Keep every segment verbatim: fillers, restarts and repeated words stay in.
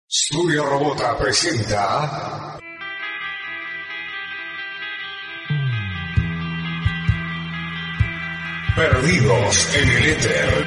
Studio Robota presenta Perdidos en el Éter.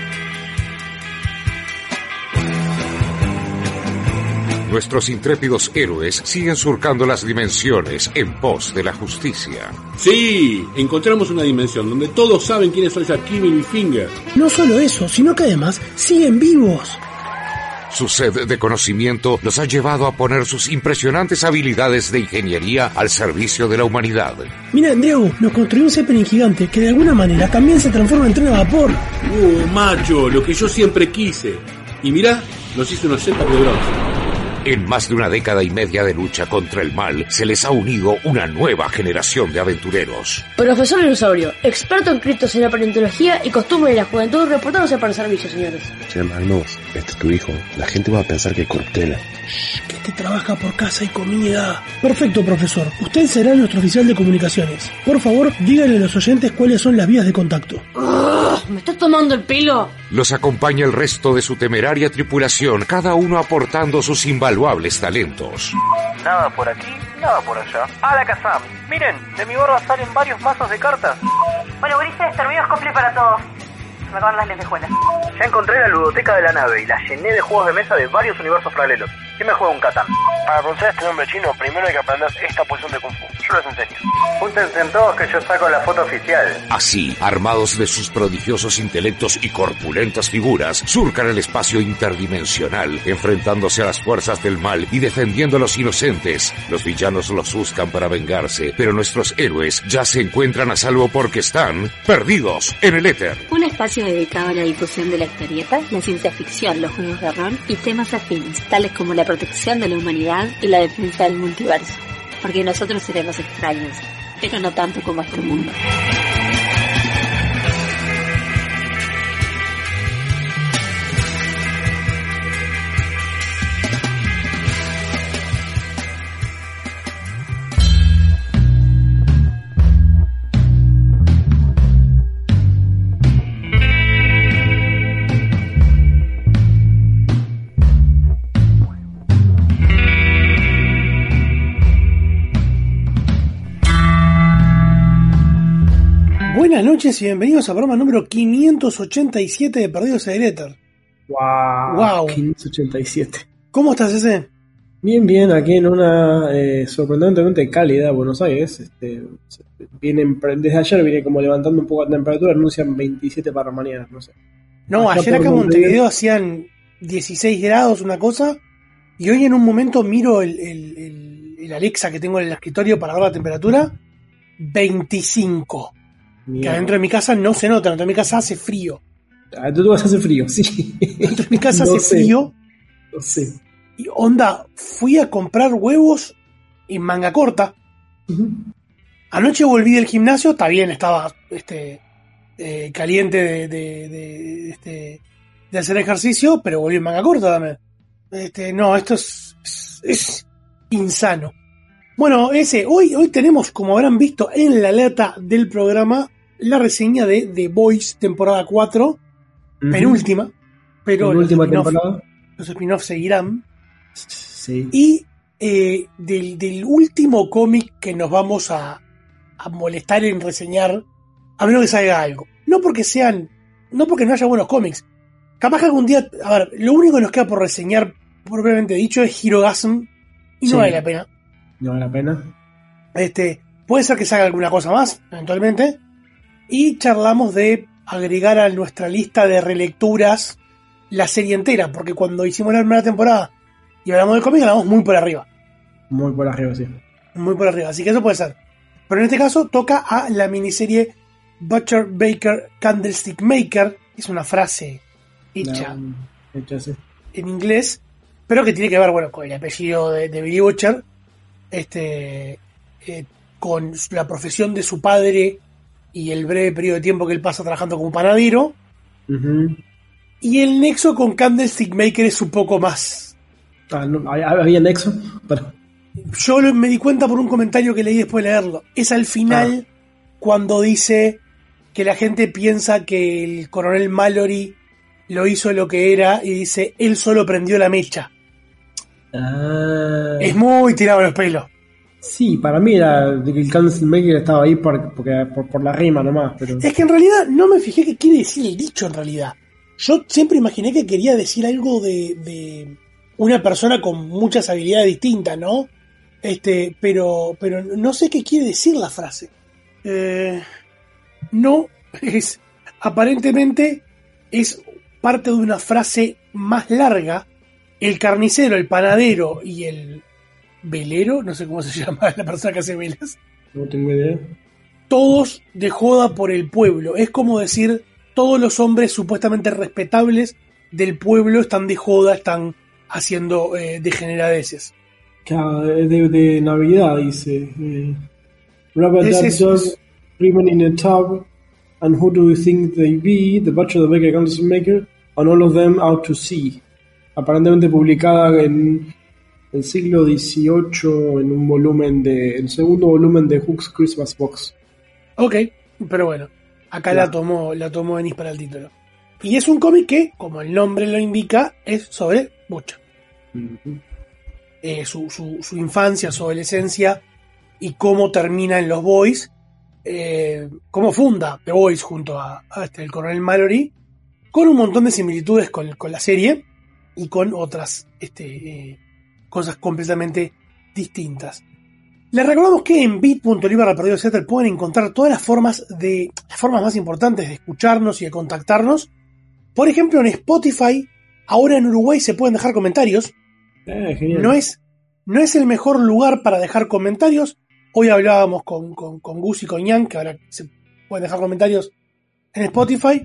Nuestros intrépidos héroes siguen surcando las dimensiones en pos de la justicia. Sí, encontramos una dimensión donde todos saben quién es Soulja Kim y Littlefinger. No solo eso, sino que además siguen vivos. Su sed de conocimiento los ha llevado a poner sus impresionantes habilidades de ingeniería al servicio de la humanidad. Mira, Diego, nos construyó un Zeppelin gigante que de alguna manera también se transforma en tren a vapor. Uh, macho, lo que yo siempre quise. Y mirá, nos hizo unos jetpacks de bronce. En más de una década y media de lucha contra el mal, se les ha unido una nueva generación de aventureros. Profesor Dinosaurio, experto en criptos en la paleontología y costumbre de la juventud, reportándose para el servicio, señores. Che, Magnus, este es tu hijo. La gente va a pensar que es corruptela. Shh, que este trabaja por casa y comida. Perfecto, profesor. Usted será nuestro oficial de comunicaciones. Por favor, díganle a los oyentes cuáles son las vías de contacto. ¡Oh, ¿me estás tomando el pelo? Los acompaña el resto de su temeraria tripulación, cada uno aportando sus invaluables talentos. Nada por aquí, nada por allá. ¡Hala, Kazam! Miren, de mi barba salen varios mazos de cartas. Bueno, Ulises, terminó cumple para todos. Se me acaban las lentejuelas. Ya encontré la ludoteca de la nave y la llené de juegos de mesa de varios universos paralelos. ¿Quién me juega un Catán? Para pronunciar este nombre chino, primero hay que aprender esta posición de Kung Fu. Yo les enseño. Júntense en todos que yo saco la foto oficial. Así, armados de sus prodigiosos intelectos y corpulentas figuras, surcan el espacio interdimensional, enfrentándose a las fuerzas del mal y defendiendo a los inocentes. Los villanos los buscan para vengarse, pero nuestros héroes ya se encuentran a salvo porque están perdidos en el éter. Un espacio dedicado a la difusión de la historieta, la ciencia ficción, los juegos de rol y temas afines, tales como la protección de la humanidad y la defensa del multiverso. Porque nosotros seremos extraños, pero no tanto como este mundo. Buenas noches y bienvenidos al programa número quinientos ochenta y siete de Perdidos en el Éter. Wow, wow. quinientos ochenta y siete. ¿Cómo estás, ese? Bien, bien, aquí en una eh, sorprendentemente cálida Buenos Aires. Este, vienen, desde ayer viene como levantando un poco la temperatura, anuncian veintisiete para mañana, no sé. No, Acá ayer acá en Montevideo, Montevideo hacían dieciséis grados, una cosa, y hoy en un momento miro el, el, el, el Alexa que tengo en el escritorio para ver la temperatura, veinticinco. Mierda. Que adentro de mi casa no se nota, dentro de mi casa hace frío. Adentro de tu casa hace frío, sí. Dentro de mi casa No hace sé. frío. No sé. Y onda, fui a comprar huevos en manga corta. Uh-huh. Anoche volví del gimnasio, está bien, estaba este eh, caliente de, de, de, de, este, de hacer ejercicio, pero volví en manga corta también. Este, no, esto es, es, es insano. Bueno, ese, hoy, hoy tenemos, como habrán visto en la alerta del programa, la reseña de The Boys temporada cuatro, uh-huh. penúltima, pero penúltima los spin-off, temporada. Los spin-offs seguirán. Sí. Y eh, del, del último cómic que nos vamos a, a molestar en reseñar, a menos que salga algo. No porque sean, no porque no haya buenos cómics. Capaz que algún día, a ver, lo único que nos queda por reseñar, propiamente dicho, es Herogasm, y no Sí. vale la pena. No vale la pena. Este, puede ser que salga alguna cosa más, eventualmente. Y charlamos de agregar a nuestra lista de relecturas la serie entera, porque cuando hicimos la primera temporada y hablamos del cómic, hablamos muy por arriba. Muy por arriba, sí. Muy por arriba, así que eso puede ser. Pero en este caso toca a la miniserie Butcher Baker Candlestick Maker, que es una frase hecha, No, hecha sí. en inglés, pero que tiene que ver, bueno, con el apellido de, de Billy Butcher, este, eh, con la profesión de su padre y el breve periodo de tiempo que él pasa trabajando como panadero. Uh-huh. Y el nexo con Candlestick Maker es un poco más. Ah, no, ¿había nexo? Pero... Yo lo, me di cuenta por un comentario que leí después de leerlo. Es al final ah. cuando dice que la gente piensa que el coronel Mallory lo hizo lo que era y dice, él solo prendió la mecha. Ah. Es muy tirado a los pelos. Sí, para mí era que el Candlemaker estaba ahí por, porque, por, por la rima nomás. Pero... Es que en realidad no me fijé qué quiere decir el dicho en realidad. Yo siempre imaginé que quería decir algo de, de una persona con muchas habilidades distintas, ¿no? Este, pero, pero no sé qué quiere decir la frase. Eh, no, es aparentemente es parte de una frase más larga. El carnicero, el panadero y el velero, no sé cómo se llama la persona que hace velas. No tengo idea. Todos de joda por el pueblo. Es como decir, todos los hombres supuestamente respetables del pueblo están de joda, están haciendo eh, degeneradeces. Claro, de, de Navidad dice. Eh, Rubber Es that eso, dog, es- women in a tub, and who do you think they be? The butcher, the baker, candlemaker, and all of them out to sea. Aparentemente publicada en el siglo dieciocho en un volumen de, el segundo volumen de Hook's Christmas Box. Ok, pero bueno, acá Claro. la tomó, la tomó Denis para el título. Y es un cómic que, como el nombre lo indica, es sobre Butcher. Uh-huh. Eh, su, su, su infancia, su adolescencia y cómo termina en los Boys, eh, cómo funda The Boys junto a, a este, el coronel Mallory, con un montón de similitudes con, con la serie y con otras este, eh, cosas completamente distintas. Les recordamos que en bit.ly barra perdido etcétera pueden encontrar todas las formas de las formas más importantes de escucharnos y de contactarnos. Por ejemplo, en Spotify, ahora en Uruguay se pueden dejar comentarios. Eh, genial. No es, no es el mejor lugar para dejar comentarios. Hoy hablábamos con, con, con Gus y con Ian, que ahora se pueden dejar comentarios en Spotify.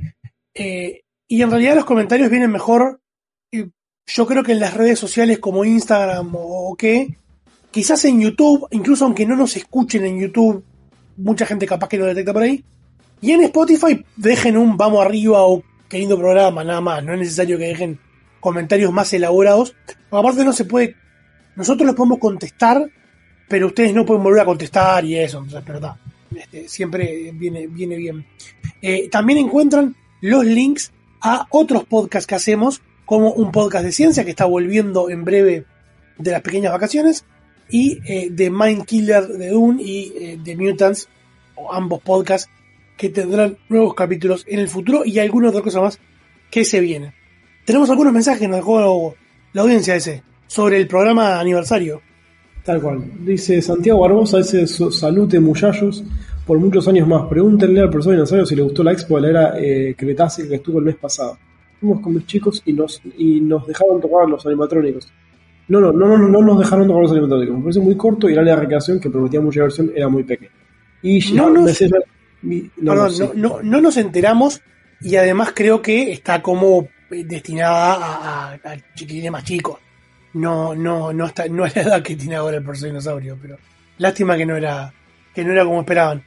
Eh, y en realidad los comentarios vienen mejor, eh, yo creo que en las redes sociales como Instagram o, o qué. Quizás en YouTube, incluso aunque no nos escuchen en YouTube, mucha gente capaz que lo detecta por ahí. Y en Spotify dejen un vamos arriba o qué lindo programa, nada más. No es necesario que dejen comentarios más elaborados. Aparte no se puede, nosotros los podemos contestar, pero ustedes no pueden volver a contestar y eso, entonces, verdad. Este, siempre viene, viene bien. Eh, también encuentran los links a otros podcasts que hacemos, como un podcast de ciencia que está volviendo en breve de las pequeñas vacaciones, y eh, de Mind Killer de Dune y eh, de Mutants, o ambos podcasts que tendrán nuevos capítulos en el futuro y alguna otra cosa más que se viene. Tenemos algunos mensajes que nos dejó la audiencia ese sobre el programa aniversario. Tal cual. Dice Santiago Barbosa, dice salute muchachos por muchos años más. Pregúntenle al profesor Dinosaurio si le gustó la expo de la era eh, Cretácica que estuvo el mes pasado. Fuimos con mis chicos y nos y nos dejaron tocar los animatrónicos. No, no, no, no, no nos dejaron tocar los animatrónicos. Me parece muy corto y el área de recreación que prometía mucha diversión era muy pequeña. Y No ya, nos- decía- mi- no, Perdón, sí. no, no, no nos enteramos y además creo que está como eh, destinada a, a, a chiquilines más chicos. No, no, no está, no es la edad que tiene ahora el profesor Dinosaurio, pero lástima que no era, que no era como esperaban.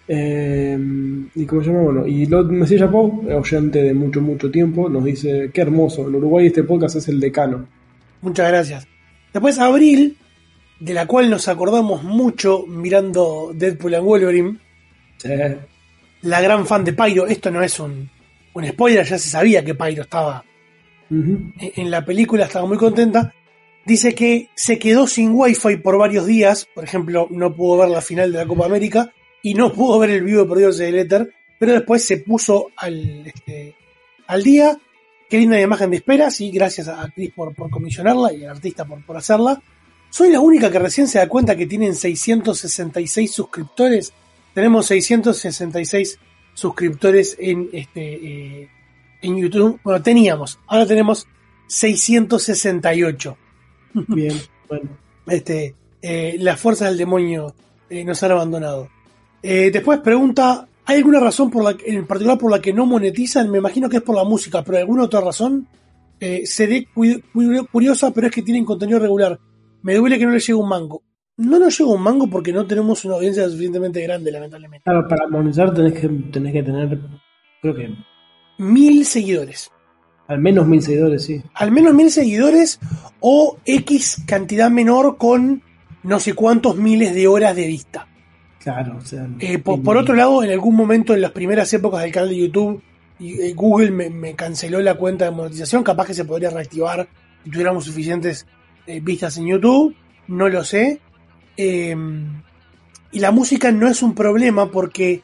Eh, y como se llama, bueno, y lo Mesilla Pau, oyente de mucho, mucho tiempo, nos dice, qué hermoso, en Uruguay este podcast es el decano. Muchas gracias. Después Abril, de la cual nos acordamos mucho mirando Deadpool and Wolverine, Eh, la gran fan de Pyro. Esto no es un, un spoiler, ya se sabía que Pyro estaba uh-huh. en, en la película, estaba muy contenta. Dice que se quedó sin wifi por varios días, por ejemplo, no pudo ver la final de la Copa América y no pudo ver el vivo de Perdidos del Éter, pero después se puso al, este, al día. Qué linda imagen de espera, sí, gracias a Chris por, por comisionarla y al artista por, por hacerla. Soy la única que recién se da cuenta que tienen seiscientos sesenta y seis suscriptores. Tenemos seiscientos sesenta y seis suscriptores en este eh, en YouTube. Bueno, teníamos, ahora tenemos seiscientos sesenta y ocho. Bien, bueno. Este, eh, las fuerzas del demonio eh, nos han abandonado. Eh, después pregunta, ¿hay alguna razón por la en particular por la que no monetizan? Me imagino que es por la música, pero ¿alguna otra razón? Eh, seré cu- cu- curiosa, pero es que tienen contenido regular. Me duele que no les llegue un mango. No nos llega un mango porque no tenemos una audiencia suficientemente grande, lamentablemente. Claro, para monetizar tenés que, tenés que tener, creo que, Mil seguidores. al menos mil seguidores, sí. Al menos mil seguidores o X cantidad menor con no sé cuántos miles de horas de vista. Claro, o sea... Eh, por, por otro lado, en algún momento en las primeras épocas del canal de YouTube, y, eh, Google me, me canceló la cuenta de monetización. Capaz que se podría reactivar si tuviéramos suficientes eh, vistas en YouTube, no lo sé. Eh, y la música no es un problema porque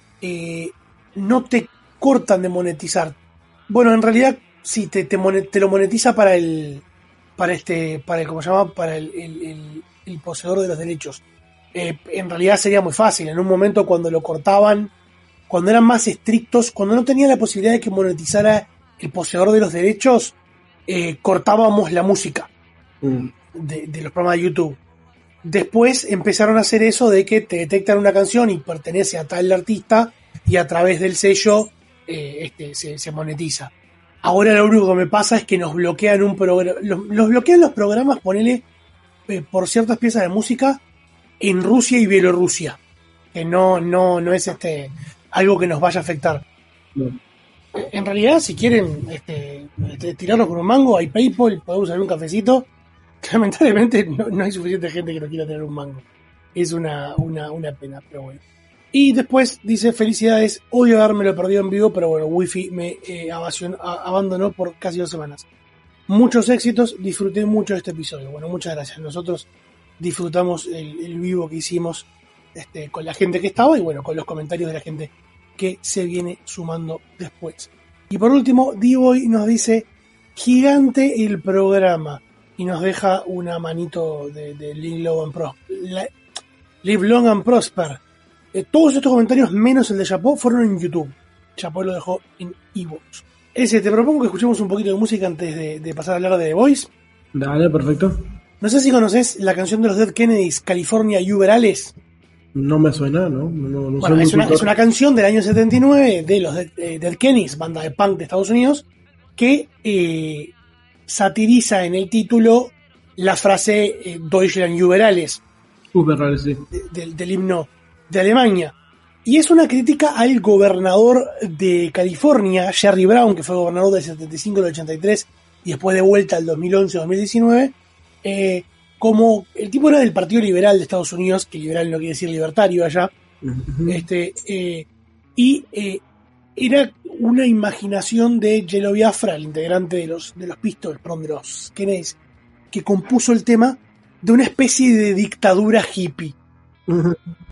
eh, no te cortan de monetizar. Bueno, en realidad sí, te, te, monet, te lo monetiza para el, para este, para el, ¿cómo se llama? Para el, el, el, el poseedor de los derechos. Eh, en realidad sería muy fácil. En un momento cuando lo cortaban, cuando eran más estrictos, cuando no tenía la posibilidad de que monetizara el poseedor de los derechos, eh, cortábamos la música mm. de, de los programas de YouTube. Después empezaron a hacer eso de que te detectan una canción y pertenece a tal artista y a través del sello eh, este, se, se monetiza. Ahora lo único que me pasa es que nos bloquean un programa, los, los bloquean los programas, ponele eh, por ciertas piezas de música en Rusia y Bielorrusia, que no, no, no es este algo que nos vaya a afectar. No. En realidad, si quieren este, este, tirarnos con un mango, hay PayPal, podemos hacer un cafecito. Lamentablemente no, no hay suficiente gente que no quiera tener un mango. Es una, una, una pena, pero bueno. Y después dice, felicidades, odio haberme lo perdido en vivo, pero bueno, Wi-Fi me eh, abacion, a, abandonó por casi dos semanas. Muchos éxitos, disfruté mucho de este episodio. Bueno, muchas gracias. Nosotros disfrutamos el, el vivo que hicimos este, con la gente que estaba y bueno, con los comentarios de la gente que se viene sumando después. Y por último, D-Boy nos dice, gigante el programa. Y nos deja una manito de, de Live Long and Prosper. Live Long and Prosper. Eh, todos estos comentarios, menos el de Chapo, fueron en YouTube. Chapo lo dejó en iVoox. Ese, te propongo que escuchemos un poquito de música antes de, de pasar a hablar de The Voice. Dale, perfecto. No sé si conoces la canción de los Dead Kennedys, California Uberales. No me suena, ¿no? no, no bueno, es una, es una canción del año setenta y nueve de los Dead, eh, Dead Kennedys, banda de punk de Estados Unidos, que eh, satiriza en el título la frase eh, Deutschland Uberales. Uberales, sí. De, de, del himno de Alemania. Y es una crítica al gobernador de California, Jerry Brown, que fue gobernador del setenta y cinco al ochenta y tres y después de vuelta al dos mil once dos mil diecinueve. Eh, como el tipo era del Partido Liberal de Estados Unidos, que liberal no quiere decir libertario allá, uh-huh. este eh, y eh, era una imaginación de Jello Biafra, el integrante de los de los Pistols, perdón, de los Kennedys, que compuso el tema de una especie de dictadura hippie. Uh-huh.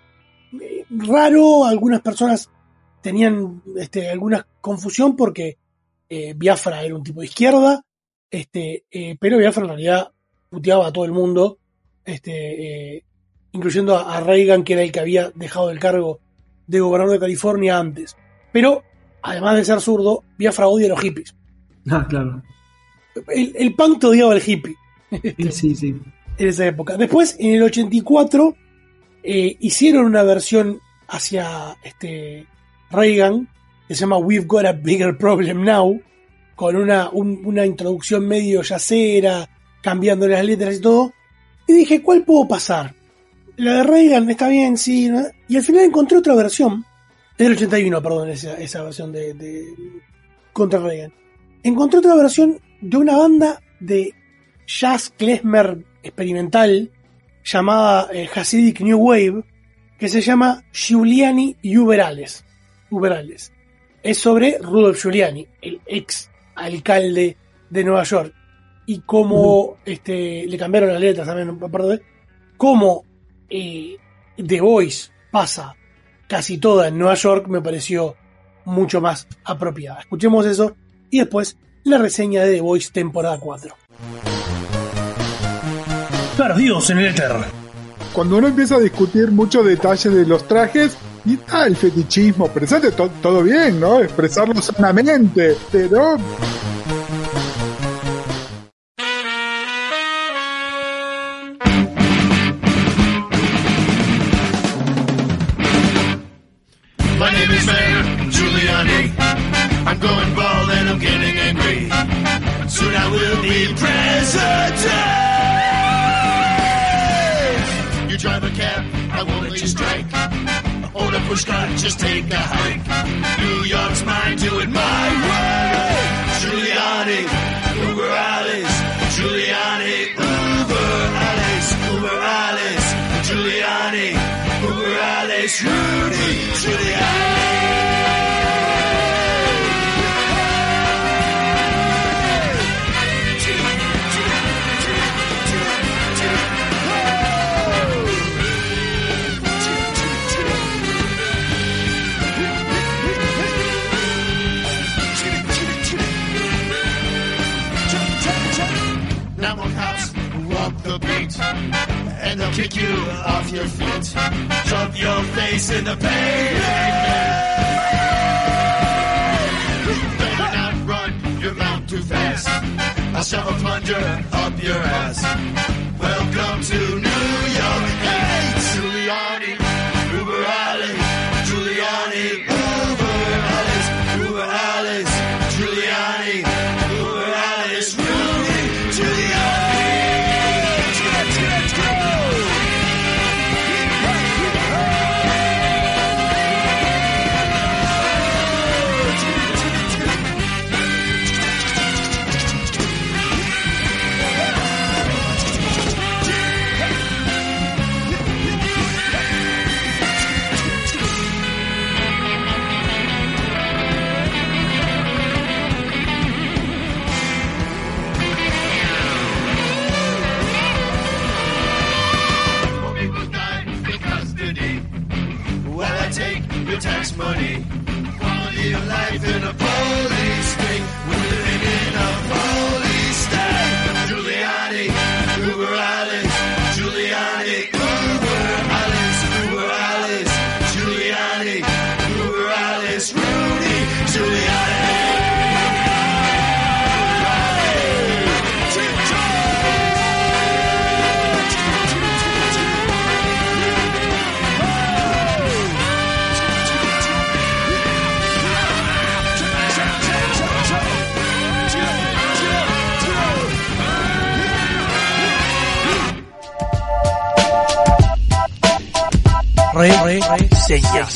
Eh, raro, algunas personas tenían este, alguna confusión porque eh, Biafra era un tipo de izquierda, este, eh, pero Biafra en realidad puteaba a todo el mundo, este, eh, incluyendo a, a Reagan, que era el que había dejado el cargo de gobernador de California antes. Pero, además de ser zurdo, Biafra odia a los hippies. Ah, claro. El, el punk te odiaba al hippie. Este, sí, sí. En esa época. Después, en el ochenta y cuatro, eh, hicieron una versión hacia este Reagan, que se llama We've Got a Bigger Problem Now, con una, un, una introducción medio yacera, cambiando las letras y todo, y dije, ¿cuál puedo pasar? La de Reagan está bien, sí, ¿no? Y al final encontré otra versión, del ochenta y uno, perdón, esa, esa versión de, de contra Reagan. Encontré otra versión de una banda de jazz klezmer experimental, llamada eh, Hasidic New Wave, que se llama Giuliani Uberales. Uberales. Es sobre Rudolph Giuliani, el ex alcalde de Nueva York. Y cómo uh-huh. este, le cambiaron las letras también, aparte de cómo eh, The Voice pasa casi toda en Nueva York, me pareció mucho más apropiada. Escuchemos eso y después la reseña de The Voice temporada cuatro. Perdidos en el éter. Cuando uno empieza a discutir muchos detalles de los trajes, y ah, el fetichismo, presente to- todo bien, ¿no? Expresarlo sanamente, pero... My name is Mayor Giuliani. I'm going bald and I'm getting angry. Soon I will be president. You drive a cab, I won't let you strike. Hold a push cart, just take a hike. New York's mine, do it my way. Giuliani, Uber Alice. Giuliani, Uber Alice. Uber Alice. Giuliani, Uber Alice. Rudy Giuliani. pump the beat, and they'll kick you off your feet. Shove your face in the pavement. You better not run your mouth too fast. I'll shove a plunger up your ass. Welcome to New York. Hey, Giuliani, Uber Alice, Giuliani, Uber Alice, Uber Alice, Giuliani, Uber Alice, Rudy Giuliani. Let's go. Your tax money, quality of life in a police state. We're living in a police state. Giuliani, Uber Alice, Giuliani, Uber Alice, Uber Alice, Giuliani, Uber Alice, Rudy Giuliani. Re, re, reseñas.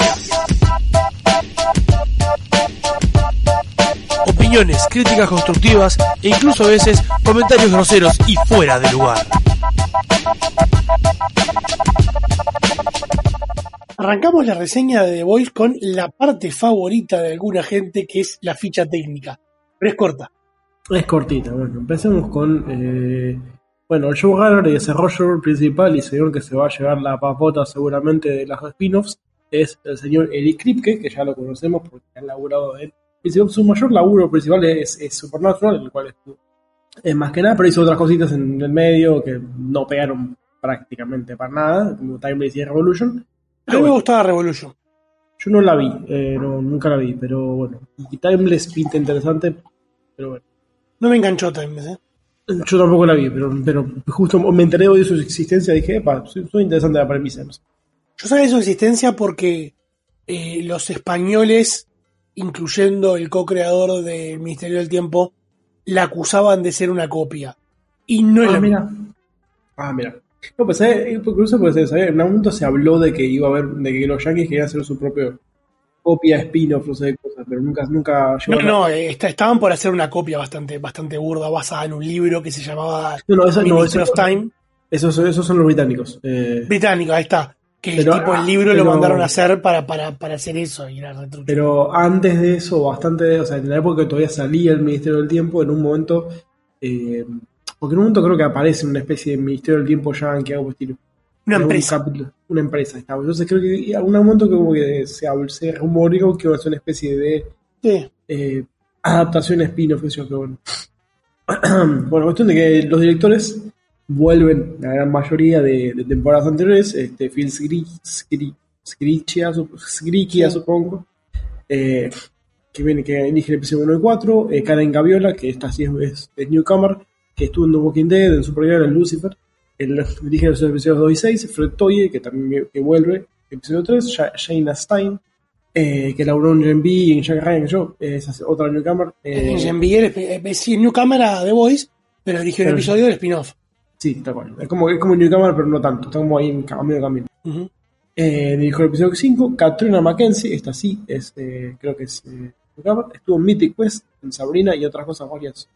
Opiniones, críticas constructivas e incluso a veces comentarios groseros y fuera de lugar. Arrancamos la reseña de The Voice con la parte favorita de alguna gente, que es la ficha técnica. Pero es corta. Es cortita. Bueno, empecemos con... Eh... Bueno, el showrunner y desarrollador principal y señor que se va a llevar la papota seguramente de las spin-offs es el señor Eric Kripke, que ya lo conocemos porque ha laburado en... Su mayor laburo principal es, es Supernatural, en el cual estuvo eh, más que nada, pero hizo otras cositas en el medio que no pegaron prácticamente para nada, como Timeless y Revolution. A mí bueno, me gustaba Revolution. Yo no la vi, eh, no, nunca la vi, pero bueno. Y Timeless pinta interesante, pero bueno. No me enganchó Timeless, ¿eh? Yo tampoco la vi, pero, pero justo me enteré de su existencia y dije, epa, soy interesante la premisa. No sé. Yo sabía de su existencia porque eh, los españoles, incluyendo el co-creador del Ministerio del Tiempo, la acusaban de ser una copia. Y no es ah, la mira. Ah, mira. No, pues, ¿sabes? Incluso pues, ¿sabes? En un momento se habló de que iba a haber, de que los yankees querían hacer su propio copia, spin-off, no sé de cosas, pero nunca, nunca llegó. No, no, est- estaban por hacer una copia bastante, bastante burda, basada en un libro que se llamaba no, no, eso, Ministry no, eso, of Time. Esos, esos son los británicos. Eh, británicos, ahí está. Que pero, el tipo el libro pero, lo mandaron a hacer para, para, para hacer eso. Y era retrucho. Pero antes de eso, bastante, o sea, en la época que todavía salía el Ministerio del Tiempo, en un momento, eh, porque en un momento creo que aparece una especie de Ministerio del Tiempo ya en que hago estilo. Una empresa. Un capítulo, una empresa, está. Entonces creo que a un momento que como que se, se rumoreó que iba a ser una especie de sí. eh, adaptación spin-off, que yo, pero bueno. Bueno, cuestión de que los directores vuelven, la gran mayoría de, de temporadas anteriores, este, Phil Sgricchia, Sgricchia, supongo, eh, que viene, que dirige el episodio uno y cuatro, eh, Karen Gaviola, que esta sí es, es, es newcomer, que estuvo en The Walking Dead, en Supergirl, en Lucifer, el, dirige los episodios dos y seis, Fred Toye, que también que vuelve, episodio tres, Shayna Stein, eh, que laburó en Gen V y en Jack Ryan, yo, eh, esa es otra newcomer. Eh, en Gen V, es sí, newcomer a The Voice, pero dirigió un episodio del spin-off. Sí, está bueno. Es como, es como newcomer, pero no tanto, está como ahí en a medio camino. Uh-huh. Eh, dirigió el episodio cinco, Katrina Mackenzie, esta sí, es, eh, creo que es eh, newcomer, estuvo en Mythic Quest, en Sabrina y otras cosas varias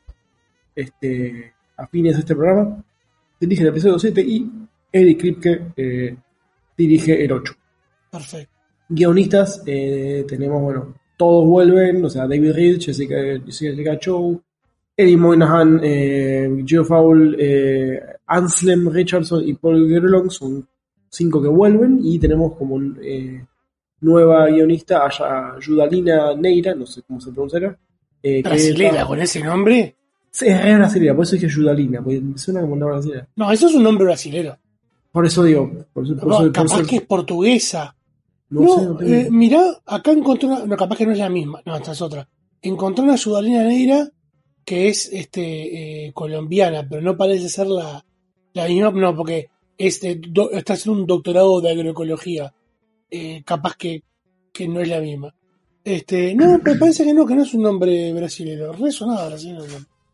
este, afines a este programa. Dirige el episodio siete y Eric Kripke eh, dirige el ocho. Perfecto. Guionistas, eh, tenemos, bueno, todos vuelven, o sea, David Reed, Jessica, Jessica Chow, Eddie Moynihan, eh, Geo Fowl, eh, Anselm Richardson y Paul Gerlong son cinco que vuelven y tenemos como eh, nueva guionista a Judalina Neira, no sé cómo se pronunciará. Eh, Brasilera, con ese nombre. Sí, es re brasilera, por eso dije Judalina, porque me suena como un nombre brasilero. No, eso es un nombre brasilero. Por eso digo, por eso, por No, eso- por capaz eso- que es portuguesa. no, No, sé, no tengo- eh, mirá, acá encontré una. No, capaz que no es la misma. No, esta es otra. Encontré una Judalina negra que es este eh, colombiana, pero no parece ser la, la misma. No, porque es de do- está haciendo un doctorado de agroecología. Eh, capaz que, que no es la misma. Este, no, pero parece que no, que no es un nombre brasilero. Resonaba brasilero.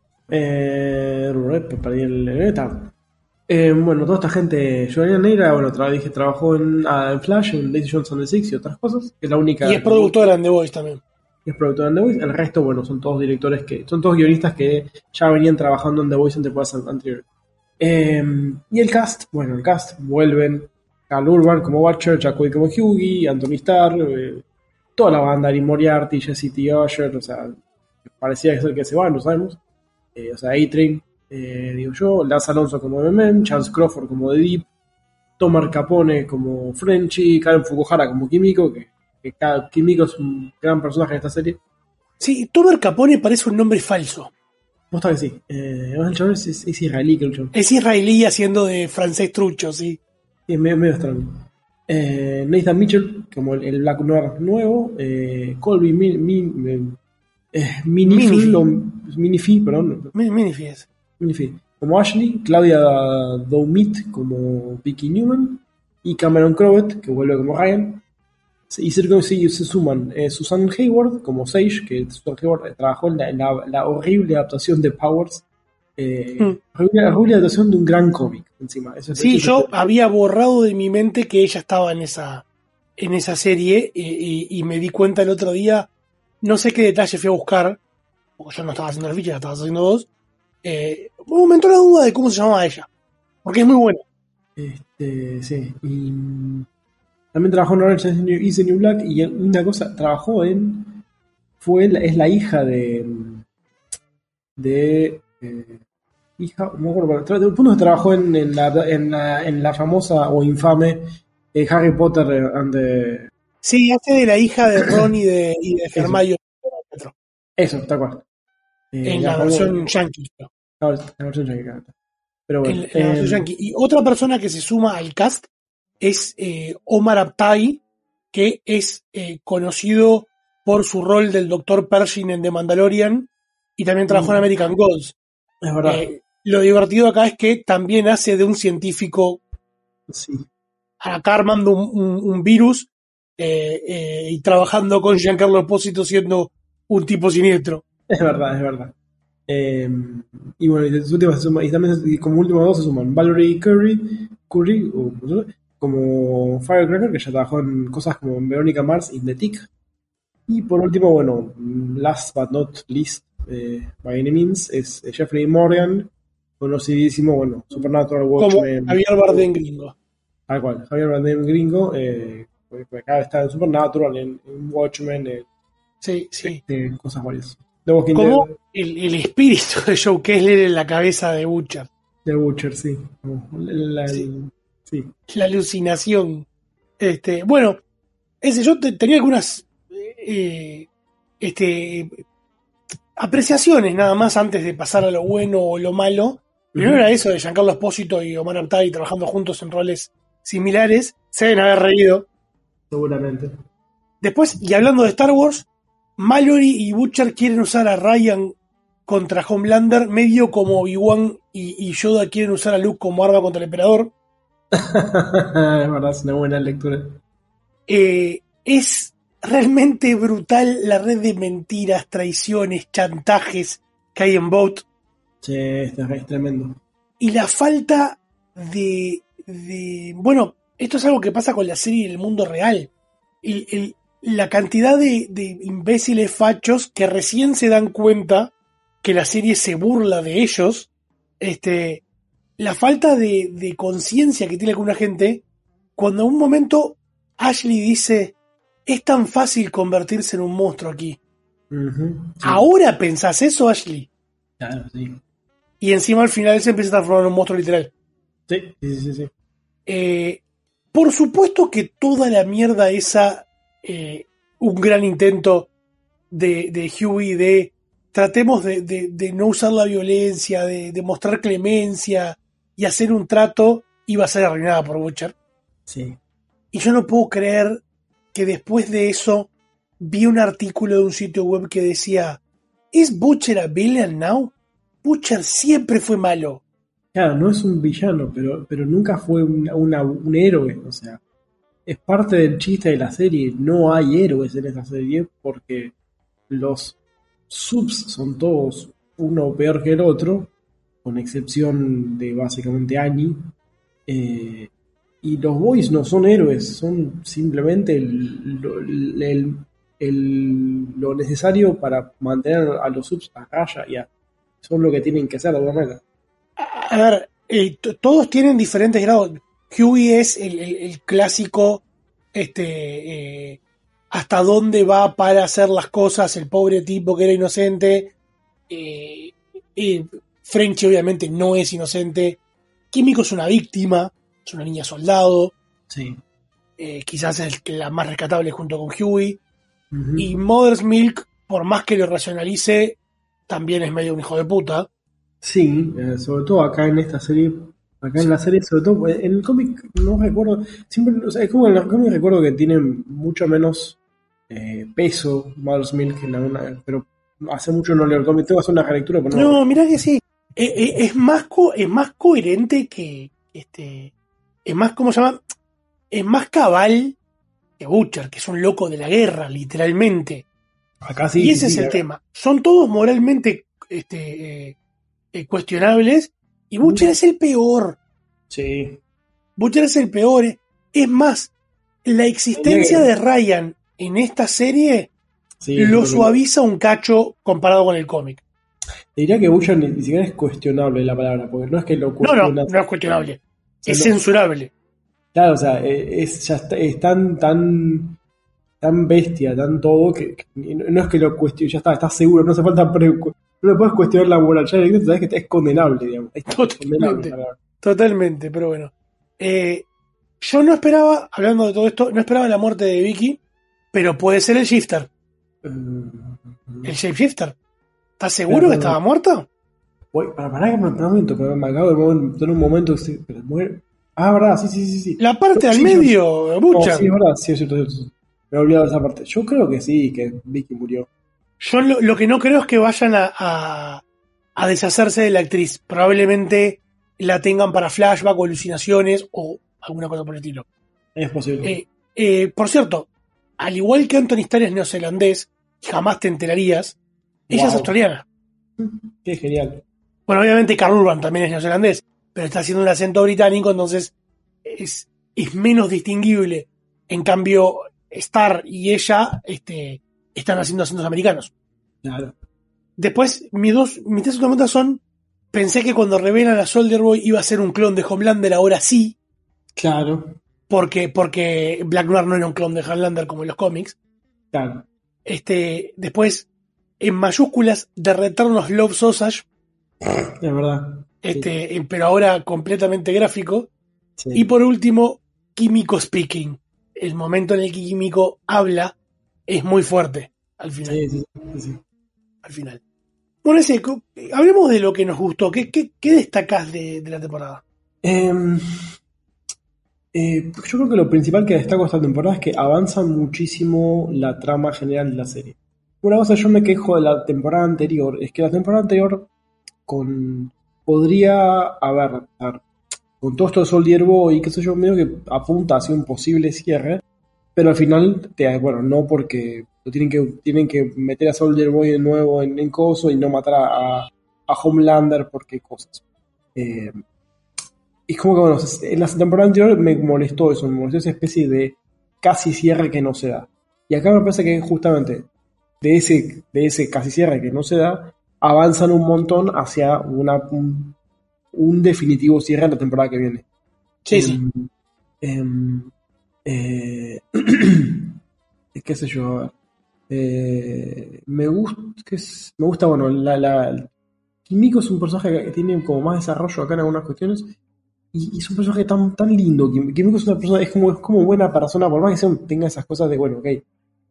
Eh, perdí el, el está. Eh, bueno, toda esta gente, Judalina Negra, bueno, tra- dije, trabajó en, ah, en Flash, en Daisy Jones and the Six y otras cosas, que es la única. Y es productora en The Voice también. Y es productora en The Voice. El resto, bueno, son todos directores que, son todos guionistas que ya venían trabajando en The Voice en temporadas an- anteriores. Eh, y el cast, bueno, el cast vuelven Carl Urban como Butcher, Jack Quaid como Hughie, Anthony Starr, eh, toda la banda, Lee Moriarty, Jesse T. Usher, o sea, parecía que es el que se va, no sabemos. Eh, o sea, A-Train, eh, digo yo, Lance Alonso como M M, Chance Crawford como The Deep, Tomar Capone como Frenchy, Karen Fukuhara como Kimiko, que, que cada, Kimiko es un gran personaje de esta serie. Sí, Tomer Capone parece un nombre falso. Posta que sí. Eh, el chabón es, es, es israelí, creo yo. Es israelí haciendo de francés trucho, sí. Sí, es medio, medio extraño. Eh, Nathan Mitchell, como el, el Black Noir nuevo. Eh, Colby Min, Min, eh, Minifee, Minifee. o- Minifee, perdón. Mi- Minifee es. Minifee. Como Ashley, Claudia Doumit como Vicky Newman y Cameron Crowe, que vuelve como Ryan. Y se, se, se suman eh, Susan Hayward como Sage, que Susan Hayward eh, trabajó en la, en la- la horrible adaptación de Powers. Eh, Mm. horrible, horrible adaptación de un gran cómic, encima. Eso, Sí, eso- yo había borrado de mi mente que ella estaba en esa, en esa serie y, y- y me di cuenta el otro día, no sé qué detalle fui a buscar, porque yo no estaba haciendo la ficha, la estabas haciendo vos. Eh, me aumentó la duda de cómo se llamaba ella, porque es muy buena. Este, sí. Y mm, también trabajó en Orange is the New Black. Y en- una cosa, trabajó en. Fue la- es la hija de. De. eh, hija, no me acuerdo. pero tra- El punto es que trabajó en, en, la, en, la, en la famosa o infame eh, Harry Potter eh, and the- Sí, hace de la hija de Ron y de, y de Hermione Eso, tal cual. Eh, en ya, la como- versión yankee. creo. No, la versión yankee, claro. Pero bueno. En, en la versión eh, yankee. Y otra persona que se suma al cast es eh, Omar Aptai, que es eh, conocido por su rol del doctor Pershing en The Mandalorian y también trabajó en Mm. American Gods. es verdad. Eh, lo divertido acá es que también hace de un científico Sí. acá armando un, un- un virus eh, eh, y trabajando con Giancarlo Espósito siendo un tipo siniestro. Es verdad, es verdad. Eh, y bueno, y, de sus últimas se suma- y también y como últimos dos se suman Valerie Curry, Curry o, ¿cómo se llama? Como Firecracker, que ya trabajó en cosas como en Verónica Mars y The Tick. Y por último, bueno, last but not least, eh, by any means, es eh, Jeffrey Morgan, conocidísimo, bueno, Supernatural, Como Watchmen. Javier Bardem gringo. Tal cual, Javier Bardem gringo, eh, pues, pues acá está en Supernatural, en, en Watchmen, en, Sí, sí. en cosas varias. The Walking Como Dead, el, el espíritu de Joe Kessler en la cabeza de Butcher. The Butcher, sí. Como la- Sí. sí. La alucinación. Este, bueno, ese yo te- tenía algunas eh, este, apreciaciones nada más antes de pasar a lo bueno o lo malo. Primero Ujú. era eso de Giancarlo Espósito y Omar Artadi trabajando juntos en roles similares. Se deben haber reído. Seguramente. Después, y hablando de Star Wars, Mallory y Butcher quieren usar a Ryan contra Homelander, medio como Obi-Wan y, y Yoda quieren usar a Luke como arma contra el emperador. Es verdad, es una buena lectura. Eh, es realmente brutal la red de mentiras, traiciones, chantajes que hay en Boat Sí, este es tremendo. y la falta de, de... Bueno, esto es algo que pasa con la serie en el mundo real. El- el- la cantidad de, de imbéciles fachos que recién se dan cuenta que la serie se burla de ellos, este, la falta de, de conciencia que tiene alguna gente, cuando en un momento Ashley dice, es tan fácil convertirse en un monstruo aquí. Ujú, sí. ¿Ahora pensás eso, Ashley? Claro, sí. Y encima al final se empieza a transformar en un monstruo literal. Sí, sí, sí, sí. Eh, por supuesto que toda la mierda esa, eh, un gran intento de, de Huey de tratemos de, de, de no usar la violencia, de, de mostrar clemencia y hacer un trato, iba a ser arruinada por Butcher. Sí. Y yo no puedo creer que después de eso vi un artículo de un sitio web que decía, ¿is Butcher a villain now? Butcher siempre fue malo. Claro, no es un villano, pero, pero nunca fue una, una, un héroe, o sea, es parte del chiste de la serie. No hay héroes en esa serie porque los subs son todos uno peor que el otro, con excepción de básicamente Annie, eh, y los boys no son héroes, son simplemente el, el, el, el, lo necesario para mantener a los subs a raya, y a, son lo que tienen que hacer de alguna manera. A ver, eh, t- todos tienen diferentes grados. Huey es el, el, el clásico, este, eh, hasta dónde va para hacer las cosas, el pobre tipo que era inocente. Eh, eh, Frenchy obviamente no es inocente. Químico es una víctima, es una niña soldado. Sí. Eh, quizás es la más rescatable junto con Huey. Uh-huh. Y Mother's Milk, por más que lo racionalice, también es medio un hijo de puta. Sí, eh, sobre todo acá en esta serie, acá en la serie, sobre todo, en el cómic no recuerdo, siempre, o sea, es como en el cómic recuerdo que tiene mucho menos eh, peso Mother's Milk, en alguna, pero hace mucho no leo el cómic, tengo que hacer una relectura. Pero no, no, mirá que sí, es, es, es, más co- es más coherente que, este, es más, ¿cómo se llama? Es más cabal que Butcher, que es un loco de la guerra, literalmente. Acá sí. Y ese sí, es sí, el acá. tema, son todos moralmente este, eh, eh, cuestionables, y Butcher es el peor. Sí. Butcher es el peor. eh. Es más, la existencia de Ryan en esta serie Sí, lo pero- suaviza un cacho comparado con el cómic. Te diría que Butcher ni, ni siquiera es cuestionable la palabra, porque no es que lo No, cuestiona. no, no es cuestionable. sea, Es no- censurable. Claro, o sea, eh, es, ya está- es tan, tan, tan bestia, tan todo, que, que no es que lo cuestione, ya está, estás seguro, no hace falta, pre- no le puedes cuestionar la moral, ya directamente sabes que es condenable, digamos. Es condenable, Totalmente. la palabra. Totalmente, pero bueno. Eh, yo no esperaba, hablando de todo esto, no esperaba la muerte de Vicky, pero puede ser el Shifter. El Shapeshifter. ¿Estás seguro Pero- que estaba muerta? Voy, para, para que me pregunto, pero me acabo de mover en un momento, sí, pero muere. Ah, verdad, sí, sí, sí, sí. La parte Yo- al sí, medio, yo- Butcher. no, sí, es verdad, sí, es cierto, es cierto. Me he olvidado de esa parte. Yo creo que sí, que Vicky murió. Yo lo, lo que no creo es que vayan a, a, a deshacerse de la actriz. Probablemente la tengan para flashback o alucinaciones o alguna cosa por el estilo. Es posible. Eh, eh, por cierto, al igual que Anthony Starr es neozelandés, jamás te enterarías, ella es Wow. australiana. Qué genial. Bueno, obviamente Karl Urban también es neozelandés, pero está haciendo un acento británico, entonces es, es menos distinguible. En cambio, Starr y ella este, están haciendo acentos americanos. Claro. Después, mis dos, mis tres preguntas son, pensé que cuando revelan a Soldier Boy iba a ser un clon de Homelander, ahora sí, Claro. porque, porque Black Noir no era un clon de Homelander como en los cómics. Claro. Este, después, en mayúsculas, The Return of Love Sausage, Es verdad. este, eh, pero ahora completamente gráfico. Sí. Y por último, Químico Speaking. El momento en el que Químico habla es muy fuerte al final. Sí, sí, sí, sí. Al final. Bueno, ese, co- hablemos de lo que nos gustó. ¿Qué, qué, qué destacás de, de la temporada? Em, eh, yo creo que lo principal que destaco esta temporada es que avanza muchísimo la trama general de la serie. Una cosa yo me quejo de la temporada anterior, es que la temporada anterior con podría haber, a ver, con todo esto de Soldier Boy y qué sé yo, medio que apunta hacia un posible cierre, pero al final, te, bueno, no porque lo tienen que tienen que meter a Soldier Boy de nuevo en, en coso y no matar a, a Homelander porque cosas. Eh, es como que, bueno, en la temporada anterior me molestó eso, me molestó esa especie de casi cierre que no se da. Y acá me parece que justamente de ese, de ese casi cierre que no se da, avanzan un montón hacia una, un, un definitivo cierre de la temporada que viene. Sí, sí. Eh, eh, qué sé yo, a ver. Eh, me gusta, que es- me gusta, bueno, la, la, Kimiko es un personaje que tiene como más desarrollo acá en algunas cuestiones. Y, y es un personaje tan, tan lindo. Kim- Kimiko es una persona, es como, es como buena persona, por más que sea, tenga esas cosas de, bueno, ok,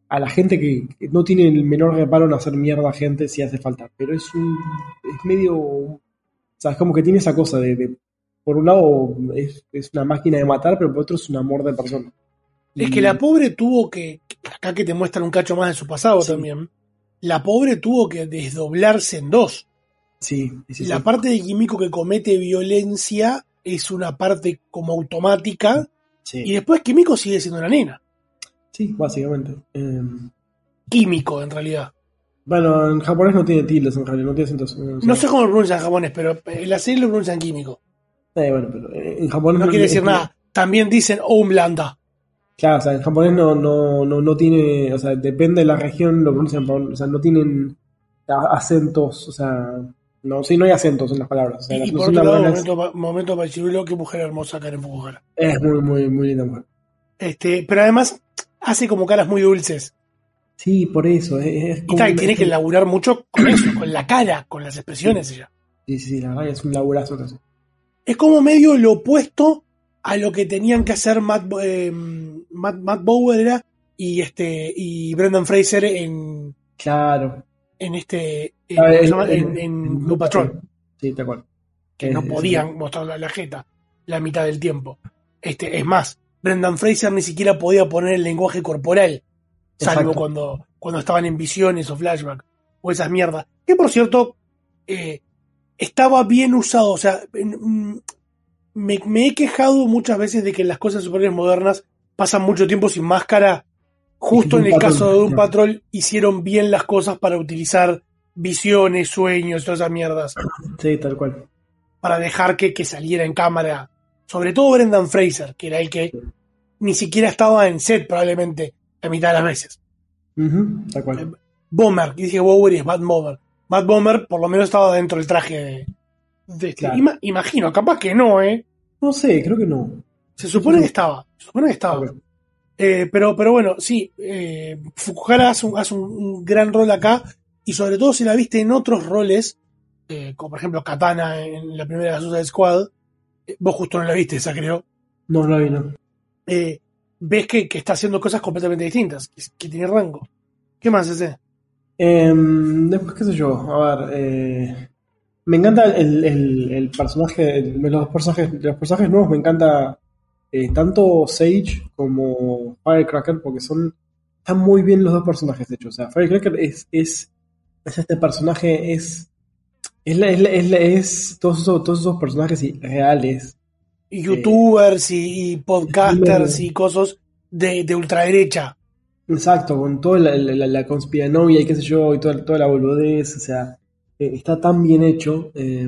a la gente que, que no tiene el menor reparo en hacer mierda a gente si hace falta. Pero es un es medio... O sea, es como que tiene esa cosa de... de por un lado es, es una máquina de matar, pero por otro es un amor de persona. Es que la pobre tuvo que... Acá que te muestran un cacho más de su pasado sí. también. La pobre tuvo que desdoblarse en dos. Sí, sí, la sí. parte de Kimiko que comete violencia es una parte como automática sí. y después Kimiko sigue siendo una nena. Sí, básicamente. Eh... Químico, en realidad. Bueno, en japonés no tiene tildes, en realidad, no tiene acentos. O sea... No sé cómo lo pronuncian en japonés, pero en la serie lo pronuncian químico. Eh, bueno, pero en japonés no, no quiere decir es... nada. También dicen Oumlanda. Claro, o sea, en japonés no, no, no, no tiene, o sea, depende de la región, lo pronuncian, o sea, no tienen acentos, o sea, no, sí, no hay acentos en las palabras. O sea, y la por otro lado, es... momento, momento para Chirulo, qué mujer hermosa Karen Fukuhara. Es muy, muy, muy linda mujer. Este, pero además hace como caras muy dulces. Sí, por eso. Es, es como y tal, tiene que laburar mucho con eso, con la cara, con las expresiones sí. ella. Sí, sí, la verdad es un laburazo. Eso. Es como medio lo opuesto a lo que tenían que hacer Matt, eh, Matt, Matt Bower era y este y Brendan Fraser en claro en este en, ah, en, en, en, en Blue Patrol. Sí, te acuerdo. Que eh, no podían sí. mostrar la, la jeta la mitad del tiempo. Este es más, Brendan Fraser ni siquiera podía poner el lenguaje corporal, salvo Exacto. cuando cuando estaban en visiones o flashback o esas mierdas. Que por cierto eh, estaba bien usado, o sea, en, Me, me he quejado muchas veces de que las cosas superiores modernas pasan mucho tiempo sin máscara. Justo en el Patrol, caso de Doom no. Patrol hicieron bien las cosas para utilizar visiones, sueños, todas esas mierdas. Sí, tal cual. Para dejar que, que saliera en cámara. Sobre todo Brendan Fraser, que era el que sí. ni siquiera estaba en set probablemente la mitad de las veces. Uh-huh, tal cual. Eh, Bomber, que dije Bower y es Matt Bomber. Matt Bomber por lo menos estaba dentro del traje de... de este. Claro. Ima, imagino, capaz que no, ¿eh? No sé, creo que no. Se supone que estaba. Se supone que estaba. Okay. Eh, pero, pero bueno, sí. Eh, Fukuhara hace, un, hace un, un gran rol acá. Y sobre todo si la viste en otros roles. Eh, como por ejemplo Katana en la primera de la Suicide Squad. Eh, vos justo no la viste esa, creo. No, no la vi, no. Eh, ves que, que está haciendo cosas completamente distintas. Que, que tiene rango. ¿Qué más hace? Eh, después, qué sé yo. A ver. Eh... Me encanta el, el, el personaje, el, los personajes, los personajes nuevos, me encanta eh, tanto Sage como Firecracker, porque son están muy bien los dos personajes, de hecho. O sea, Firecracker es, es, es este personaje, es es, la, es, la, es, la, es todos, esos, todos esos personajes reales. Youtubers eh, y, y podcasters y cosas de, de ultraderecha. Exacto, con toda la, la, la conspiranoia y qué sé yo, y toda, toda la boludez, o sea... Está tan bien hecho. Eh,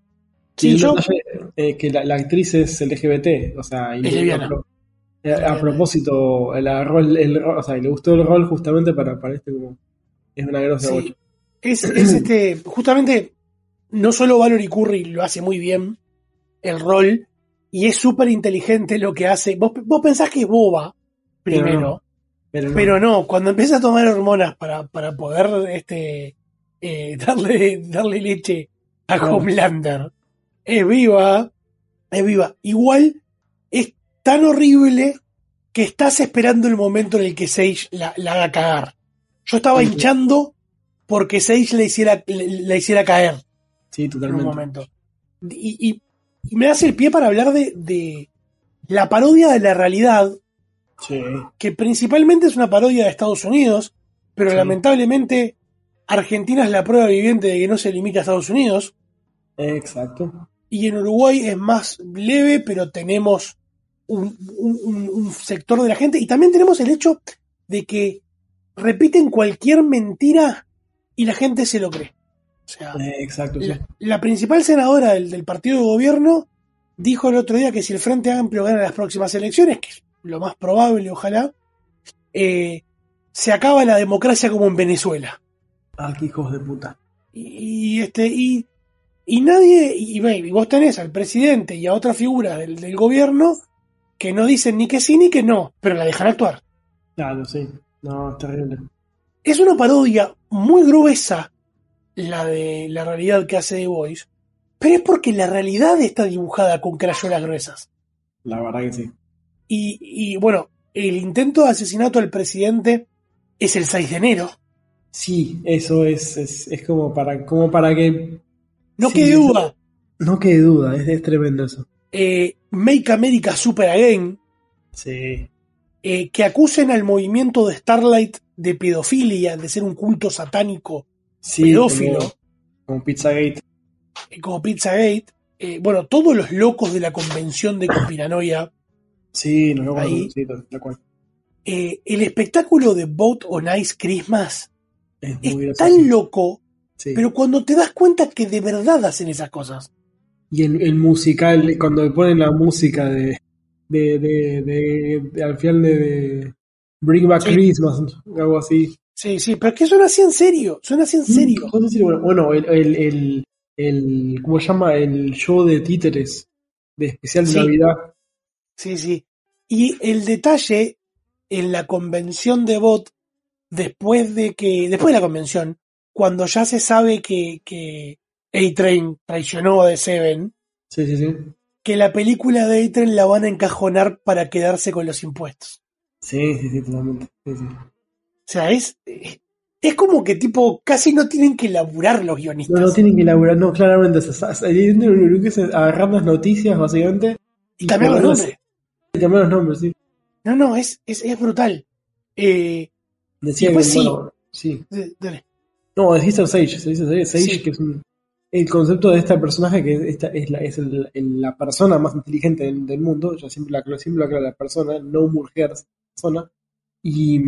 sí, yo, eh, que la, la actriz es L G B T, o sea, y es a, a, a propósito, el, el, el, o sea, le gustó el rol justamente para, para este como es una grosa sí. es, es este, justamente no solo Valerie Curry lo hace muy bien el rol y es súper inteligente lo que hace. Vos, vos pensás que es boba primero, pero no, pero no. Pero no cuando empieza a tomar hormonas para, para poder este Eh, darle, darle leche a no. Homelander. Es viva, es viva. Igual es tan horrible que estás esperando el momento en el que Sage la, la haga cagar. Yo estaba sí. hinchando porque Sage la hiciera, la hiciera caer. Sí, totalmente. En un momento. Y, y, y me hace el pie para hablar de, de la parodia de la realidad, sí. que principalmente es una parodia de Estados Unidos, pero sí. lamentablemente Argentina es la prueba viviente de que no se limita a Estados Unidos. Exacto. Y en Uruguay es más leve, pero tenemos un, un, un sector de la gente. Y también tenemos el hecho de que repiten cualquier mentira y la gente se lo cree. O sea, eh, exacto, sí. la, la principal senadora del, del partido de gobierno dijo el otro día que si el Frente Amplio gana las próximas elecciones, que es lo más probable, ojalá, eh, se acaba la democracia como en Venezuela. Ah, qué hijos de puta. Y, y este, y, y nadie, y, y vos tenés al presidente y a otra figura del, del gobierno que no dicen ni que sí ni que no, pero la dejan actuar. Claro, sí. No, es terrible. Es una parodia muy gruesa la de la realidad que hace The Voice, pero es porque la realidad está dibujada con crayolas gruesas. La verdad que sí. Y, y bueno, el intento de asesinato al presidente es el seis de enero. Sí, eso es, es, es como para, como para que... No sí, quede duda. No quede duda, es, es tremendo eso. Eh, Make America Super Again. Sí. Eh, que acusen al movimiento de Starlight de pedofilia, de ser un culto satánico sí, pedófilo. Como, como Pizzagate. Eh, como Pizzagate. Eh, bueno, todos los locos de la convención de conspiranoia. Sí, no lo ahí. Sí, tal cual. Eh, el espectáculo de Vote on Ice Christmas es, es tan loco, sí. Pero cuando te das cuenta que de verdad hacen esas cosas. Y el, el musical, cuando ponen la música de, de, de, de, de al final de, de Bring Back sí. Christmas, algo así. Sí, sí, pero es que suena así en serio, suena así en serio. Sí, bueno, bueno, el, el, el, el, ¿cómo se llama? El show de títeres de especial de sí. Navidad. Sí, sí. Y el detalle en la convención de Bot, después de que, después de la convención, cuando ya se sabe que, que A-Train traicionó a The Seven, sí, sí, sí. que la película de A-Train la van a encajonar para quedarse con los impuestos. Sí, sí, sí, totalmente. Sí, sí. O sea, es, es como que tipo, casi no tienen que laburar los guionistas. No, no tienen que laburar, no, claramente. Agarrar las noticias, básicamente. Y, y cambiar los nombres. Y cambiar los nombres, sí. No, no, es, es, es brutal. Eh, Decía después que, sí. Bueno, sí. Dale. No, es Sister Sage, se dice Sage, Sí. que es un, el concepto de este personaje que esta es la, es el, el, la persona más inteligente del, del mundo, yo siempre la siempre lo aclaro, la persona, no mujer, persona, y,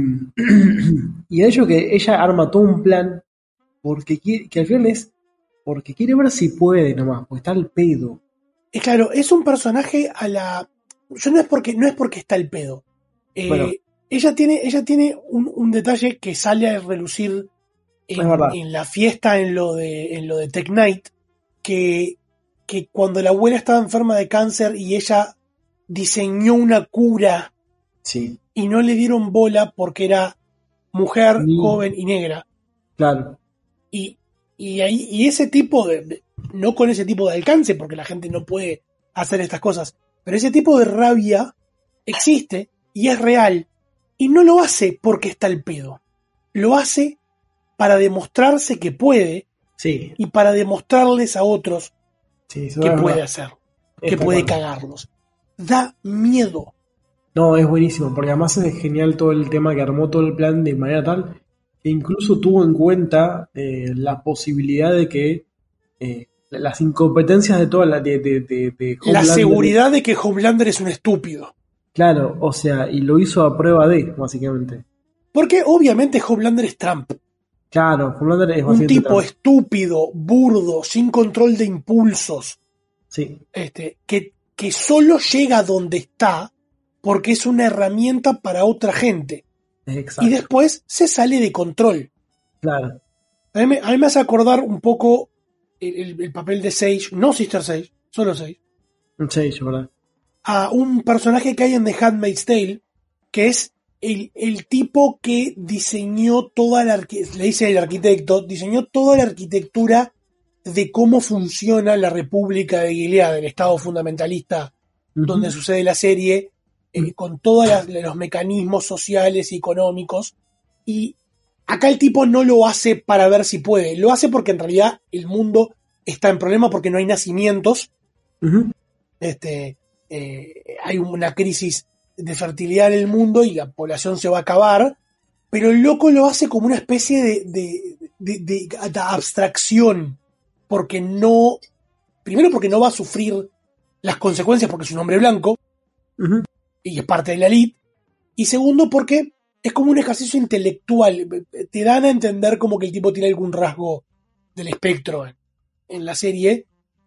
y de hecho que ella arma todo un plan porque quiere, que al final es porque quiere ver si puede nomás, porque está al pedo. Es claro, es un personaje a la... Yo no es porque, no es porque está al pedo. Eh, bueno. Ella tiene, ella tiene un, un detalle que sale a relucir en, en la fiesta, en lo de, en lo de Tech Night, que, que cuando la abuela estaba enferma de cáncer y ella diseñó una cura sí. y no le dieron bola porque era mujer, sí. joven y negra. Claro. Y, y, ahí, y ese tipo de, de, no con ese tipo de alcance, porque la gente no puede hacer estas cosas, pero ese tipo de rabia existe y es real. Y no lo hace porque está al pedo. Lo hace para demostrarse que puede sí. y para demostrarles a otros sí, que puede hacer, que puede cagarlos. Da miedo. No, es buenísimo, porque además es genial todo el tema que armó todo el plan de manera tal que incluso tuvo en cuenta eh, la posibilidad de que eh, las incompetencias de toda la de, de, de, de la seguridad de que Homelander es un estúpido. Claro, o sea, y lo hizo a prueba de, básicamente. Porque obviamente Homelander es Trump. Claro, Homelander es un tipo Trump. estúpido, burdo, sin control de impulsos. Sí. Este, que, que solo llega donde está porque es una herramienta para otra gente. Exacto. Y después se sale de control. Claro. A mí, me, a mí me hace acordar un poco el, el, el papel de Sage, no Sister Sage, solo Sage. Sage, ¿verdad? A un personaje que hay en The Handmaid's Tale, que es el, el tipo que diseñó toda la, le dice el arquitecto, diseñó toda la arquitectura de cómo funciona la República de Gilead, el estado fundamentalista uh-huh. donde sucede la serie, eh, con todos los mecanismos sociales y económicos. Y acá el tipo no lo hace para ver si puede, lo hace porque en realidad el mundo está en problema porque no hay nacimientos. Uh-huh. Este... Eh, hay una crisis de fertilidad en el mundo y la población se va a acabar, pero el loco lo hace como una especie de, de, de, de, de abstracción, porque no, primero porque no va a sufrir las consecuencias porque es un hombre blanco uh-huh. y es parte de la elite, y segundo porque es como un ejercicio intelectual, te dan a entender como que el tipo tiene algún rasgo del espectro en, en la serie,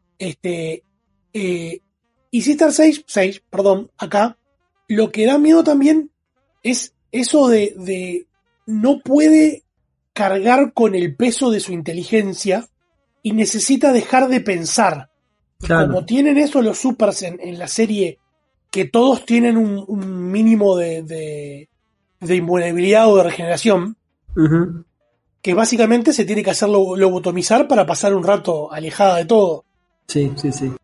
este eh, y Sister Sage, Sage, perdón, acá, lo que da miedo también es eso de, de no puede cargar con el peso de su inteligencia y necesita dejar de pensar. Claro. Como tienen eso los supers en, en la serie, que todos tienen un, un mínimo de, de, de invulnerabilidad o de regeneración, uh-huh. que básicamente se tiene que hacer lobotomizar para pasar un rato alejada de todo. Sí, sí, sí.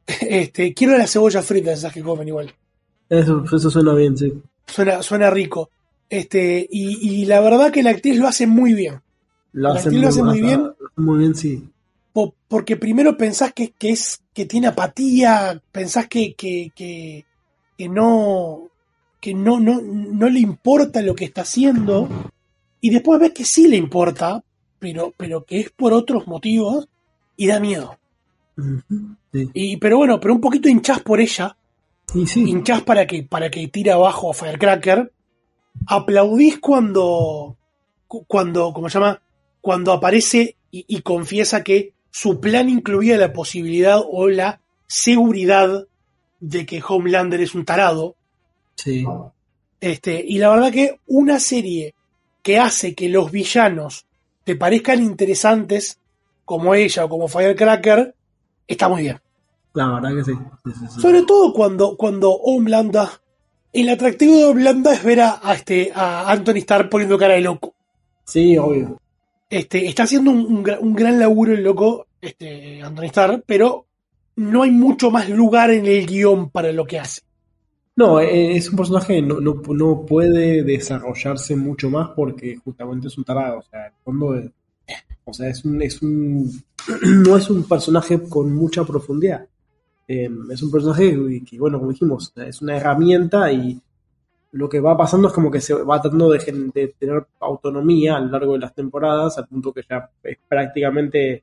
Este, quiero las cebollas fritas esas que comen igual. Eso, eso suena bien, sí. Suena, suena rico. Este, y, y la verdad que la actriz lo hace muy bien. Lo la hace actriz lo hace muy bien. Muy bien, sí. Po, porque primero pensás que, que es que tiene apatía, pensás que, que, que, que no que no, no, no le importa lo que está haciendo, y después ves que sí le importa, pero, pero que es por otros motivos, y da miedo. Uh-huh, sí. Y, pero bueno, pero un poquito hinchás por ella, y sí. hinchás para que, para que tire abajo a Firecracker, aplaudís cuando, cuando, ¿cómo se llama? Cuando aparece y, y confiesa que su plan incluía la posibilidad o la seguridad de que Homelander es un tarado. Sí. Este, y la verdad que una serie que hace que los villanos te parezcan interesantes, como ella o como Firecracker, está muy bien. La verdad que sí. sí, sí, sí. Sobre todo cuando, cuando Homelander, el atractivo de Homelander es ver a, a, este, a Anthony Starr poniendo cara de loco. Sí, obvio. Este, está haciendo un, un, un gran laburo el loco, este, Anthony Starr, pero no hay mucho más lugar en el guión para lo que hace. No, es un personaje que no, no, no puede desarrollarse mucho más porque justamente es un tarado. O sea, en el fondo es, o sea, es un, es un no es un personaje con mucha profundidad. Eh, es un personaje que, que, bueno, como dijimos, es una herramienta, y lo que va pasando es como que se va tratando de, de tener autonomía a lo largo de las temporadas, al punto que ya es prácticamente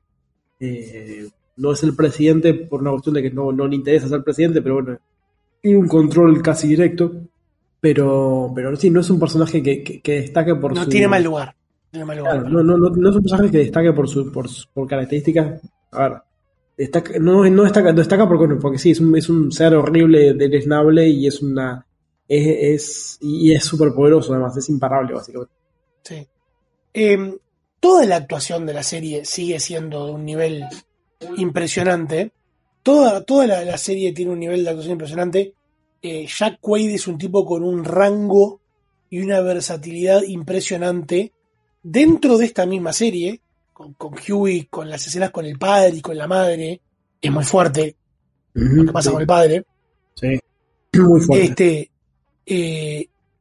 eh, no es el presidente por una cuestión de que no, no le interesa ser presidente, pero bueno, tiene un control casi directo, pero pero sí, no es un personaje que, que, que destaque por no su... Tiene mal lugar. Tiene mal lugar. Claro, no, no, no, no es un personaje que destaque por su por, por características. A ver, destaca, no, no destaca, destaca porque, porque sí, es un, es un ser horrible, deleznable, y es una... Es, es, y es súper poderoso, además, es imparable, básicamente. Sí. Eh, toda la actuación de la serie sigue siendo de un nivel impresionante. Toda, toda la, la serie tiene un nivel de actuación impresionante. Eh, Jack Quaid es un tipo con un rango y una versatilidad impresionante dentro de esta misma serie, con, con Hughie, con las escenas con el padre y con la madre. Es muy fuerte uh-huh, lo que pasa sí. con el padre. Sí, muy fuerte. Este, eh,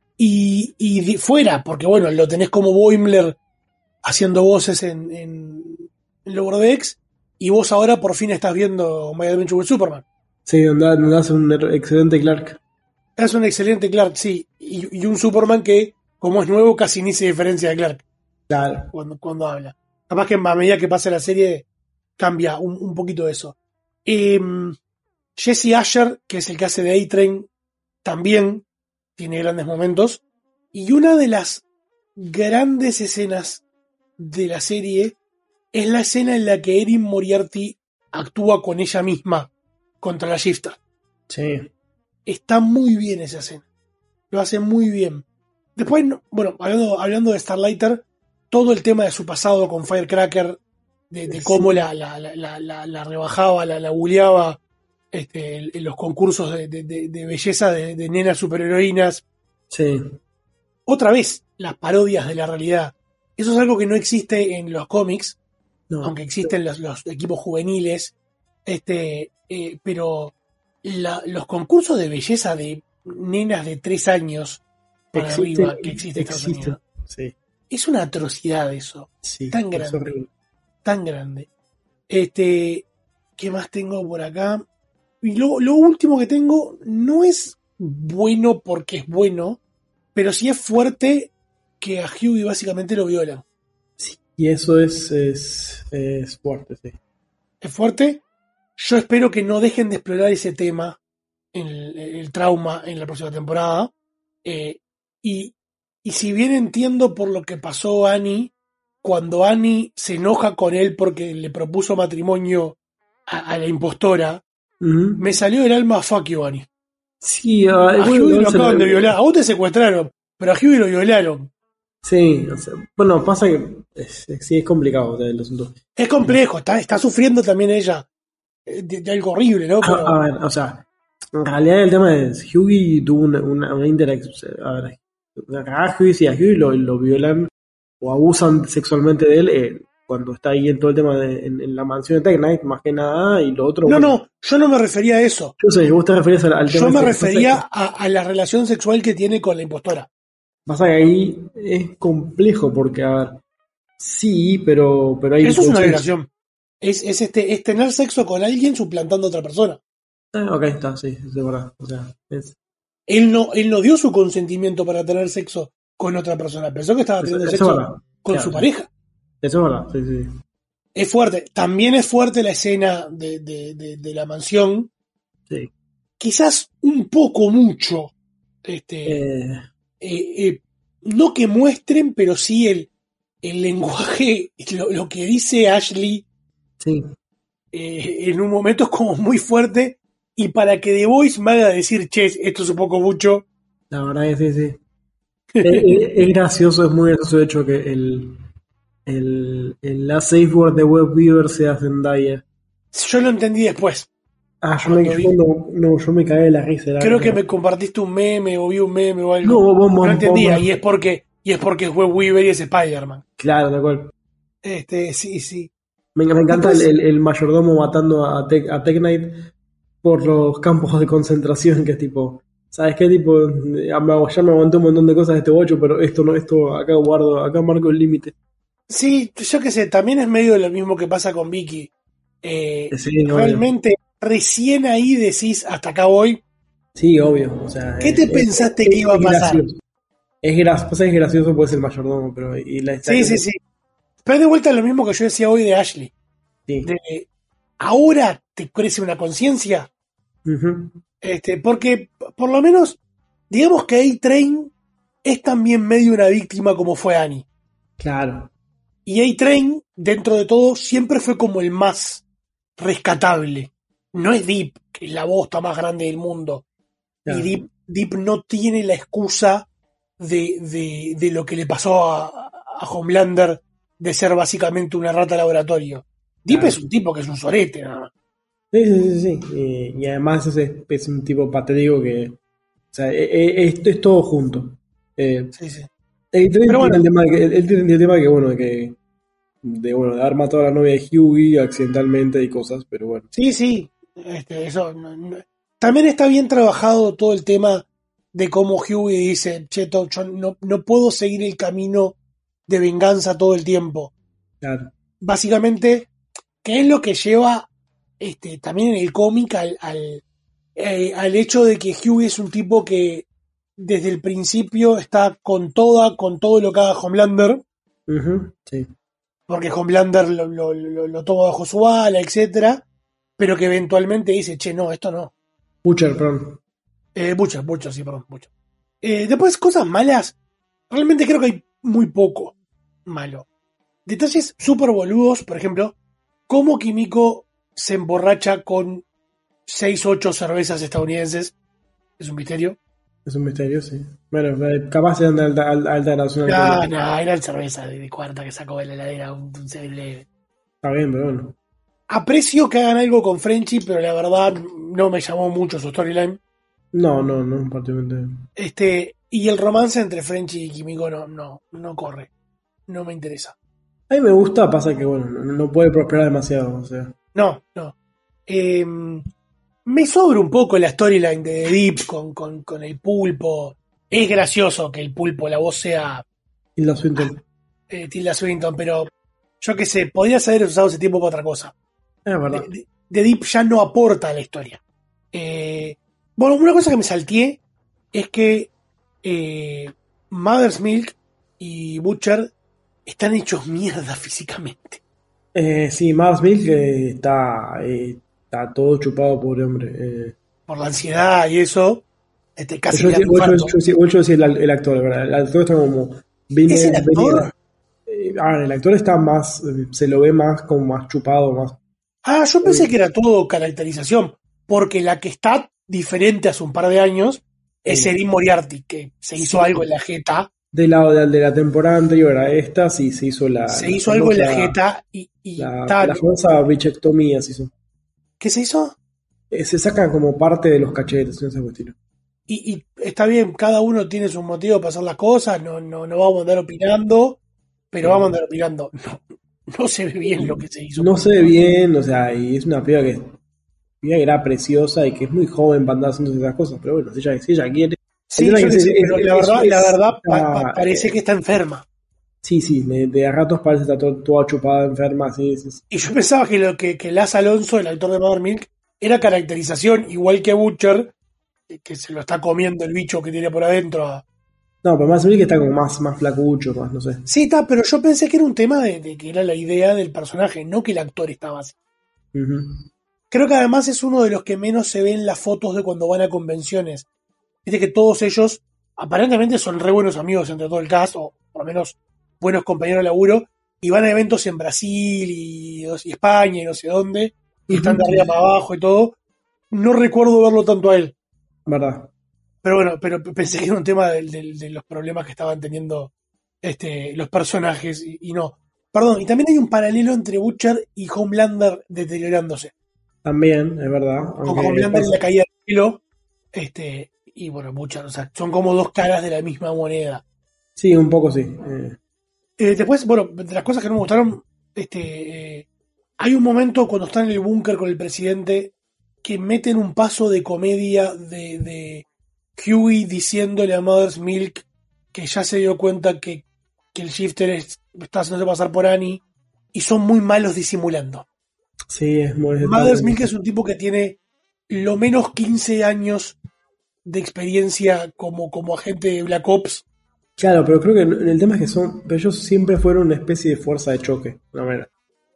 y, y de fuera, porque bueno, lo tenés como Boimler haciendo voces en, en, en Lower Decks, y vos ahora por fin estás viendo My Adventure with Superman. Sí, donde, donde hace un excelente Clark. Es un excelente Clark, sí. Y, y un Superman que, como es nuevo, casi ni se diferencia de Clark. Claro. Cuando, cuando habla. Capaz que a medida que pasa la serie, cambia un, un poquito eso. Eh, Jesse Asher, que es el que hace de A-Train, también tiene grandes momentos. Y una de las grandes escenas de la serie es la escena en la que Erin Moriarty actúa con ella misma contra la Shifter. Sí. Está muy bien esa escena. Lo hace muy bien. Después, bueno, hablando, hablando de Starlighter, todo el tema de su pasado con Firecracker, de, de cómo sí. la, la, la, la, la rebajaba, la, la bulleaba este, en los concursos de, de, de, de belleza de, de nenas superheroínas. Sí. Otra vez, las parodias de la realidad. Eso es algo que no existe en los cómics, no. aunque existen los, los equipos juveniles, este, eh, pero la, los concursos de belleza de nenas de tres años para existe, arriba que existe en Estados Unidos. Sí. Es una atrocidad eso. Sí, tan grande. Tan grande. Este, ¿qué más tengo por acá? Y lo, lo último que tengo no es bueno porque es bueno, pero sí es fuerte que a Hughie básicamente lo violan. Sí, y eso es, es, es fuerte, sí. Es fuerte. Yo espero que no dejen de explorar ese tema, el, el trauma, en la próxima temporada. Eh, y, y si bien entiendo por lo que pasó Annie, cuando Annie se enoja con él porque le propuso matrimonio a, a la impostora, uh-huh. me salió del alma fuck you, Annie. Sí, uh, a bueno, Hughie no lo acaban la... de violar. A vos te secuestraron, pero a Hughie lo violaron. Sí, o sea, bueno, pasa que es, es, sí es complicado el asunto. Es complejo, está, está sufriendo también ella de, de algo horrible, ¿no? Pero... A, a ver, o sea, en realidad el tema es Hughie tuvo una, una, una interacción. A ver, a Hughie, si a Hughie lo, lo violan o abusan sexualmente de él eh, cuando está ahí en todo el tema de en, en la mansión de Tech Knight, más que nada, y lo otro. No, bueno, no, yo no me refería a eso. Yo sé, vos te referías al, al tema. Yo me ese, refería a, a la relación sexual que tiene con la impostora. Pasa que ahí es complejo porque, a ver, sí, pero, pero hay... Eso es una violación. Es, es, este, es tener sexo con alguien suplantando a otra persona. Ah, ok, está, sí, es de verdad. O sea, es... Él no, él no dio su consentimiento para tener sexo con otra persona. Pensó que estaba teniendo Eso- eso sexo es verdad. con Claro, su sí. pareja. Eso es verdad, sí, sí. Es fuerte. También es fuerte la escena de, de, de, de la mansión. Sí. Quizás un poco mucho. Este, Eh, eh, eh, no que muestren, pero sí el, el lenguaje, lo, lo que dice Ashley sí. eh, en un momento es como muy fuerte. Y para que The Voice me haga decir, che, esto es un poco mucho. La verdad es que sí, sí. es, es- es gracioso, es muy gracioso de hecho que el, el, el la safe word de WebViewer sea Zendaya. Yo lo entendí después. Ah, yo me, Cuando yo vi- no, no, yo me cagué de la risa. la Creo verdad. que me compartiste un meme o vi un meme o algo. No, vos- vos- no entendía. vos- Y es porque, y es porque es Web Weaver y es Spider-Man. Claro, tal cual. Este, sí, sí. Me, me encanta Después- el, el- el mayordomo matando a, Tech, a Tech Knight por los campos de concentración, que es tipo, ¿sabes qué? Tipo, ya me, ya me aguanté un montón de cosas de este bocho, pero esto no, esto acá guardo, acá marco el límite. Sí, yo qué sé, también es medio lo mismo que pasa con Vicky. Eh, Sí, obvio. realmente, recién ahí decís, hasta acá voy. Sí, obvio. O sea, ¿Qué te es- pensaste es- que iba a es pasar? gracioso. Es gracioso, pasa que es gracioso, puede ser el mayordomo, pero y la Sí, sí, sí. Pero de vuelta lo mismo que yo decía hoy de Ashley. Sí. De, ahora te crece una conciencia. Ujú. Este, porque p- por lo menos, digamos que A-Train es también medio una víctima como fue Annie. Claro. Y A-Train, dentro de todo, siempre fue como el más rescatable. No es Deep, que es la bosta más grande del mundo. Claro. Y Deep, Deep no tiene la excusa de, de, de lo que le pasó a, a Homelander de ser básicamente una rata laboratorio. Deep Claro. es un tipo que es un sorete, nada más. Sí, sí, sí, sí. Y, y además es, es un tipo patético que. O sea, e- e- es, es todo junto. Eh, Sí, sí. él tiene Pero bueno. el tema de que, él tiene el tema de que, bueno, de que. De, bueno, de haber matado a la novia de Hughie accidentalmente y cosas, pero bueno. Sí, sí. Este, eso, no- no- También está bien trabajado todo el tema de cómo Hughie dice, cheto, yo no, no puedo seguir el camino de venganza todo el tiempo. Claro. Básicamente, ¿qué es lo que lleva este, también en el cómic al, al, eh, al hecho de que Hughie es un tipo que desde el principio está con toda, con todo lo que haga Homelander, Ujú, sí. porque Homelander lo, lo, lo, lo toma bajo su ala, etcétera, pero que eventualmente dice, che, no, esto no. Butcher, perdón. Eh, muchas, muchas, sí, perdón, muchas. Eh, después, cosas malas, realmente creo que hay muy poco malo. Detalles súper boludos, por ejemplo, cómo Kimiko se emborracha con seis ocho cervezas estadounidenses. Es un misterio. Es un misterio, sí. Bueno, eh, capaz sean de alta, alta, alta nacional. No, no, eran cervezas de, de cuarta que sacó de la heladera un, un seis leve. Está bien, pero bueno. Aprecio que hagan algo con Frenchy, pero la verdad no me llamó mucho su storyline. No, no, no, particularmente. Este, y el romance entre Frenchy y Kimiko no, no, no corre. No me interesa. A mí me gusta, pasa que, bueno, no, no puede prosperar demasiado, o sea. No, no. Eh, me sobra un poco la storyline de Deep con, con, con el pulpo. Es gracioso que el pulpo, la voz sea Y la Swinton. eh, Tilda Swinton, pero yo qué sé, podrías haber usado ese tiempo para otra cosa. Es verdad. De, de- de Deep ya no aporta a la historia. Eh, bueno, una cosa que me salteé es que eh, Mother's Milk y Butcher están hechos mierda físicamente. Eh, sí, Mars Milk eh, está, eh, está todo chupado, pobre hombre. Eh, Por la ansiedad y eso, este, casi yo, le decía- dan un yo, infarto. yo, decía- yo decía el, el actor, ¿verdad? El actor está como. Viene, ¿Es el actor? venía- eh, ah, el actor está más. eh, se lo ve más como más chupado, más. Ah, yo pensé que era todo caracterización, porque la que está diferente hace un par de años es Sí. Erin Moriarty, que se hizo Sí. algo en la jeta, Del lado de, de la temporada anterior a esta, sí se hizo la. se la hizo algo en la famosa- jeta y, y La, está- la famosa bichectomía se hizo. ¿qué se hizo? Eh, se sacan como parte de los cachetes, no sé qué estilo. Y, y está bien, cada uno tiene su motivo para hacer las cosas, no, no, no vamos a andar opinando, pero vamos a andar opinando. No, no se ve bien lo que se hizo. No se ve bien, o sea, y es una piba que, piba que era preciosa y que es muy joven para andar haciendo esas cosas, pero bueno, si ella, si ella quiere. Sí, El tema yo es que que sé, es- pero es- la verdad, es- la verdad pa- está- pa- parece que está enferma. Sí, sí, de, de a ratos parece estar to- toda chupada, enferma, sí, sí, sí. Y yo pensaba que lo que, que Laz Alonso, el actor de Mother Milk, era caracterización, igual que Butcher, que, que se lo está comiendo el bicho que tiene por adentro. a- No, pero más bien que está como más, más flacucho, más, no sé. Sí, está, pero yo pensé que era un tema de, de que era la idea del personaje, no que el actor estaba así. Ujú. Creo que además es uno de los que menos se ven las fotos de cuando van a convenciones. Viste que todos ellos aparentemente son re buenos amigos entre todo el cast, o por lo menos buenos compañeros de laburo, y van a eventos en Brasil y, y España y no sé dónde, y están de arriba para abajo y todo. No recuerdo verlo tanto a él. ¿Verdad? Pero bueno, pero pensé que era un tema de, de- de los problemas que estaban teniendo este, los personajes y, y no. Perdón, y también hay un paralelo entre Butcher y Homelander deteriorándose. También, es verdad. Con Aunque Homelander pasa- en la caída del pelo, este, y bueno, Butcher, o sea, son como dos caras de la misma moneda. Sí, un poco sí. eh. Eh, después, bueno, de las cosas que no me gustaron, este, eh, hay un momento cuando están en el búnker con el presidente que meten un paso de comedia de, de Huey diciéndole a Mother's Milk que ya se dio cuenta que, que el shifter es- está haciéndose pasar por Annie y son muy malos disimulando. Sí, es muy... Mother's Milk es un tipo que tiene lo menos quince años de experiencia como, como agente de Black Ops. Claro, pero creo que el el tema es que son, ellos siempre fueron una especie de fuerza de choque, de una manera.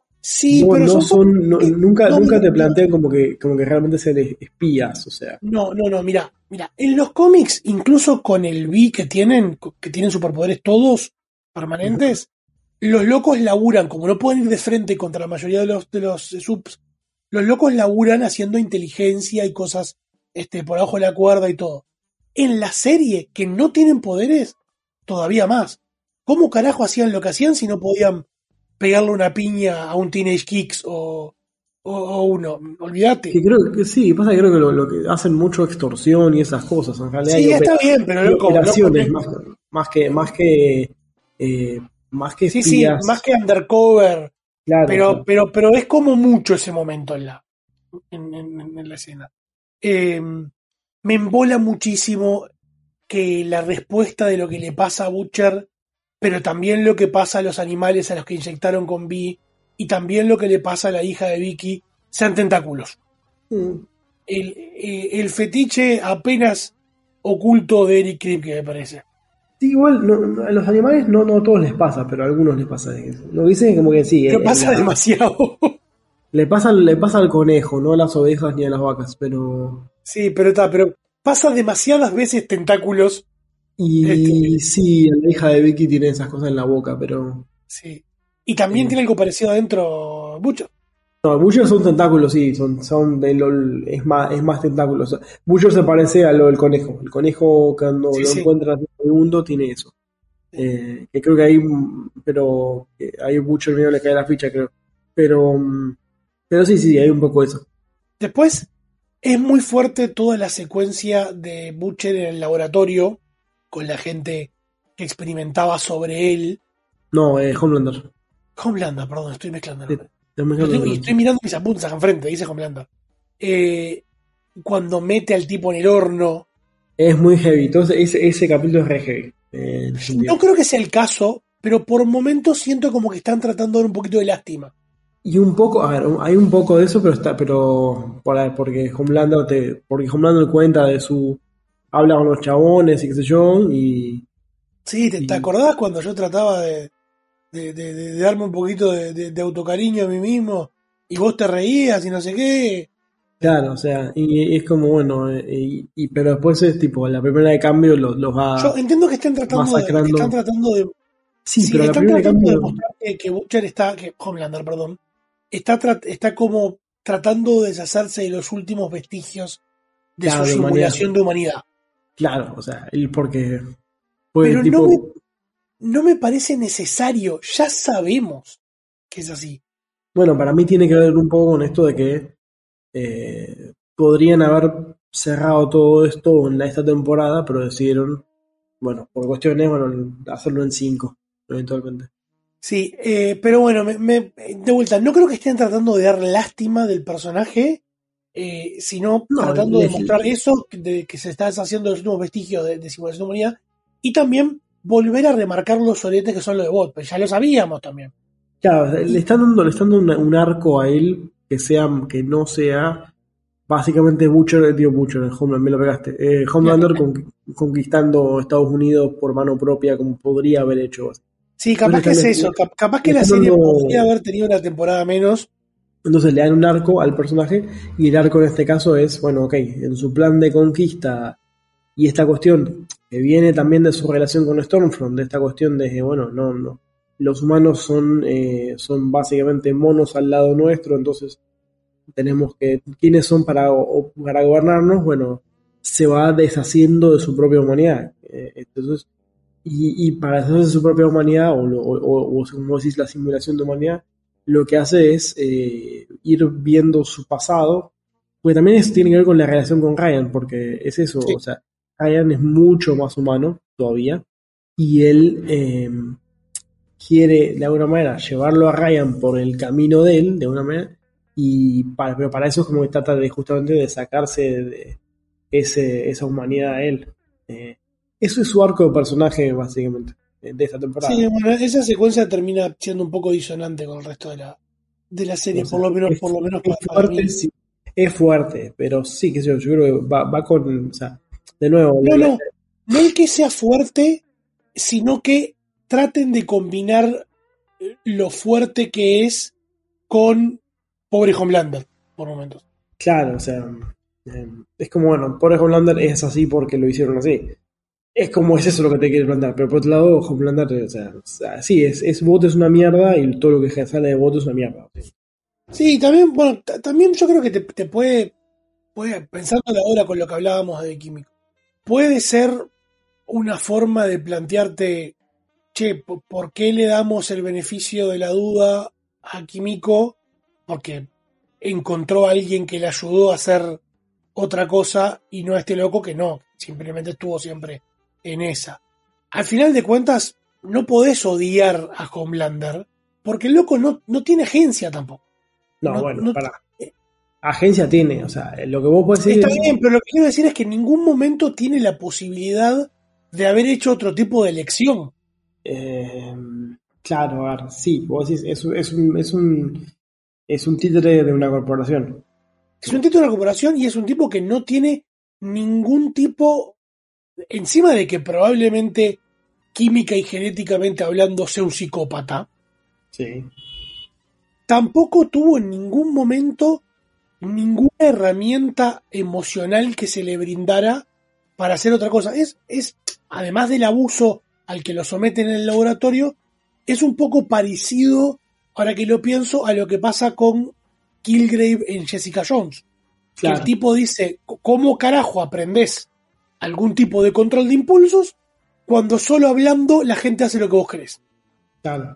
Sí, no, pero no son son, no- nunca, no, nunca no, te plantean como que, como que realmente sean es- espías, o sea. No, no, no, mira, mira, en los cómics, incluso con el V que tienen, que tienen superpoderes todos permanentes, los locos laburan, como no pueden ir de frente contra la mayoría de los, de los eh, subs, los locos laburan haciendo inteligencia y cosas este, por abajo de la cuerda y todo. En la serie, que no tienen poderes, todavía más. ¿Cómo carajo hacían lo que hacían si no podían pegarle una piña a un Teenage Kicks o, o, o uno? Olvídate. Que creo que sí, pasa que creo que lo, lo que hacen mucho extorsión y esas cosas. En realidad Sí, hay está opera- bien, pero hay loco, operaciones loco, más, más que, más que, eh, más que Sí, sí, espías. más que undercover. Claro, pero, claro. pero, pero es como mucho ese momento en la, en, en- en la escena. Eh, me embola muchísimo que la respuesta de lo que le pasa a Butcher, pero también lo que pasa a los animales a los que inyectaron con Vi, y también lo que le pasa a la hija de Vicky, sean tentáculos. Mm. El, eh, el fetiche apenas oculto de Eric Kripke, me parece. Sí, igual no, no, a los animales no, no a todos les pasa, pero a algunos les pasa eso. Lo dicen como que sí. Pero eh, pasa la- demasiado. Le pasa, le pasa al conejo, no a las ovejas ni a las vacas, pero... Sí, pero está, pero pasa demasiadas veces tentáculos. Y Este- sí, la hija de Vicky tiene esas cosas en la boca, pero... Sí. Y también tiene algo parecido adentro, Butcher. No, Butcher son tentáculos, sí, son, son de LOL, es más, es más tentáculos. Butcher se parece a lo del conejo. El conejo cuando Sí, lo sí. encuentras en el segundo tiene eso. Eh, que creo que ahí, mm, pero eh, ahí Butcher medio le cae la ficha, creo. Pero, mm, pero sí, sí, hay un poco eso. Después, es muy fuerte toda la secuencia de Butcher en el laboratorio, con la gente que experimentaba sobre él. No, eh, Homelander. Homelander, perdón, estoy mezclando. Sí, ¿no? Te me Lo acuerdo tengo- y de- estoy mirando mis apuntes acá enfrente, dice Homelander. Eh, cuando mete al tipo en el horno. Es muy heavy, entonces ese, ese capítulo es re heavy. eh, en ese sentido. No creo que sea el caso, pero por momentos siento como que están tratando de dar un poquito de lástima. Y un poco, a ver, hay un poco de eso, pero está, pero por- porque Homelander te, porque Homelander cuenta de su, habla con los chabones y qué sé yo, y Sí, ¿te, te acordás cuando yo trataba de, de, de- de darme un poquito de, de- de autocariño a mí mismo y vos te reías y no sé qué? claro, o sea, y es como bueno, eh, y, y- pero después es tipo, la primera de cambio los, los va Yo entiendo que estén tratando de, que masacrando. están tratando de, Sí, sí, pero la están primera de tratando de cambio, mostrar que, que Butcher está, que Homelander, perdón, está, tra- está como tratando de deshacerse de los últimos vestigios de Claro, su de humanidad. simulación de humanidad. claro, o sea, él porque fue Pero tipo, no me, no me parece necesario, ya sabemos que es así. bueno, para mí tiene que ver un poco con esto de que eh, podrían haber cerrado todo esto en la- esta temporada, pero decidieron, bueno, por cuestiones, bueno, hacerlo en cinco, eventualmente. Sí, eh, pero bueno, me, me- de vuelta, no creo que estén tratando de dar lástima del personaje, eh, sino No, tratando les- de mostrar eso, de que se está deshaciendo de los últimos vestigios de, de civilización de humanidad, y también volver a remarcar los soletes que son los de Bot, pues ya lo sabíamos también. Claro, le están dando, le están dando una- un arco a él que sea, que no sea básicamente Butcher, tío Butcher, Homeland, me lo pegaste. Eh, Homelander con- conquistando Estados Unidos por mano propia, como podría haber hecho. Sí, capaz que es Entonces, eso, le- cap- capaz que le la están serie dando- podría haber tenido una temporada menos. Entonces le dan un arco al personaje y el arco en este caso es, bueno, ok, en su plan de conquista y esta cuestión que viene también de su relación con Stormfront, de esta cuestión de que, bueno, no, no, los humanos son, eh, son básicamente monos al lado nuestro, entonces tenemos que, ¿quiénes son para, o- para gobernarnos? Bueno, se va deshaciendo de su propia humanidad. Eh, entonces, y, y para deshacerse de su propia humanidad, o, lo- o, o, o como decís, la simulación de humanidad, lo que hace es eh, ir viendo su pasado, porque también eso tiene que ver con la relación con Ryan, porque es eso, o sea, Ryan es mucho más humano todavía, y él eh, quiere de alguna manera llevarlo a Ryan por el camino de él, de alguna manera, y para, pero para eso es como que trata de justamente de sacarse de ese, esa humanidad a él. Eh, eso es su arco de personaje, básicamente, eh, de esta temporada. Sí, bueno, esa secuencia termina siendo un poco disonante con el resto de la, de la serie, O sea, por lo menos, es, por lo menos es para, para fuerte, mí. sí, es fuerte, pero sí, que yo, yo creo que va, va con, o sea, de nuevo, No, la- no, no el que sea fuerte, sino que traten de combinar lo fuerte que es con pobre Homelander, por momentos. claro, o sea, eh, es como, bueno, pobre Homelander es así porque lo hicieron así. Es como es eso lo que te quiere plantear, pero por otro lado, Homelander, o sea, o sea, sí, es, es Bot es una mierda y todo lo que sale de Bot es una mierda. ¿Sí? Sí, también, bueno, t- también yo creo que te, te puede, puede, pensando ahora con lo que hablábamos de Químico, puede ser una forma de plantearte, che, po- ¿por qué le damos el beneficio de la duda a Químico? Porque encontró a alguien que le ayudó a hacer otra cosa y no a este loco que no, simplemente estuvo siempre en esa. Al final de cuentas, no podés odiar a Homelander porque el loco no, no tiene agencia tampoco. No, No- bueno, no- para. Agencia tiene, o sea, lo que vos podés decir Está es- bien, pero lo que quiero decir es que en ningún momento tiene la posibilidad de haber hecho otro tipo de elección. Eh, claro, a ver, sí, vos decís, es, un- es, un, es, un, es un títere de una corporación. Es un tipo de corporación y es un tipo que no tiene ningún tipo, encima de que probablemente química y genéticamente hablando sea un psicópata, Sí. tampoco tuvo en ningún momento ninguna herramienta emocional que se le brindara para hacer otra cosa. Es, es, además del abuso al que lo someten en el laboratorio, es un poco parecido, ahora que lo pienso, a lo que pasa con Kilgrave en Jessica Jones. Que Claro. el tipo dice, ¿cómo carajo aprendés algún tipo de control de impulsos cuando solo hablando la gente hace lo que vos querés? Claro.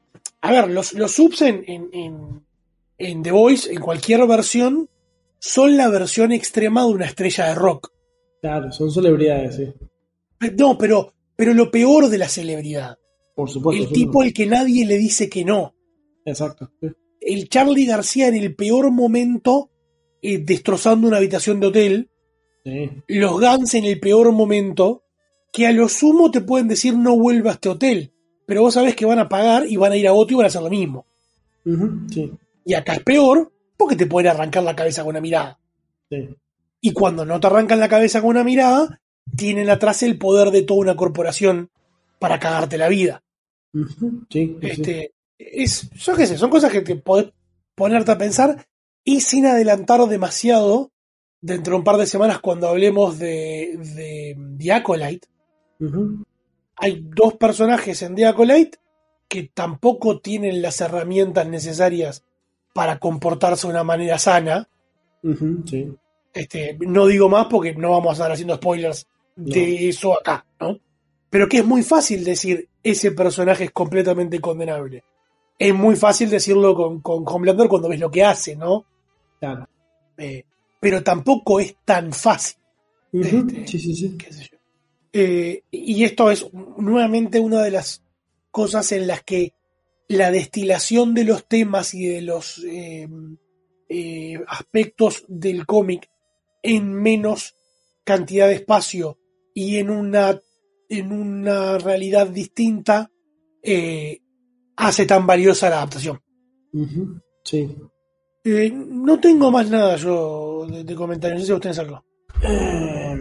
A ver, los, los subs en, en, en, en The Voice, en cualquier versión, son la versión extrema de una estrella de rock. Claro, son celebridades, sí. Pe- No, pero, pero lo peor de la celebridad. Por supuesto. El sí. tipo al que nadie le dice que no. Exacto. Sí. El Charlie García en el peor momento, eh, destrozando una habitación de hotel. Sí. Los Guns en el peor momento, que a lo sumo te pueden decir no vuelva a este hotel. Pero vos sabés que van a pagar y van a ir a otro y van a hacer lo mismo. Ujú, sí. Y acá es peor porque te pueden arrancar la cabeza con una mirada. Sí. Y cuando no te arrancan la cabeza con una mirada, tienen atrás el poder de toda una corporación para cagarte la vida. Ujú, sí, sí, sí. Este, es, yo qué sé, son cosas que te podés ponerte a pensar y sin adelantar demasiado, dentro de un par de semanas cuando hablemos de, de The Acolyte, Ujú. hay dos personajes en The Acolyte que tampoco tienen las herramientas necesarias para comportarse de una manera sana. Ujú, sí. Este, no digo más porque no vamos a estar haciendo spoilers de eso acá, ¿no? Pero que es muy fácil decir ese personaje es completamente condenable. Es muy fácil decirlo con, con Homelander cuando ves lo que hace, ¿no? Claro. Eh, pero tampoco es tan fácil. Ujú, Este, sí, sí, sí. qué sé yo. Eh, y esto es nuevamente una de las cosas en las que la destilación de los temas y de los eh, eh, aspectos del cómic en menos cantidad de espacio y en una, en una realidad distinta, eh, hace tan valiosa la adaptación. Uh-huh. Sí. Eh, no tengo más nada yo de, de comentarios, no sé si ustedes algo. Eh,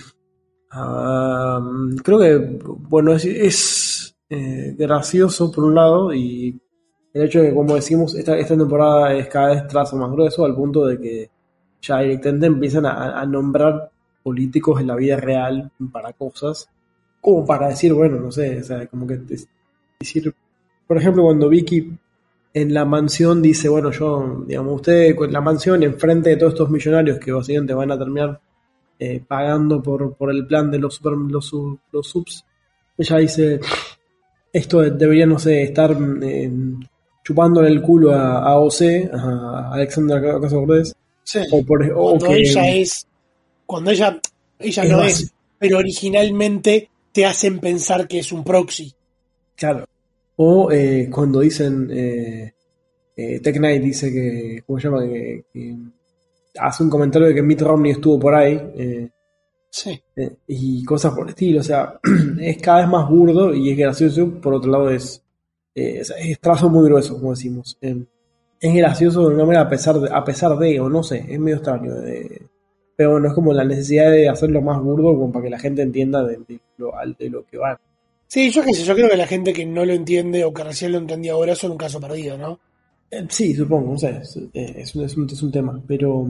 um, creo que, bueno, es, es eh, gracioso por un lado, y el hecho de que, como decimos, esta, esta temporada es cada vez trazo más grueso, al punto de que ya directamente empiezan a, a nombrar políticos en la vida real para cosas, como para decir, bueno, no sé, o sea, como que es, decir, por ejemplo, cuando Vicky en la mansión dice, bueno, yo, digamos, usted con la mansión enfrente de todos estos millonarios que básicamente van a terminar eh, pagando por, por el plan de los, super, los, los subs, ella dice, esto debería, no sé, estar eh, chupándole el culo a, a O C, a Alexander Ocasio-Cortez, sí. o, por, o cuando que ella es, cuando ella, ella es no básico. es, pero originalmente te hacen pensar que es un proxy. Claro. O eh, cuando dicen, eh, eh, Tech Knight dice que, ¿cómo se llama? Que, que hace un comentario de que Mitt Romney estuvo por ahí. Eh, sí. Eh, y cosas por el estilo. O sea, es cada vez más burdo y es gracioso. Por otro lado, es, eh, es, es trazo muy grueso, como decimos. Eh, es gracioso de una manera a pesar de, a pesar de, o no sé, es medio extraño. De, pero bueno, es como la necesidad de hacerlo más burdo como para que la gente entienda de, de, lo, de lo que va. Sí, yo qué sé, yo creo que la gente que no lo entiende o que recién lo entendía ahora son un caso perdido, ¿no? Eh, sí, supongo, no sé, es, es, un, es, un, es un tema, pero...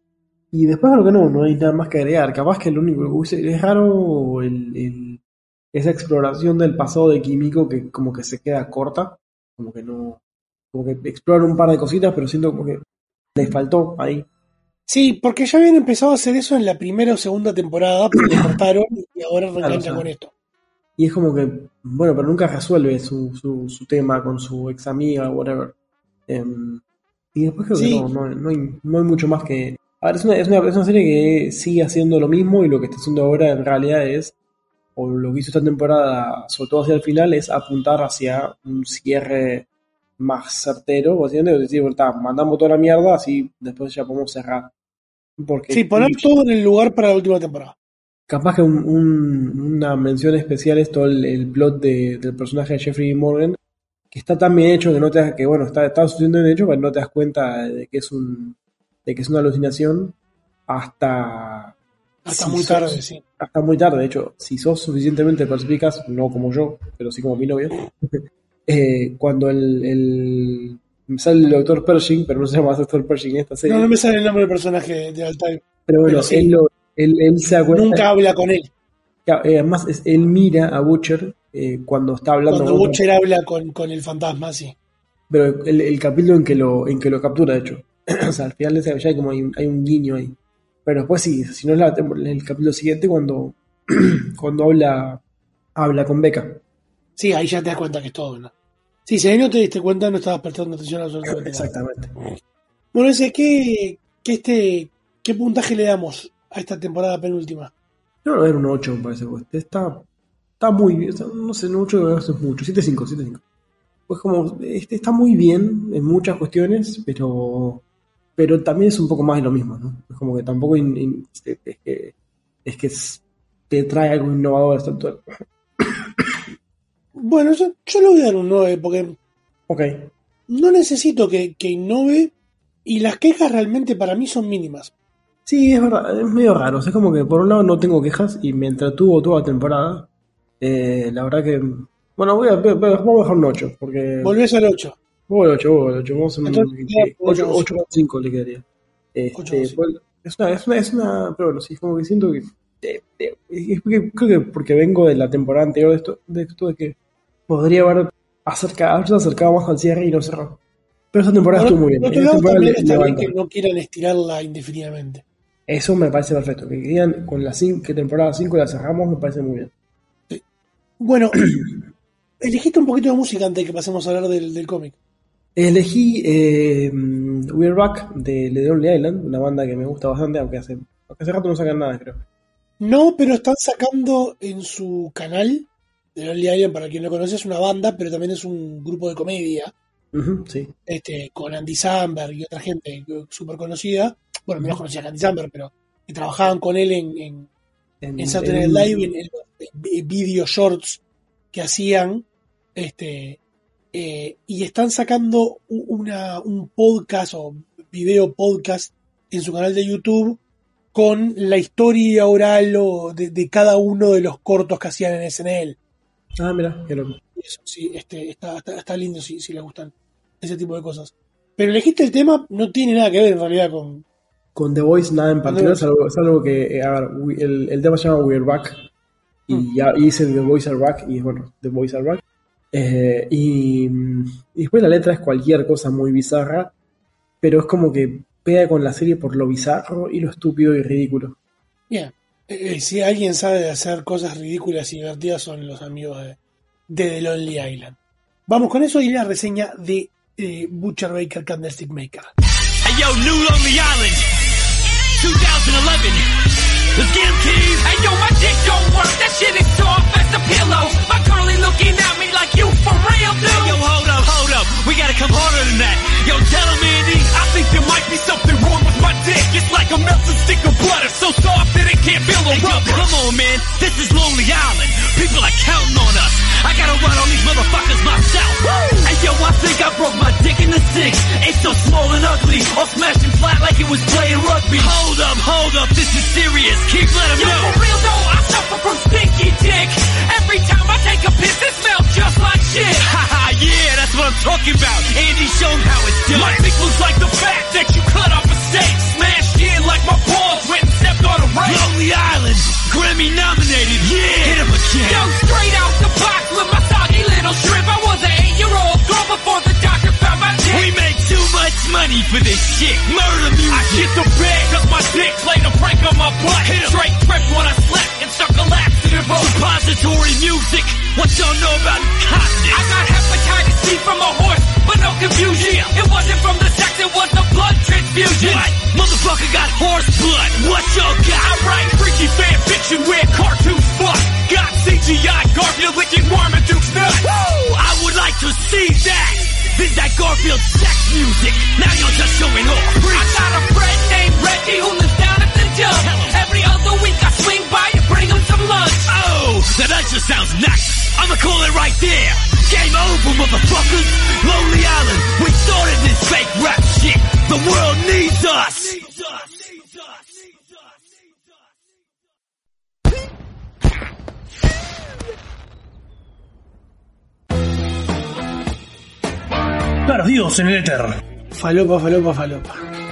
Y después creo que no, no hay nada más que agregar. Capaz que lo único que hubiese... Es raro el, el, esa exploración del pasado de Kimiko que como que se queda corta, como que no... Como que exploran un par de cositas, pero siento como que les faltó ahí. Sí, porque ya habían empezado a hacer eso en la primera o segunda temporada, pero le cortaron y ahora reenganchan Claro, o sea, con esto. Y es como que, bueno, pero nunca resuelve su, su, su tema con su ex amiga o whatever. Eh, y después creo Sí. que no, no, no, hay, no hay mucho más que... A ver, es una, es, una, es una serie que sigue haciendo lo mismo y lo que está haciendo ahora en realidad es, o lo que hizo esta temporada, sobre todo hacia el final, es apuntar hacia un cierre más certero, básicamente, es decir, "Ta, mandamos toda la mierda, así después ya podemos cerrar". Porque Sí, poner todo en el lugar para la última temporada. capaz que un, un, una mención especial es todo el, el plot de, del personaje de Jeffrey Morgan, que está tan bien hecho que no te das, que bueno, está, está suficientemente bien hecho, pero no te das cuenta de que es un de que es una alucinación hasta Hasta si muy sos- tarde, sí. hasta muy tarde. De hecho, si sos suficientemente perspicaz, no como yo, pero sí como mi novia, eh, cuando el, el me sale el doctor Pershing, pero no se llama doctor Pershing en esta serie. No, no me sale el nombre del personaje de, de Altai. Pero bueno, pero sí. él, lo- él, él se da cuenta. Nunca habla con él. Claro, eh, además, es- él mira a Butcher eh, cuando está hablando. Cuando con- Butcher habla con, con el fantasma, sí. Pero el, el capítulo en que lo en que lo captura, de hecho. O sea, al final de ese ya hay como hay un, hay un guiño ahí. Pero después sí, si no es la tem- el capítulo siguiente cuando, cuando habla habla con Becca. Sí, ahí ya te das cuenta que es todo, ¿no? Sí, si ahí no te diste cuenta, no estabas prestando atención a absolutamente nada. Exactamente. Bueno, ese, ¿qué, qué, este, ¿qué puntaje le damos a esta temporada penúltima? Yo no, era un ocho, me parece. Pues. Está, está muy bien. Está- no sé, un ocho es mucho. siete cinco, siete cinco. Pues como, este, está muy bien en muchas cuestiones, pero pero también es un poco más de lo mismo, ¿no? Es como que tampoco in- in- es, es que, es que es- te trae algo innovador a esta altura. Bueno, yo, yo le voy a dar un nueve porque Ok. no necesito que, que innove y las quejas realmente para mí son mínimas. Sí, es verdad, es medio raro. O sea, es como que por un lado no tengo quejas y me entretuvo toda la temporada. Eh, la verdad que. Bueno, voy a, voy a- vamos a dejar un ocho. Porque. Volvés al ocho. Voy al ocho, voy al ocho. Vamos a un Entonces, queda por ocho ocho. coma cinco le quedaría. Este, ocho coma cinco. pues, es, una, es, una, es una. Pero bueno, sí, como que siento que. eh, eh, es que- creo que porque vengo de la temporada anterior de esto, de esto de que podría haber acercado, haberse acercado más al cierre y no cerró. Pero esta temporada Por, estuvo muy bien. por otro Esta lado, temporada también le- está bien levanta. que no quieran estirarla indefinidamente. Eso me parece perfecto. Que digan con la cin- que temporada cinco la cerramos, me parece muy bien. Bueno, elegiste un poquito de música antes de que pasemos a hablar del, del cómic. Elegí eh, We're Back de The Lonely Island, una banda que me gusta bastante, aunque hace, aunque hace rato no sacan nada, creo. No, pero están sacando en su canal, de Lonely Island, para quien no conoce, es una banda, pero también es un grupo de comedia. Uh-huh, sí. Este, con Andy Samberg y otra gente súper conocida. Bueno, menos conocida que Andy Samberg, pero que trabajaban con él en, en, en, en Saturday Night Live, en, en, en video shorts que hacían. Este, eh, y están sacando una, un podcast o video podcast en su canal de YouTube con la historia oral o de, de cada uno de los cortos que hacían en S N L. Ah, mira, qué loco. Eso, sí, este, está, está, está lindo si, si les gustan ese tipo de cosas. Pero elegiste el tema, no tiene nada que ver en realidad con... Con The Voice nada en particular, salvo, salvo que, a ver, el, el tema se llama We're Back, y mm. ya hice The Voice Are Back, y bueno, The Voice Are Back. Eh, y, y después la letra es cualquier cosa muy bizarra, pero es como que pega con la serie por lo bizarro y lo estúpido y ridículo. Bien, yeah. eh, si alguien sabe de hacer cosas ridículas y divertidas son los amigos de, de The Lonely Island. Vamos con eso y la reseña de eh, Butcher Baker Candlestick Maker. Hey yo, New Lonely Island, twenty eleven. Let's get 'em keys. Hey yo, my dick don't work, that shit is soft as a pillow. My curly looking at me like you for real, dude. Hey yo, hold up, hold up, we gotta come harder than that. Yo, tell him, Andy, I think there might be something wrong with my dick. It's like a melted stick of butter, so soft that it can't feel a hey, rubber. Yo, come on, man, this is Lonely Island. People are counting on us. I gotta run on these motherfuckers myself. Woo! Hey yo, I think I broke my dick in the six. It's so small and ugly, all smashing flat like it was playing rugby. Hold up, hold up, this is serious. Keep letting yo, know. For real though, I suffer from stinky dick. Every time I take a piss, it smells just like shit. Haha, yeah, that's what I'm talking about. Andy showed how it's done. My dick looks like the fat that you cut off a steak. Smashed in like my balls went and stepped on a rake. Lonely Island, Grammy nominated, yeah. Hit him again. Yo, straight out the box with my soggy little shrimp. I was an eight-year-old girl before the doctor found my dick. We make too much money for this shit. Murder music. I shit the bed cause my dick played a prank on my butt. Hit him. Straight trip when I slept and stuck a laxative on. Suppository music. What y'all know about incontinence? I got hepatitis C from a horse, but no confusion. Yeah. It wasn't from the sex, it was the blood transfusion. What? Motherfucker got horse blood. What y'all got? I write freaky fan fiction where cartoons fuck. Got C G I Garfield licking Marmaduke's nuts. Woo! I would like to see that. This that Garfield sex music. Now you're just showing off. Preach. I got a friend named Reggie who lives down at the dump. Every other week I swing by to bring him some lunch. Oh, now that just sounds nice. I'ma call it right there. Game over, motherfuckers. Lonely Island, we started this fake rap shit. The world needs us. Needs us. Needs us. Perdidos en el éter. Falopa, falopa, falopa.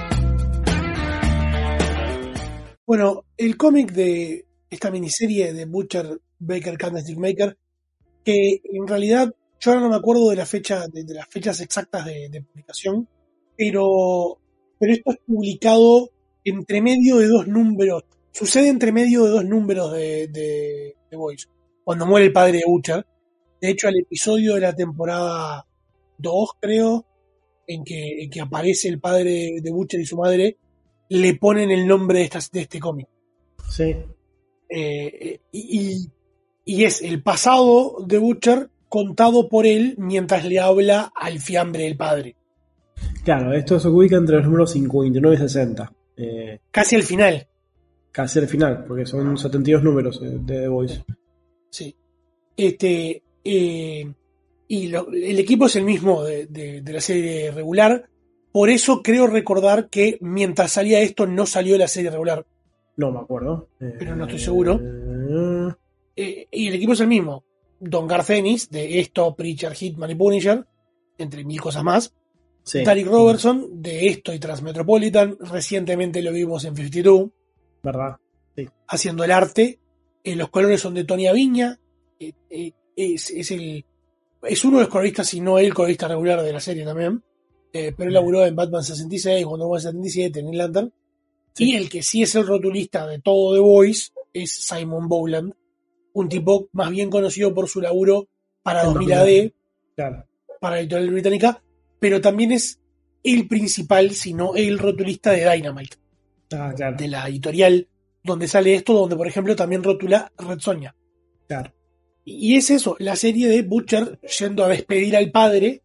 Bueno, el cómic de esta miniserie de Butcher Baker Candlestick Maker, que en realidad yo ahora no me acuerdo de la fecha, de, de las fechas exactas de, de publicación, pero, pero esto es publicado entre medio de dos números. Sucede entre medio de dos números de, de, de Voice. Cuando muere el padre de Butcher. De hecho, el episodio de la temporada dos, creo, en que, en que aparece el padre de Butcher y su madre, le ponen el nombre de, estas, de este cómic. Sí. Eh, y, y es el pasado de Butcher contado por él mientras le habla al fiambre del padre. Claro, esto se ubica entre los números cincuenta y nueve y sesenta. Eh, casi al final. Casi al final, porque son setenta y dos números de The Voice. Sí. Este... Eh, y lo, el equipo es el mismo de, de, de la serie regular, por eso creo recordar que mientras salía esto no salió la serie regular. No me acuerdo. Pero no estoy seguro. Eh... Eh, y el equipo es el mismo. Don Garth Ennis, de esto, Preacher, Hitman y Punisher, entre mil cosas más. Sí. Derek Robertson, de esto y Transmetropolitan, recientemente lo vimos en cincuenta y dos. ¿Verdad? Sí. Haciendo el arte. Eh, los colores son de Tony Aviña. Eh, eh, es, es el... Es uno de los coloristas, si no el colorista regular de la serie también. Eh, pero él laburó en Batman sesenta y seis, Wonder Woman setenta y siete, en Green Lantern. Sí. Y el que sí es el rotulista de todo The Voice es Simon Bowland. Un tipo más bien conocido por su laburo para dos mil A D, claro, para la editorial británica, pero también es el principal, si no el rotulista de Dynamite. Ah, claro. De la editorial donde sale esto, donde por ejemplo también rotula Red Sonja. Claro. Y es eso, la serie de Butcher yendo a despedir al padre,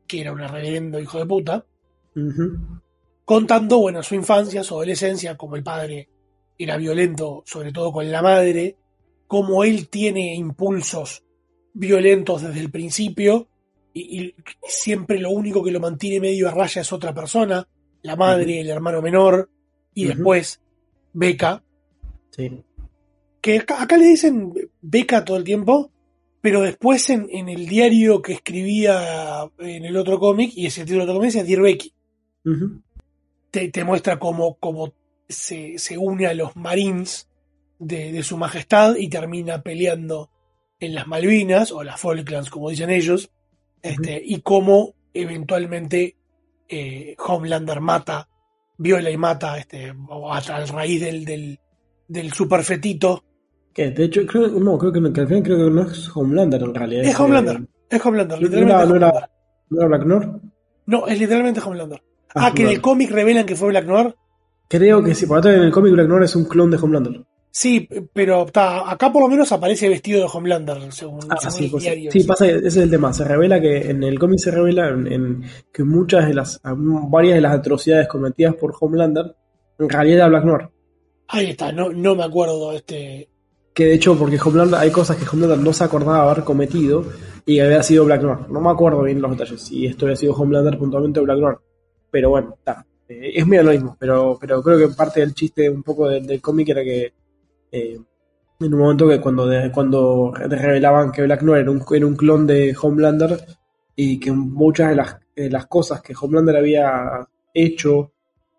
que era un reverendo hijo de puta, Ujú. contando, bueno, su infancia, su adolescencia, como el padre era violento, sobre todo con la madre, como él tiene impulsos violentos desde el principio, y, y siempre lo único que lo mantiene medio a raya es otra persona, la madre, Ujú. el hermano menor, y Ujú. después Becca, Sí. que acá, acá le dicen Becca todo el tiempo, pero después en, en el diario que escribía en el otro cómic, y ese título del otro cómic es Dear Becky, Ujú. te, te muestra cómo, cómo se, se une a los Marines de, de su majestad y termina peleando en las Malvinas, o las Falklands, como dicen ellos, este, y cómo eventualmente eh, Homelander mata, viola y mata este, a, a raíz del, del, del superfetito. Que de hecho, creo, no, creo que, no, que al final creo que no es Homelander en realidad. Es Homelander, eh, es Homelander, no, literalmente era, es no, era, Homelander. ¿No era Black Noir? No, es literalmente Homelander. Ah, Ah, que en el Black- cómic revelan que fue Black Noir. Creo que sí, por ahora en el cómic Black Noir es un clon de Homelander. Sí, pero ta, acá por lo menos aparece vestido de Homelander, según, Ah, según sí, el pues, diario. sí, pasa, ese es el tema. Se revela que en el cómic se revela en, en que muchas de las, varias de las atrocidades cometidas por Homelander en realidad era Black Noir. Ahí está, no, no me acuerdo este. Que de hecho, porque Homelander, hay cosas que Homelander no se acordaba haber cometido y que había sido Black Noir. No me acuerdo bien los detalles, si esto había sido Homelander puntualmente o Black Noir. Pero bueno, está. Eh, es medio lo mismo, pero, pero creo que parte del chiste un poco del, del cómic era que eh, en un momento que cuando, de, cuando revelaban que Black Noir era un, era un clon de Homelander y que muchas de las, de las cosas que Homelander había hecho,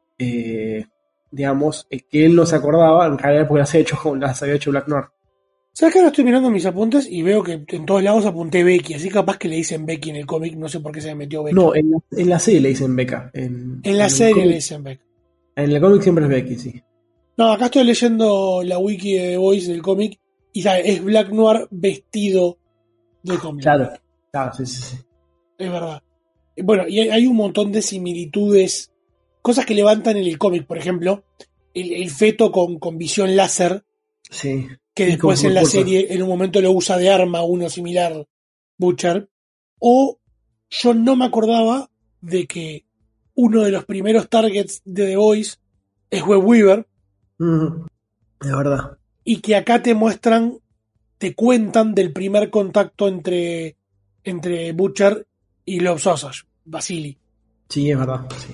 eh, digamos, eh, que él no se acordaba, en realidad porque las, hecho, las había hecho Black Noir. ¿Sabes que ahora estoy mirando mis apuntes y veo que en todos lados apunté Becky? Así capaz que le dicen Becky en el cómic, no sé por qué se me metió Becky. No, en la, en la serie le dicen Becca. En, en la en serie cómic, le dicen Becky. En el cómic siempre es Becky, sí. No, acá estoy leyendo la wiki de The Voice del cómic y sabe, es Black Noir vestido de cómic. Claro, claro, sí, sí, sí. Es verdad. Bueno, y hay, hay un montón de similitudes, cosas que levantan en el cómic, por ejemplo, el, el feto con, con visión láser. Sí. Que Y después con en la fuerza. serie en un momento lo usa de arma uno similar Butcher. O yo no me acordaba de que uno de los primeros targets de The Voice es Web Weaver. Mm, es verdad. Y que acá te muestran, te cuentan del primer contacto entre, entre Butcher y Love Sausage, Vasily. Sí, es verdad. Sí.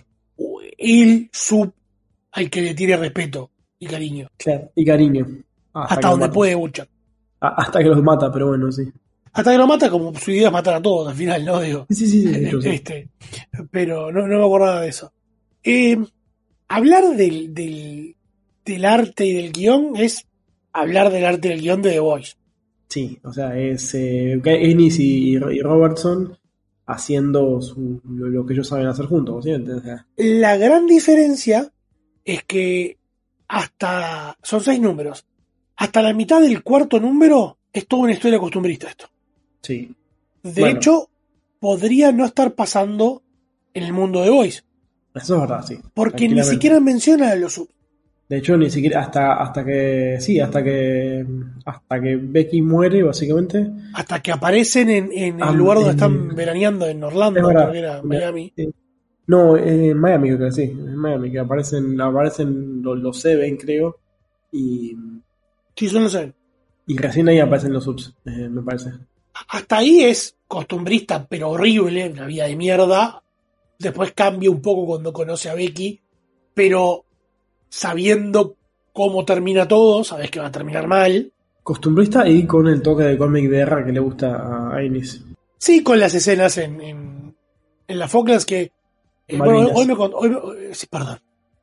El sub al que le tiene respeto y cariño. Claro, y cariño. Hasta, Hasta donde puede Butcher. A- hasta que los mata, pero bueno, sí. Hasta que lo mata, como su idea es matar a todos al final, ¿no? Digo, Sí, sí, sí. de hecho, sí. este, pero no, no me acordaba de eso. Eh, hablar del, del, del arte y del guión es hablar del arte y del guión de The Voice. Sí, o sea, es eh, Ennis y, y Robertson haciendo su, lo, lo que ellos saben hacer juntos, ¿sí? O sea, La gran diferencia es que hasta, son seis números, hasta la mitad del cuarto número es toda una historia costumbrista esto. sí. De Bueno. hecho, podría no estar pasando en el mundo de Voice, Eso es verdad, sí. porque ni Tranquilamente. siquiera menciona a los sub. De hecho, ni siquiera hasta, hasta que. Sí, hasta que. Hasta que Becky muere, básicamente. Hasta que aparecen en, en el Ah, lugar donde en- están veraneando, en Orlando, Es verdad. creo que era Miami. Sí. No, en Miami creo que sí. En Miami, que aparecen, aparecen los, los Seven, creo. Y. Sí, son los Seven. Y recién ahí aparecen los subs, eh, me parece. Hasta ahí es costumbrista, pero horrible, una vida de mierda. Después cambia un poco cuando conoce a Becky, pero sabiendo cómo termina todo, sabes que va a terminar mal. Costumbrista y con el toque de cómic de guerra que le gusta a Ennis. Sí, con las escenas en, en, en la Falklands que... eh, bueno, Malvinas. hoy me, con- hoy me- sí, perdón.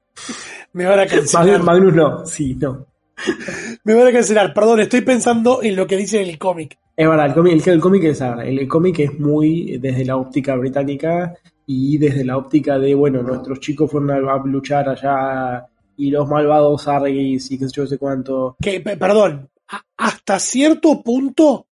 Me van a cancelar. Magnus, Magnus no, sí, no. Me van a cancelar, perdón, estoy pensando en lo que dice en el cómic. Es verdad, el cómic, el, el cómic es verdad, el, el cómic es muy desde la óptica británica y desde la óptica de, bueno, nuestros chicos fueron a, a luchar allá y los malvados Argis y qué sé yo, sé cuánto. Que, pe- perdón, a- hasta cierto punto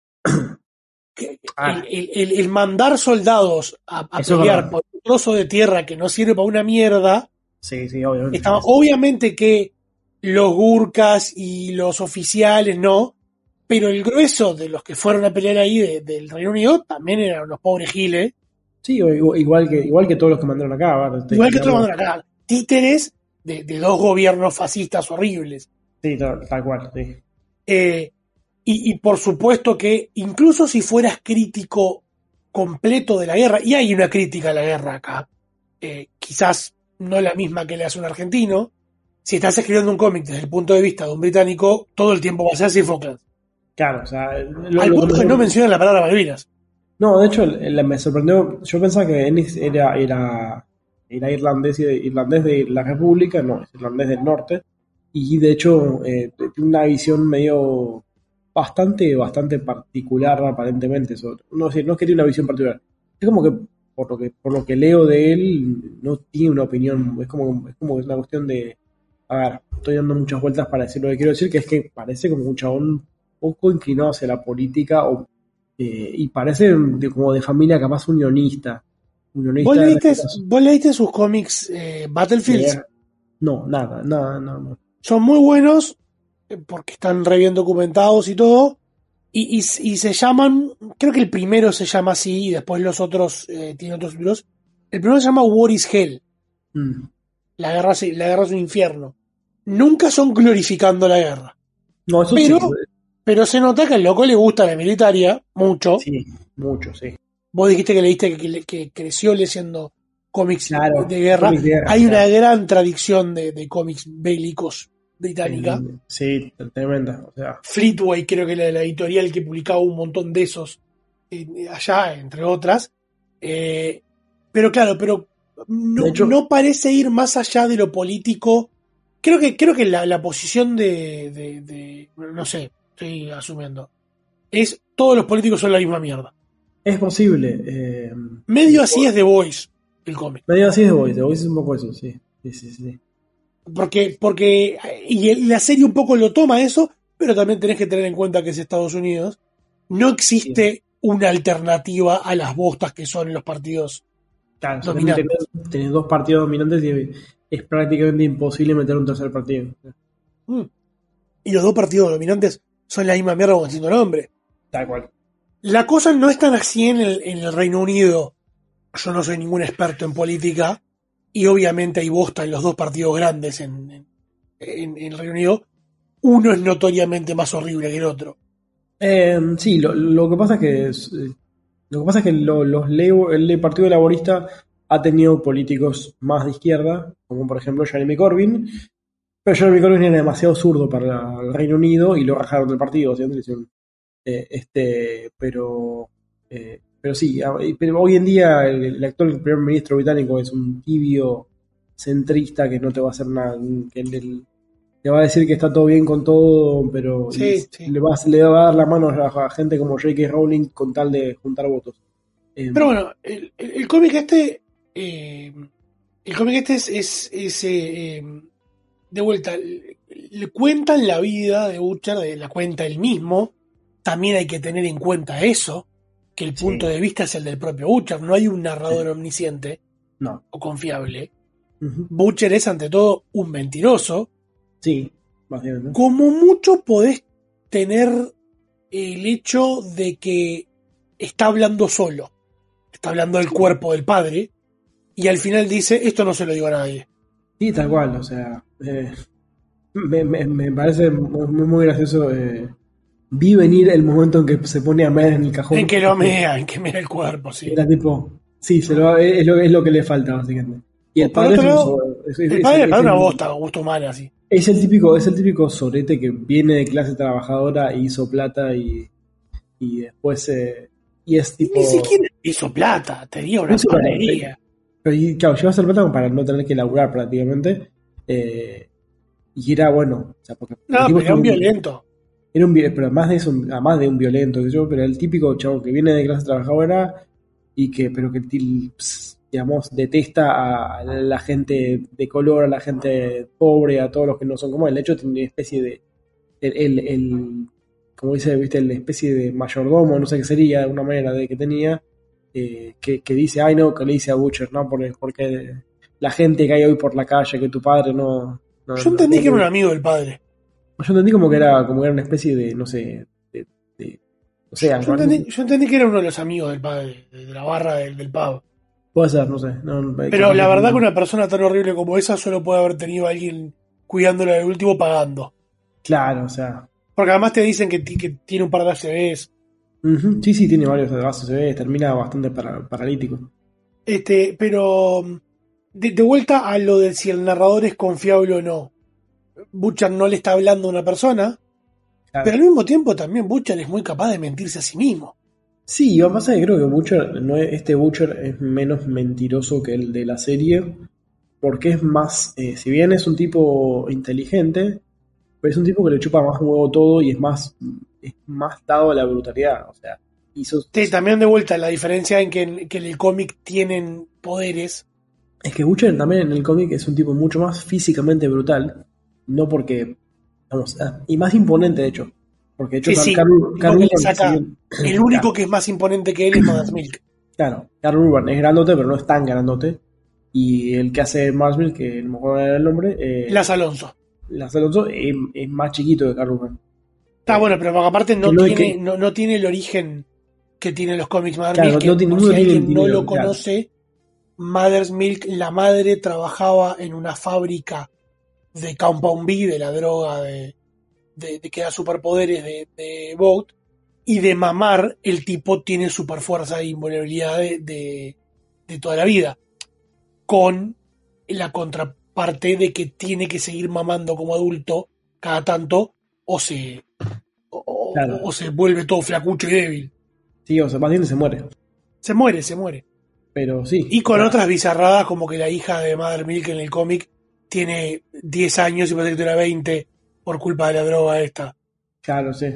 que Ah. el, el- el- el mandar soldados a, a Eso es pelear verdad. por un trozo de tierra que no sirve para una mierda, Sí, sí, obviamente. estaba, obviamente que los gurkas y los oficiales no, pero el grueso de los que fueron a pelear ahí de- del Reino Unido también eran los pobres giles Sí, o- igual que igual que todos los que mandaron acá. ¿verdad? Igual que todos mandaron acá. Títeres de, de dos gobiernos fascistas horribles. Sí, tal, tal cual, sí. Eh, y, y por supuesto que incluso si fueras crítico completo de la guerra, y hay una crítica a la guerra acá, eh, quizás no la misma que le hace un argentino, si estás escribiendo un cómic desde el punto de vista de un británico, todo el tiempo va a ser Sir Falkland. Claro, o sea... Lo, Al lo- punto que no menciona la palabra Malvinas. No, de hecho, el- el- me sorprendió. Yo pensaba que Ennis era, era, era irlandés, y de- irlandés de la República, no, es irlandés del norte. Y de hecho, eh, tiene una visión medio bastante, bastante particular, aparentemente. Sobre, no, sé, no es que tiene una visión particular. Es como que, por lo que, por lo que leo de él, no tiene una opinión. Es como, es como una cuestión de. A ver, estoy dando muchas vueltas para decir lo que quiero decir, que es que parece como un chabón poco inclinado hacia la política o Eh, y parece de, como de familia capaz unionista. unionista ¿Vos de leíste, respetos. vos leíste sus cómics eh, Battlefields? No, nada, nada, nada, no. Son muy buenos eh, porque están re bien documentados y todo. Y, y, y se llaman, creo que el primero se llama así y después los otros eh, tienen otros libros. El primero se llama War is Hell. Mm. La guerra, es- la guerra es un infierno. Nunca son glorificando la guerra. No, eso Pero, sí. pero se nota que al loco le gusta la militaria mucho. Sí, mucho, sí. Vos dijiste que leíste que, que- que creció leyendo cómics Claro, de guerra. cómics de guerra, Hay claro. una gran tradición de, de cómics bélicos británica. Sí, tremenda. O sea, Fleetway, creo que era la editorial que publicaba un montón de esos eh, allá, entre otras. Eh, pero claro, pero no, De hecho- no parece ir más allá de lo político. Creo que, creo que la, la posición de, de- de- no sé, estoy asumiendo, es todos los políticos son la misma mierda. es posible. Eh, Medio así es The Voice, el cómic. medio así es The Voice. The Voice es un poco eso, sí. Sí, sí, sí. Porque, porque, y el- la serie un poco lo toma eso, pero también tenés que tener en cuenta que es Estados Unidos. No existe una alternativa a las bostas que son los partidos Claro, o sea, dominantes. tenés, tenés dos partidos dominantes y es prácticamente imposible meter un tercer partido. Mm. Y los dos partidos dominantes son la misma mierda con distinto nombre. Tal cual. La cosa no es tan así en el, en el Reino Unido. Yo no soy ningún experto en política y obviamente hay bosta en los dos partidos grandes en, en, en- en el Reino Unido. Uno es notoriamente más horrible que el otro. Eh, sí, lo, lo que pasa es que es, eh, lo que pasa es que lo- los Labo- el Partido Laborista ha tenido políticos más de izquierda, como por ejemplo Jeremy Corbyn, pero Jeremy Corbyn era demasiado zurdo para el Reino Unido y lo rajaron del partido, o sea, le hicieron, eh, este, pero eh, pero sí, a- pero hoy en día el, el actual primer ministro británico es un tibio centrista que no te va a hacer nada, que el- el- te va a decir que está todo bien con todo, pero Sí, y sí. Le, va, le va a dar la mano a, a gente como J K. Rowling con tal de juntar votos. Eh, Pero bueno, el, el- el cómic este. eh, el cómic este es. es, es, eh, eh, de vuelta. Le, le cuentan la vida de Butcher, de la cuenta él mismo. También hay que tener en cuenta eso. Que el punto de vista es el del propio Butcher. No hay un narrador omnisciente no. o confiable. Ujú. Butcher es ante todo un mentiroso. Sí, más bien, ¿no? Como mucho podés tener el hecho de que está hablando solo. Está hablando del cuerpo del padre. Y al final dice, esto no se lo digo a nadie. Sí, tal cual, o sea, eh, me, me, me parece muy, muy gracioso. Eh, vi venir el momento en que se pone a mear en el cajón. En que lo mea, en que mea el cuerpo, sí. Era tipo, sí, se lo, es, lo, es lo que le falta, básicamente. Y el Por padre, otro es, un lado, so- es- es- el es- padre es le paga el- una bosta, con gusto humano, así. es el típico, es el típico sorete que viene de clase trabajadora y hizo plata y, y después eh, y es tipo. Ni siquiera hizo plata, tenía una Hizo plata, panadería. Pero y, claro, lleva a hacer plata como para no tener que laburar prácticamente. eh, y era bueno. O sea, porque No, el tipo pero era un estuvo- violento. Era un vi- pero además de eso, además de un violento, qué sé yo, pero el típico chavo que viene de clase trabajadora y que, pero que til- ps, digamos, detesta a la gente de color, a la gente pobre, a todos los que no son como él. De hecho, tiene una especie de el, el, el- como dice, viste, la especie de mayordomo, no sé qué sería, de alguna manera de que tenía, eh, que, que dice, ay no, que le dice a Butcher, ¿no? Porque, porque la gente que hay hoy por la calle, que tu padre no. no Yo entendí no- que era un amigo del padre. Yo entendí como que era, como que era una especie de, no sé, de, de- o sea, Yo entendí, yo entendí que era uno de los amigos del padre, de la barra del, del pub. Puede ser, no sé. No, Pero la verdad que una persona tan horrible como esa solo puede haber tenido a alguien cuidándola del último pagando. Claro, o sea. Porque además te dicen que, t- que tiene un par de A C Bs. Uh-huh. Sí, sí, tiene varios gases, se ve, termina bastante para, paralítico. Este, pero de, de vuelta a lo de si el narrador es confiable o no. Butcher no le está hablando a una persona, claro. Pero al mismo tiempo también Butcher es muy capaz de mentirse a sí mismo. Sí, lo que pasa es que creo que Butcher, no es, este Butcher es menos mentiroso que el de la serie, porque es más, eh, si bien es un tipo inteligente, pero es un tipo que le chupa más huevo todo y es más, es más dado a la brutalidad, o sea. Hizo... Sí, también de vuelta, la diferencia en que en, que en el cómic tienen poderes. Es que Butcher también en el cómic es un tipo mucho más físicamente brutal, no porque, vamos, y más imponente de hecho. Porque de hecho, sí, sí, Carl, Carl Urban Urban saca, es el único claro. que es más imponente que él es Mother's Milk. Claro, Carl Urban es grandote, pero no es tan grandote. Y el que hace Mother's Milk, que no me acuerdo el nombre. Eh, Las Alonso. Las Alonso es, es más chiquito que Carl Urban. Está bueno, pero aparte no, no tiene, que... no, no tiene el origen que tienen los cómics Mother's claro, Milk, que no tiene, por si alguien dinero, no lo claro. conoce, Mother's Milk, la madre trabajaba en una fábrica de Compound B, de la droga de, de, de que da superpoderes de, de Vought, y de mamar el tipo tiene superfuerza e invulnerabilidad de, de, de toda la vida, con la contraparte de que tiene que seguir mamando como adulto cada tanto o se, o, claro. o se vuelve todo flacucho y débil. Sí, o sea, más bien se muere. Se muere, se muere. Pero sí. Y con claro. otras bizarradas, como que la hija de Mother Milk en el cómic tiene diez años y parece que tuviera veinte por culpa de la droga esta. Claro, sí.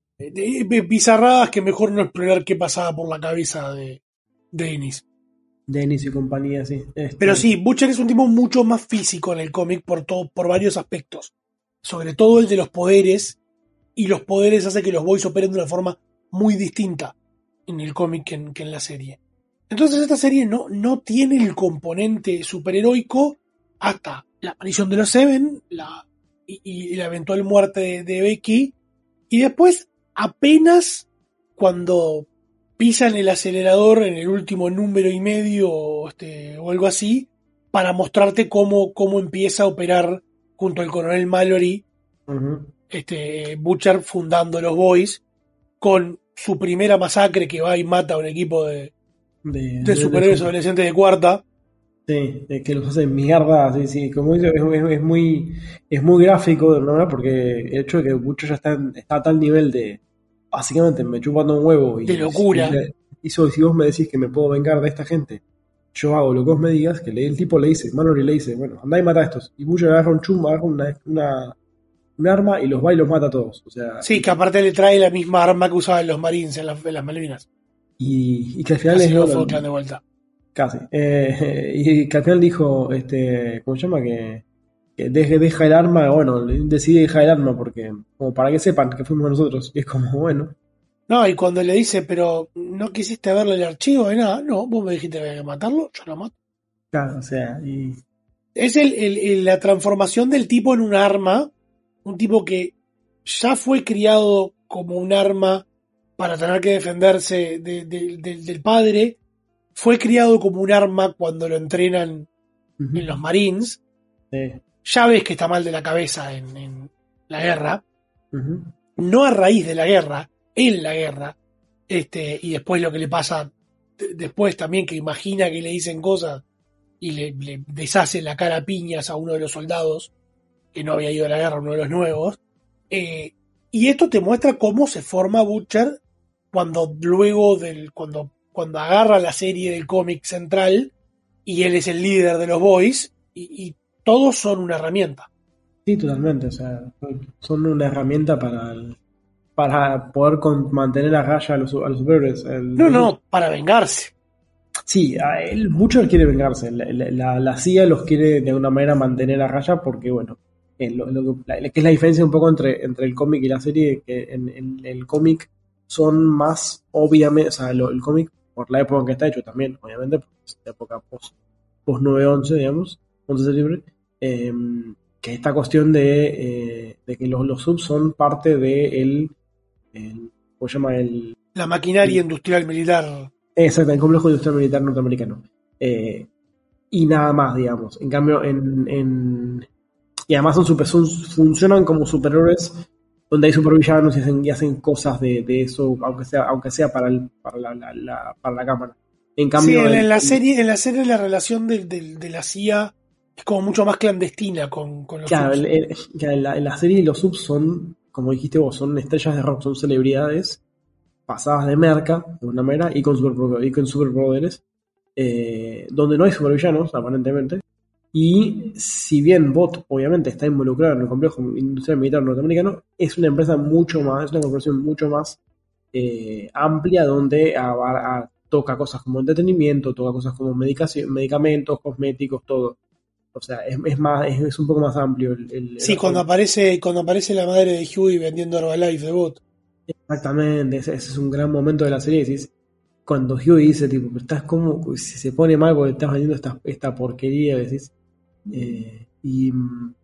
Bizarradas que mejor no explorar qué pasaba por la cabeza de, de Ennis. Dennis y compañía, sí. Este... Pero sí, Butcher es un tipo mucho más físico en el cómic por, todo, por varios aspectos. Sobre todo el de los poderes. Y los poderes hace que los boys operen de una forma muy distinta en el cómic que en, que en la serie. Entonces esta serie no, no tiene el componente superheroico hasta la aparición de los Seven la, y, y la eventual muerte de, de Becky. Y después apenas cuando pisan el acelerador en el último número y medio este, o algo así, para mostrarte cómo, cómo empieza a operar junto al coronel Mallory, uh-huh. este, Butcher fundando los Boys, con su primera masacre que va y mata a un equipo de, de, de superhéroes de, adolescentes de cuarta. Sí, que los hace mierda, sí, sí, como dice, es, es, es muy es muy gráfico, ¿no? Porque el hecho de que Butcher ya está, está a tal nivel de, básicamente me chupando un huevo y, de locura. Y, y si vos me decís que me puedo vengar de esta gente, yo hago lo que vos me digas, que le, el tipo le dice, Mallory le dice, bueno, andá y mata a estos. Y Butcher agarra un chumbo, agarra una, una, un arma y los va y los mata a todos. O sea, sí, que aparte le trae la misma arma que usaban los Marines en, la, en las Malvinas. Y, y que al final Así es no fue plan de vuelta. Casi. Eh, y que al final dijo, este, ¿cómo se llama? Que, que deje, deja el arma, bueno, decide dejar el arma porque, como para que sepan que fuimos nosotros. Y es como, bueno. No, y cuando le dice, pero no quisiste verle el archivo de nada, no, vos me dijiste que había que matarlo, yo lo mato. Claro, o sea, y... Es el, el, el, la transformación del tipo en un arma, un tipo que ya fue criado como un arma para tener que defenderse de, de, de, del padre, fue criado como un arma cuando lo entrenan uh-huh. en los Marines, sí. Ya ves que está mal de la cabeza en, en la guerra, uh-huh. no a raíz de la guerra, en la guerra, este, y después lo que le pasa d- después también, que imagina que le dicen cosas y le, le deshace la cara a piñas a uno de los soldados que no había ido a la guerra, uno de los nuevos, eh, y esto te muestra cómo se forma Butcher cuando luego del, cuando, cuando agarra la serie del cómic central y él es el líder de los Boys y, y todos son una herramienta. Sí, totalmente, o sea, son una herramienta para el, para poder con, mantener a raya a los, a los superhéroes. El, no, no, para vengarse. Sí, el Butcher quiere vengarse, la, la, la C I A los quiere de alguna manera mantener a raya porque, bueno, eh, lo, lo, la, que es la diferencia un poco entre, entre el cómic y la serie, que en, en el cómic son más obviamente, o sea, lo, el cómic, por la época en que está hecho también, obviamente, porque es la época post, post nueve once, digamos, once de septiembre, eh, que esta cuestión de, eh, de que los, los subs son parte de el, el ¿cómo se llama? El, la maquinaria el, industrial militar. Exacto, el complejo industrial militar norteamericano. Eh, y nada más, digamos. En cambio, en, en y además son super, son, funcionan como superhéroes donde hay supervillanos y hacen, y hacen cosas de, de eso, aunque sea, aunque sea para el, para la, la, la, para la cámara. En cambio, sí, en, el, en la el, serie, en la serie la relación de, de, de la C I A es como mucho más clandestina con, con los claro, subs. el, el, claro, en, la, en la serie los subs son, como dijiste vos, son estrellas de rock, son celebridades pasadas de merca, de alguna manera, y con, super, y con superpoderes, eh, donde no hay supervillanos, aparentemente. Y si bien B O T obviamente está involucrado en el complejo industrial militar norteamericano, es una empresa mucho más, es una corporación mucho más eh, amplia, donde a, a, a, toca cosas como entretenimiento, toca cosas como medicación, medicamentos, cosméticos, todo. O sea, es, es más, es, es un poco más amplio el, el Sí, el cuando aparece, cuando aparece la madre de Huey vendiendo Herbalife de B O T. Exactamente, ese, ese es un gran momento de la serie. Decís, cuando Huey dice, tipo, estás como, si se pone mal porque estás vendiendo esta, esta porquería, decís. Eh, y,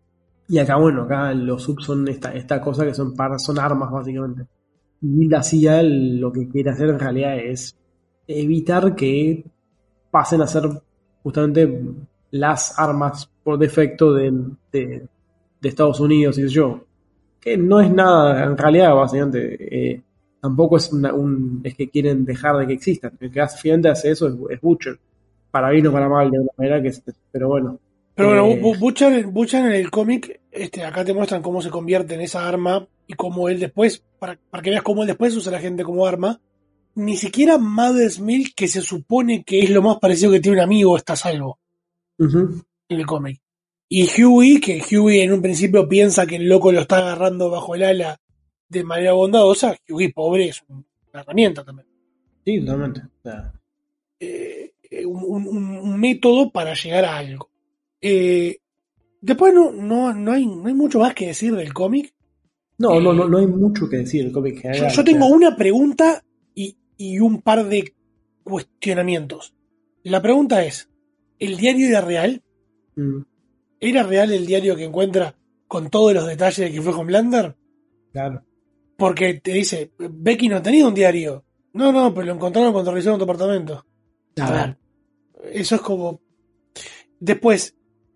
y acá, bueno, acá los subs son esta, esta cosa que son, par, son armas, básicamente. Y la C I A lo que quiere hacer en realidad es evitar que pasen a ser justamente las armas por defecto de, de, de Estados Unidos, y yo. Que no es nada, en realidad, básicamente. Eh, tampoco es, una, un, es que quieren dejar de que existan. El que finalmente hace eso es, es Butcher. Para bien o para mal, de alguna manera, que, pero bueno. Pero bueno, eh, Butcher, Butcher en el cómic, este, acá te muestran cómo se convierte en esa arma y cómo él después, para, para que veas cómo él después usa a la gente como arma. Ni siquiera Mother's Milk, que se supone que es lo más parecido que tiene un amigo, está a salvo uh-huh. en el cómic. Y Huey, que Huey en un principio piensa que el loco lo está agarrando bajo el ala de manera bondadosa, Huey pobre es una herramienta también. Sí, totalmente. O sea. Eh, un, un, un método para llegar a algo. Eh, después no, no, no, hay, no hay mucho más que decir del cómic. No, eh, no, no, no hay mucho que decir del cómic. Yo, yo tengo una pregunta y, y un par de cuestionamientos. La pregunta es, ¿el diario era real? Mm. ¿Era real el diario que encuentra con todos los detalles de que fue Homelander? Claro. Porque te dice, Becky no tenía un diario. No, no, pero lo encontraron cuando revisaron tu apartamento. A ver, eso es como... Después,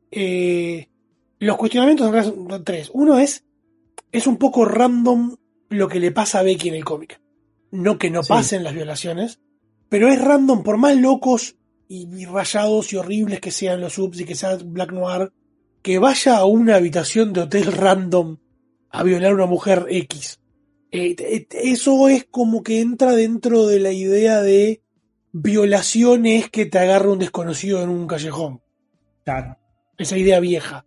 eh, los cuestionamientos en realidad son tres. Uno es, es un poco random lo que le pasa a Becky en el cómic. No que no sí. pasen las violaciones, pero es random, por más locos y, y rayados y horribles que sean los subs y que sea Black Noir, que vaya a una habitación de hotel random a violar a una mujer X. Eh, eso es como que entra dentro de la idea de violaciones que te agarra un desconocido en un callejón. Claro. Esa idea vieja.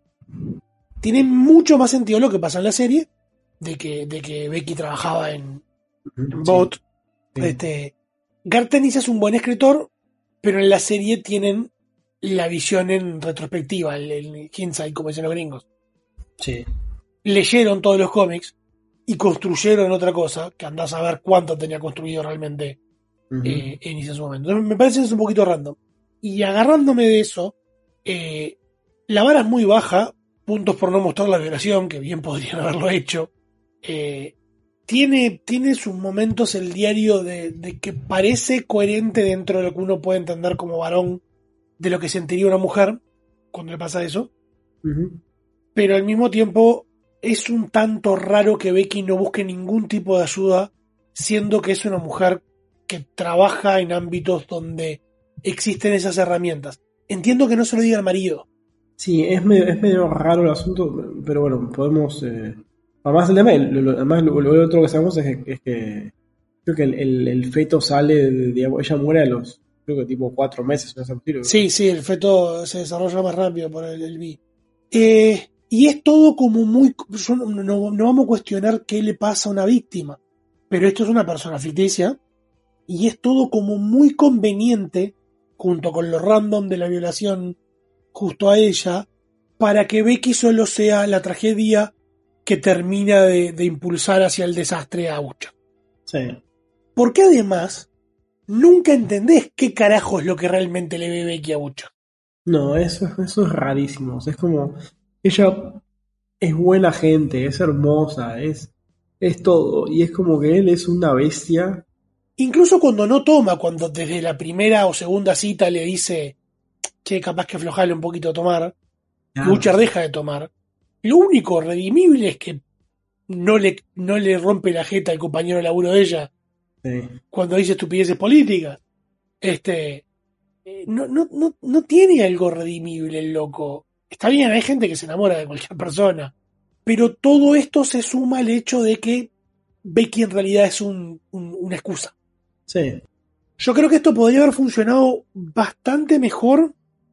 Tiene mucho más sentido lo que pasa en la serie, de que, de que Becky trabajaba en, en B O T. Sí. Este, Garth Ennis es un buen escritor, pero en la serie tienen la visión en retrospectiva, el, el hindsight, como dicen los gringos. Sí. Leyeron todos los cómics y construyeron otra cosa, que andás a ver cuánto tenía construido realmente uh-huh. eh, Ennis en su momento. Entonces, me parece que es un poquito random. Y agarrándome de eso, eh, la vara es muy baja, puntos por no mostrar la violación, que bien podrían haberlo hecho. Eh, tiene, tiene sus momentos el diario de, de que parece coherente dentro de lo que uno puede entender como varón de lo que sentiría una mujer cuando le pasa eso. Uh-huh. Pero al mismo tiempo es un tanto raro que Becky no busque ningún tipo de ayuda, siendo que es una mujer que trabaja en ámbitos donde existen esas herramientas. Entiendo que no se lo diga al marido. Sí, es medio, es medio raro el asunto, pero bueno, podemos... Eh... Además, el tema, lo, lo, además lo, lo otro que sabemos es que, es que creo que el, el, el feto sale, de, digamos, ella muere a los, creo que tipo cuatro meses. No sé, tiro, sí, sí, el feto se desarrolla más rápido por el, el B. Eh... Y es todo como muy... No, no, no vamos a cuestionar qué le pasa a una víctima, pero esto es una persona ficticia y es todo como muy conveniente, junto con lo random de la violación justo a ella, para que Becky solo sea la tragedia que termina de, de impulsar hacia el desastre a Butcher. Sí. Porque además, nunca entendés qué carajo es lo que realmente le ve Becky a Butcher. No, eso, eso es rarísimo. O sea, es como... Ella es buena gente, es hermosa, es, es todo. Y es como que él es una bestia. Incluso cuando no toma, cuando desde la primera o segunda cita le dice che, capaz que aflojarle un poquito a tomar. Claro. Butcher deja de tomar. Lo único redimible es que no le, no le rompe la jeta al compañero de laburo de ella Sí. cuando dice estupideces políticas. Este, eh, no, no, no, no tiene algo redimible el loco. Está bien, hay gente que se enamora de cualquier persona, pero todo esto se suma al hecho de que Becky en realidad es un, un- una excusa. Sí. Yo creo que esto podría haber funcionado bastante mejor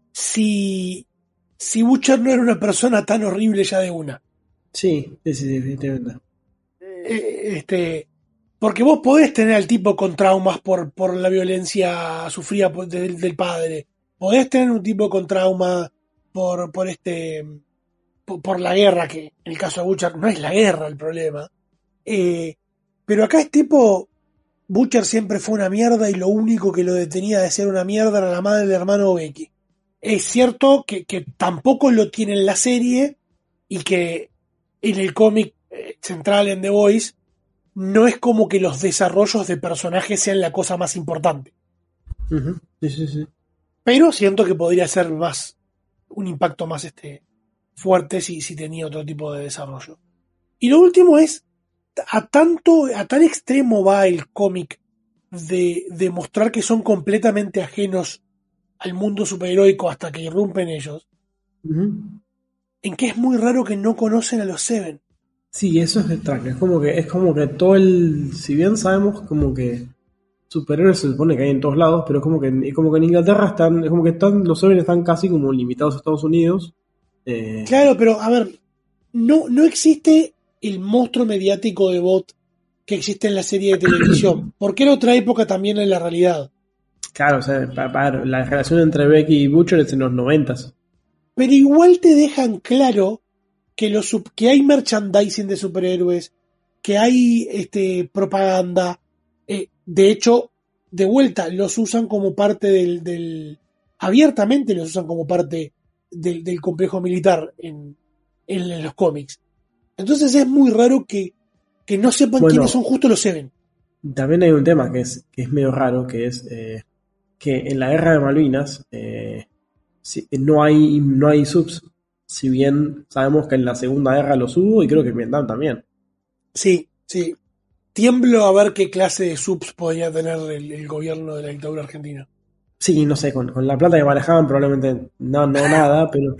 si, si Butcher no era una persona tan horrible ya de una. Sí, sí, sí, definitivamente. Eh, Este, porque vos podés tener al tipo con traumas por, por la violencia sufrida por- del, del padre. Podés tener un tipo con trauma por, por este por, por la guerra, que en el caso de Butcher no es la guerra el problema. Eh, pero acá es tipo, Butcher siempre fue una mierda y lo único que lo detenía de ser una mierda era la madre del hermano Becky. Es cierto que, que tampoco lo tiene en la serie y que en el cómic eh, central en The Voice no es como que los desarrollos de personajes sean la cosa más importante. Ujú. Sí, sí, sí. Pero siento que podría ser más, un impacto más este, fuerte si, si tenía otro tipo de desarrollo. Y lo último es, a tanto, a tal extremo va el cómic de, de mostrar que son completamente ajenos al mundo superheroico hasta que irrumpen ellos, Ujú. en que es muy raro que no conocen a los Seven. Sí, eso es extraño. Es como que, es como que todo el. Si bien sabemos como que superhéroes se supone que hay en todos lados, pero es como que, es como que en Inglaterra están, es como que están, los Seven están casi como limitados a Estados Unidos. Eh, Claro, pero a ver, no, no existe el monstruo mediático de Bot que existe en la serie de televisión, porque era otra época también en la realidad. Claro, o sea, pa- pa- la relación entre Becky y Butcher es en los noventas. Pero igual te dejan claro que, los, sub- que hay merchandising de superhéroes, que hay este, propaganda. Eh, de hecho, de vuelta, los usan como parte del, del abiertamente los usan como parte del, del complejo militar en, en los cómics. Entonces es muy raro que, que no sepan Bueno. quiénes son justo los Seven. También hay un tema que es, que es medio raro, que es eh, que en la guerra de Malvinas eh, si- no hay, no hay subs. Si bien sabemos que en la Segunda Guerra los hubo y creo que en Vietnam también. Sí, sí. Tiemblo a ver qué clase de subs podría tener el, el gobierno de la dictadura argentina. Sí, no sé, con, con la plata que manejaban probablemente no, no nada, pero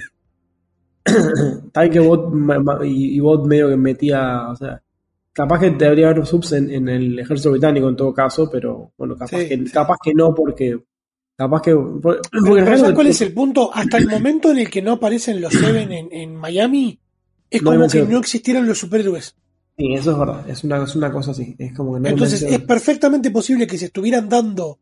tal que Bot ma- ma- y, y Bot medio que metía, o sea, capaz que debería haber subs en, en el ejército británico en todo caso, pero bueno, capaz Sí, que sí. capaz que no porque capaz que porque, Pero, porque en pero ¿sabes realidad- cuál es el punto? Hasta el momento en el que no aparecen los Seven en, en Miami, es No hay como que mención. no existieran los superhéroes. Sí, eso es verdad, es una, es una cosa así, es como que no hay Entonces mención. es perfectamente posible que se estuvieran dando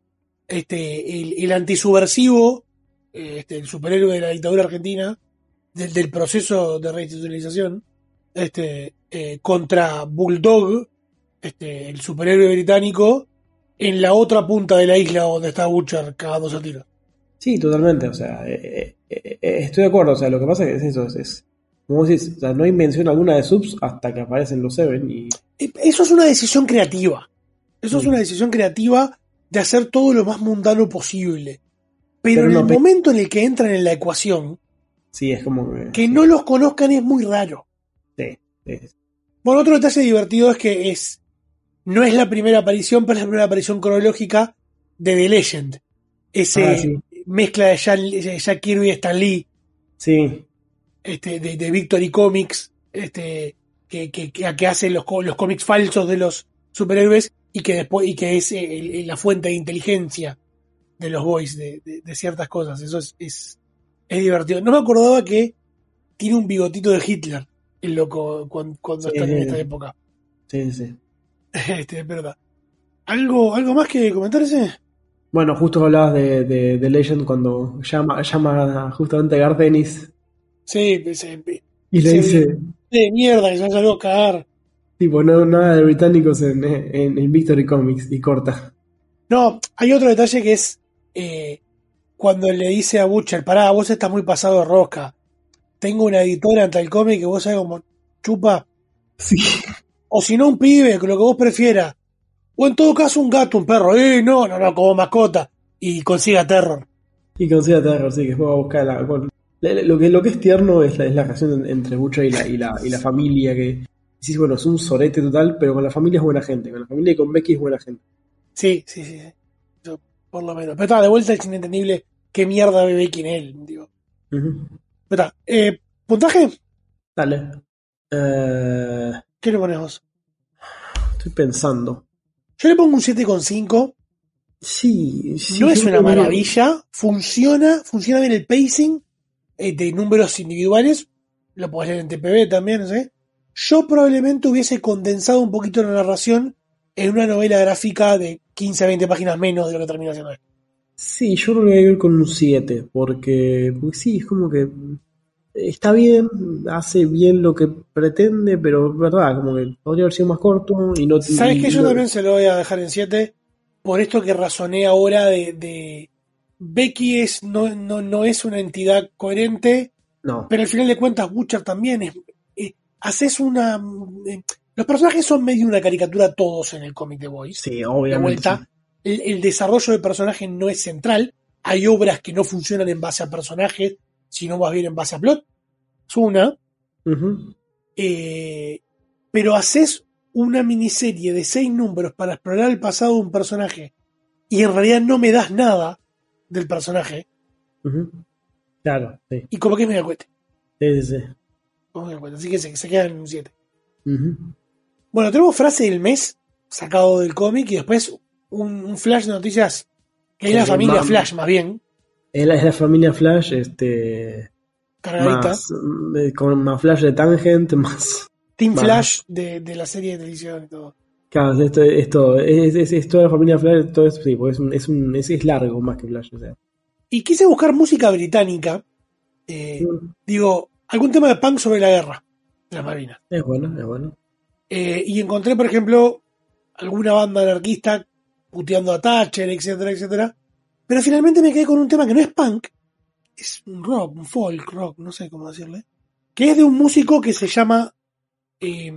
este, el, el antisubversivo, eh, este, el superhéroe de la dictadura argentina, del, del proceso de reinstitucionalización, este, eh, contra Bulldog, este, el superhéroe británico, en la otra punta de la isla donde está Butcher cagándose a tiros. Sí, totalmente, o sea, eh, eh, eh, estoy de acuerdo, o sea, lo que pasa es eso, es, es como decís, o sea, no hay mención alguna de subs hasta que aparecen los Seven y Eso es una decisión creativa. Eso es Mm. una decisión creativa de hacer todo lo más mundano posible. Pero, Pero en no, el pe- momento en el que entran en la ecuación, sí, es como que... que no los conozcan es muy raro. Sí, sí. Bueno, otro detalle divertido es que es no es la primera aparición, pero es la primera aparición cronológica de The Legend. Ese Ah, sí. mezcla de Jack, Jack Kirby y Stan Lee, Sí, este, de, de Victory Comics, este, que, que, que, que hace los, co- los cómics falsos de los superhéroes y que después y que es el- el- la fuente de inteligencia de los boys de, de- de ciertas cosas. Eso es, es, es divertido. No me acordaba que tiene un bigotito de Hitler, el loco, cuando, cuando Sí, está en sí, esta sí. época. sí, sí. Este, es verdad. ¿Algo, ¿Algo más que comentar ese? Bueno, justo hablabas de, de, de Legend cuando llama, llama justamente a Garth Ennis Sí, ese, y le ese dice, de mierda que se salió a cagar. tipo, no, nada de británicos en, en, en Victory Comics y corta. No, hay otro detalle que es eh, cuando le dice a Butcher, pará, vos estás muy pasado de rosca. Tengo una editora ante el cómic que vos sabés como chupa. Sí. O si no, un pibe, lo que vos prefieras. O en todo caso, un gato, un perro. Eh, no, no, no, como mascota. Y consiga Terror. Y considera Terror, sí, que después va a buscar la, con- la- lo, que, lo que es tierno es la, es la relación entre Butcher y la, y la, y la familia, que decís, bueno, es un sorete total, pero con la familia es buena gente, con la familia y con Becky es buena gente. Sí, sí, sí. sí. Yo, por lo menos. Pero está, de vuelta es inentendible qué mierda ve Becky en él, digo. Ujú. Pero está, eh, ¿puntaje? Dale. Eh, ¿Qué le pones vos? estoy pensando. Yo le pongo un siete coma cinco. Sí, sí. No es yo una creo que- maravilla. Funciona, funciona bien el pacing eh, de números individuales. Lo podés leer en T P B también, no sé. Yo probablemente hubiese condensado un poquito la narración en una novela gráfica de quince a veinte páginas menos de lo que termina siendo esto. Sí, yo creo que voy a ir con un siete, porque, porque sí, es como que está bien, hace bien lo que pretende, pero es verdad, como que podría haber sido más corto y no... ¿Sabes y- qué? y Yo no- también se lo voy a dejar en siete. Por esto que razoné ahora de, de Becky es, no, no, no es una entidad coherente, No. pero al final de cuentas Butcher también es, eh, haces una eh, los personajes son medio una caricatura todos en el cómic de Boys. Sí, De obviamente. vuelta, el, el desarrollo del personaje no es central. Hay obras que no funcionan en base a personajes, sino más bien en base a plot. Es una. sí. Ujú. Eh, pero haces una miniserie de seis números para explorar el pasado de un personaje y en realidad no me das nada del personaje. Ujú. Claro, sí. Y como que me da cuenta. Sí, sí, sí. Como que me da cuenta. Así que se, se queda en un siete. Ujú. Bueno, tenemos frase del mes sacado del cómic y después un, un flash de noticias que es la Eh, familia mam- Flash, más bien, Es la, es la familia Flash, este... cargadita. Más, eh, con más Flash de Tangent, más... Team más- Flash de, de la serie de televisión y todo. Claro, esto, esto es, es, es toda la familia Flash, todo eso, sí, porque es, un, es, un, es, es largo más que Flash, o sea. Y quise buscar música británica. Eh, Mm. digo, algún tema de punk sobre la guerra de las Malvinas. Es bueno, es bueno. Eh, y encontré, por ejemplo, alguna banda anarquista puteando a Thatcher, etcétera, etcétera. Pero finalmente me quedé con un tema que no es punk, es un rock, un folk rock, no sé cómo decirle, que es de un músico que se llama, eh,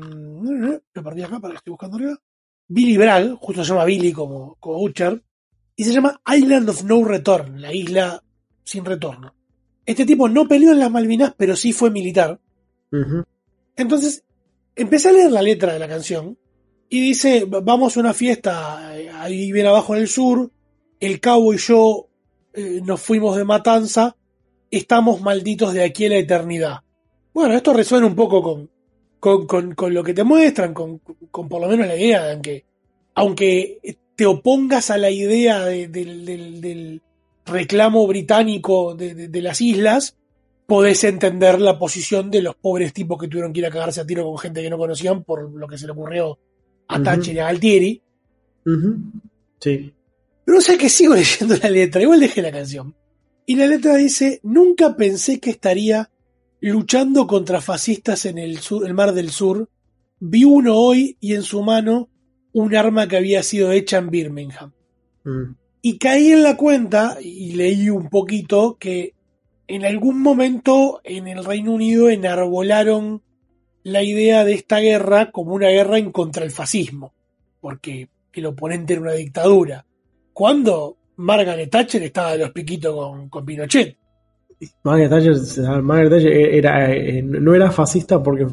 lo perdí acá, para que estoy buscando arriba, Billy Bragg, justo se llama Billy como, como Butcher, y se llama Island of No Return, la isla sin retorno. Este tipo no peleó en las Malvinas, pero sí fue militar. Ujú. Entonces, empecé a leer la letra de la canción y dice, vamos a una fiesta eh, ahí bien abajo en el sur, el cabo y yo eh, nos fuimos de matanza, estamos malditos de aquí a la eternidad. Bueno, esto resuena un poco con, con, con, con lo que te muestran, con, con por lo menos la idea de que, aunque te opongas a la idea de- del, del- del reclamo británico de, de- de las islas, podés entender la posición de los pobres tipos que tuvieron que ir a cagarse a tiro con gente que no conocían por lo que se le ocurrió a Ujú. Thatcher y a Galtieri. Ujú. Sí. Pero sé que sigo leyendo la letra, igual dejé la canción. Y la letra dice, nunca pensé que estaría luchando contra fascistas en el, sur, el Mar del Sur. Vi uno hoy y en su mano un arma que había sido hecha en Birmingham. Mm. Y caí en la cuenta, y leí un poquito, que en algún momento en el Reino Unido enarbolaron la idea de esta guerra como una guerra en contra el fascismo, porque el oponente era una dictadura. Cuando Margaret Thatcher estaba de los piquitos con, con Pinochet. Margaret Thatcher, Margaret Thatcher era, eh, no era fascista porque,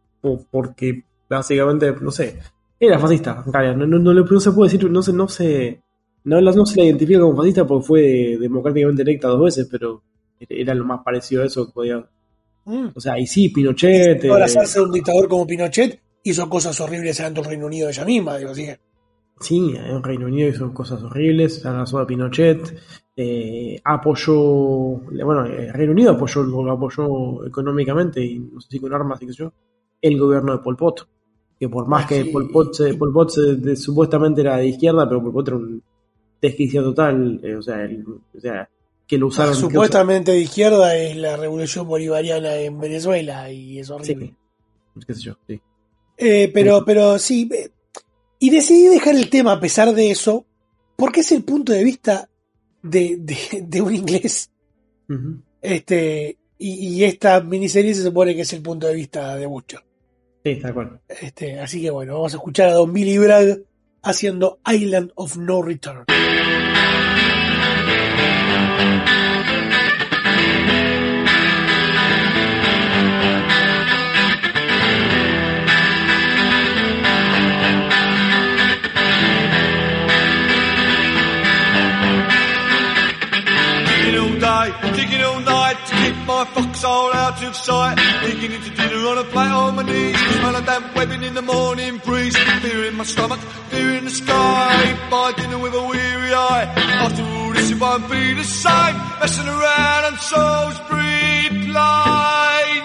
o porque básicamente, no sé, era fascista. en realidad. No, no, no, le- no se puede decir, no se, no se, no, la- no se la identifica como fascista porque fue democráticamente electa dos veces, pero era lo más parecido a eso que podía. Mm. O sea, y sí, Pinochet. eh, Abrazarse a un dictador como Pinochet hizo cosas horribles ante el Reino Unido ella misma, digo, así que- Sí, en Reino Unido hizo cosas horribles, abrazó a Pinochet, eh, apoyó, bueno, el Reino Unido apoyó, lo apoyó económicamente y no sé si con armas y qué sé yo, el gobierno de Pol Pot, que por más Ah, que sí. Pol Pot, se- Pol Pot se- de- supuestamente era de izquierda, pero Pol Pot era un desquicio total, eh, o sea, el- o sea, que lo usaron. Ah, que supuestamente de izquierda es la revolución bolivariana en Venezuela y es usa- horrible. sí, qué sé yo, sí. Eh, pero, pero sí. eh, Y decidí dejar el tema a pesar de eso, porque es el punto de vista de, de, de un inglés. Ujú. Este, y, y esta miniserie se supone que es el punto de vista de Butcher. Sí, tal cual. Este, así que bueno, vamos a escuchar a Don Billy Bragg haciendo Island of No Return. day, digging all night to keep my foxhole out of sight. Eating into dinner on a plate on my knees, smell a damp webbing in the morning breeze. Fear in my stomach, fear in the sky. Buy dinner with a weary eye. After all this, it won't be the same. Messing around on Salisbury Plain.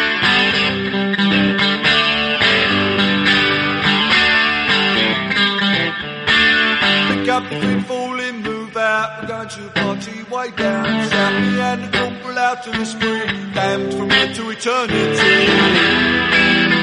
Pick up the green falling, move out. We're going to a party way down south. Me and the corporal out to the spree. Damned from here to eternity.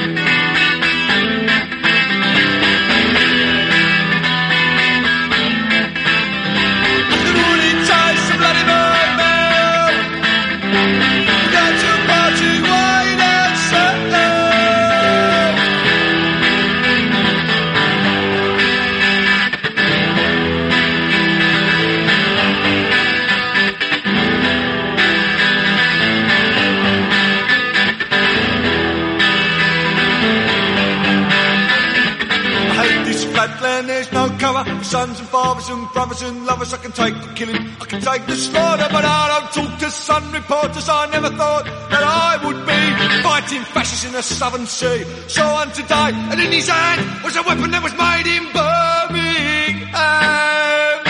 There's no cover for sons and fathers and brothers and lovers. I can take the killing, I can take the slaughter, but I don't talk to sun reporters. I never thought that I would be fighting fascists in the southern sea. So on today, and in his hand was a weapon that was made in Birmingham.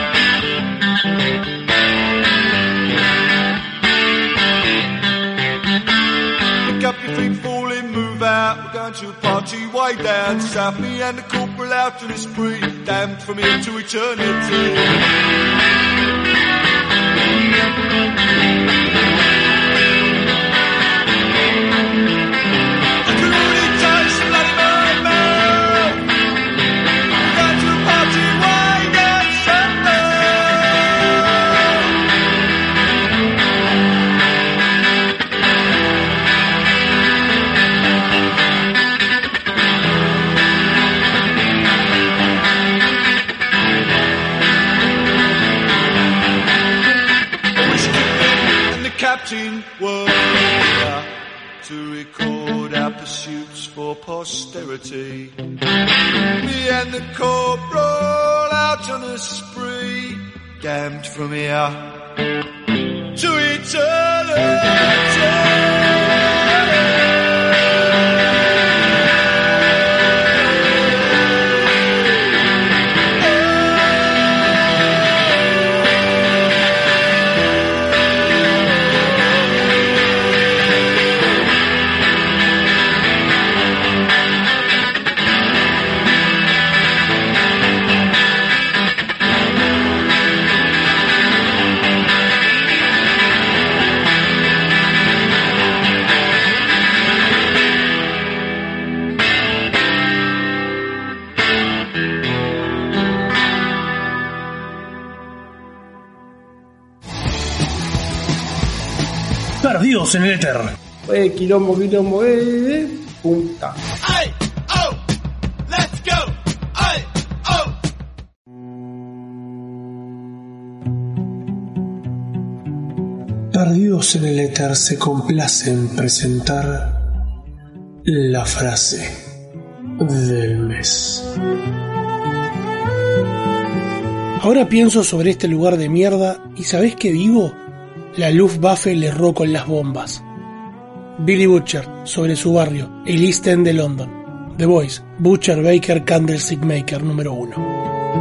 Pick up your feet, falling, move out. We're going to a party way down south. Me and the corporal out to the spree. Damned from here to eternity. Captain were here to record our pursuits for posterity. Me and the corporal out on a spree, damned from here to eternity. Perdidos en el éter. Eh, quilombo, quilombo, eh, eh, punta. Ay, oh, let's go. Ay, oh. Perdidos en el éter se complace en presentar la frase del mes. Ahora pienso sobre este lugar de mierda y ¿sabés qué digo? La Luftwaffe le erró con las bombas. Billy Butcher, sobre su barrio, el East End de London. The Voice, Butcher Baker Candlestick Maker número uno.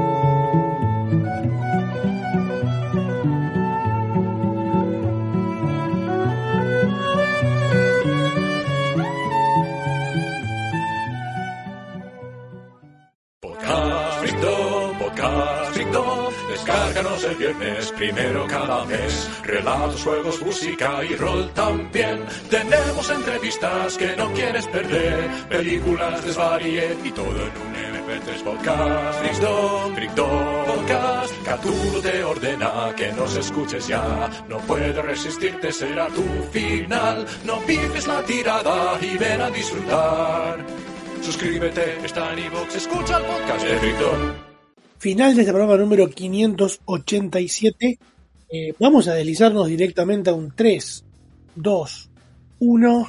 Descárganos el viernes primero cada mes. Relatos, juegos, música y rol también. Tenemos entrevistas que no quieres perder. Películas, desvaríe y todo en un eme pe tres podcast. Freakdom, Freakdom Podcast. Cthulhu te ordena que nos escuches ya. No puedes resistirte, será tu final. No piques la tirada y ven a disfrutar. Suscríbete, está en iVoox, escucha el podcast de Freakdom. Final de este programa número quinientos ochenta y siete. Eh, vamos a deslizarnos directamente a un tres, dos, uno.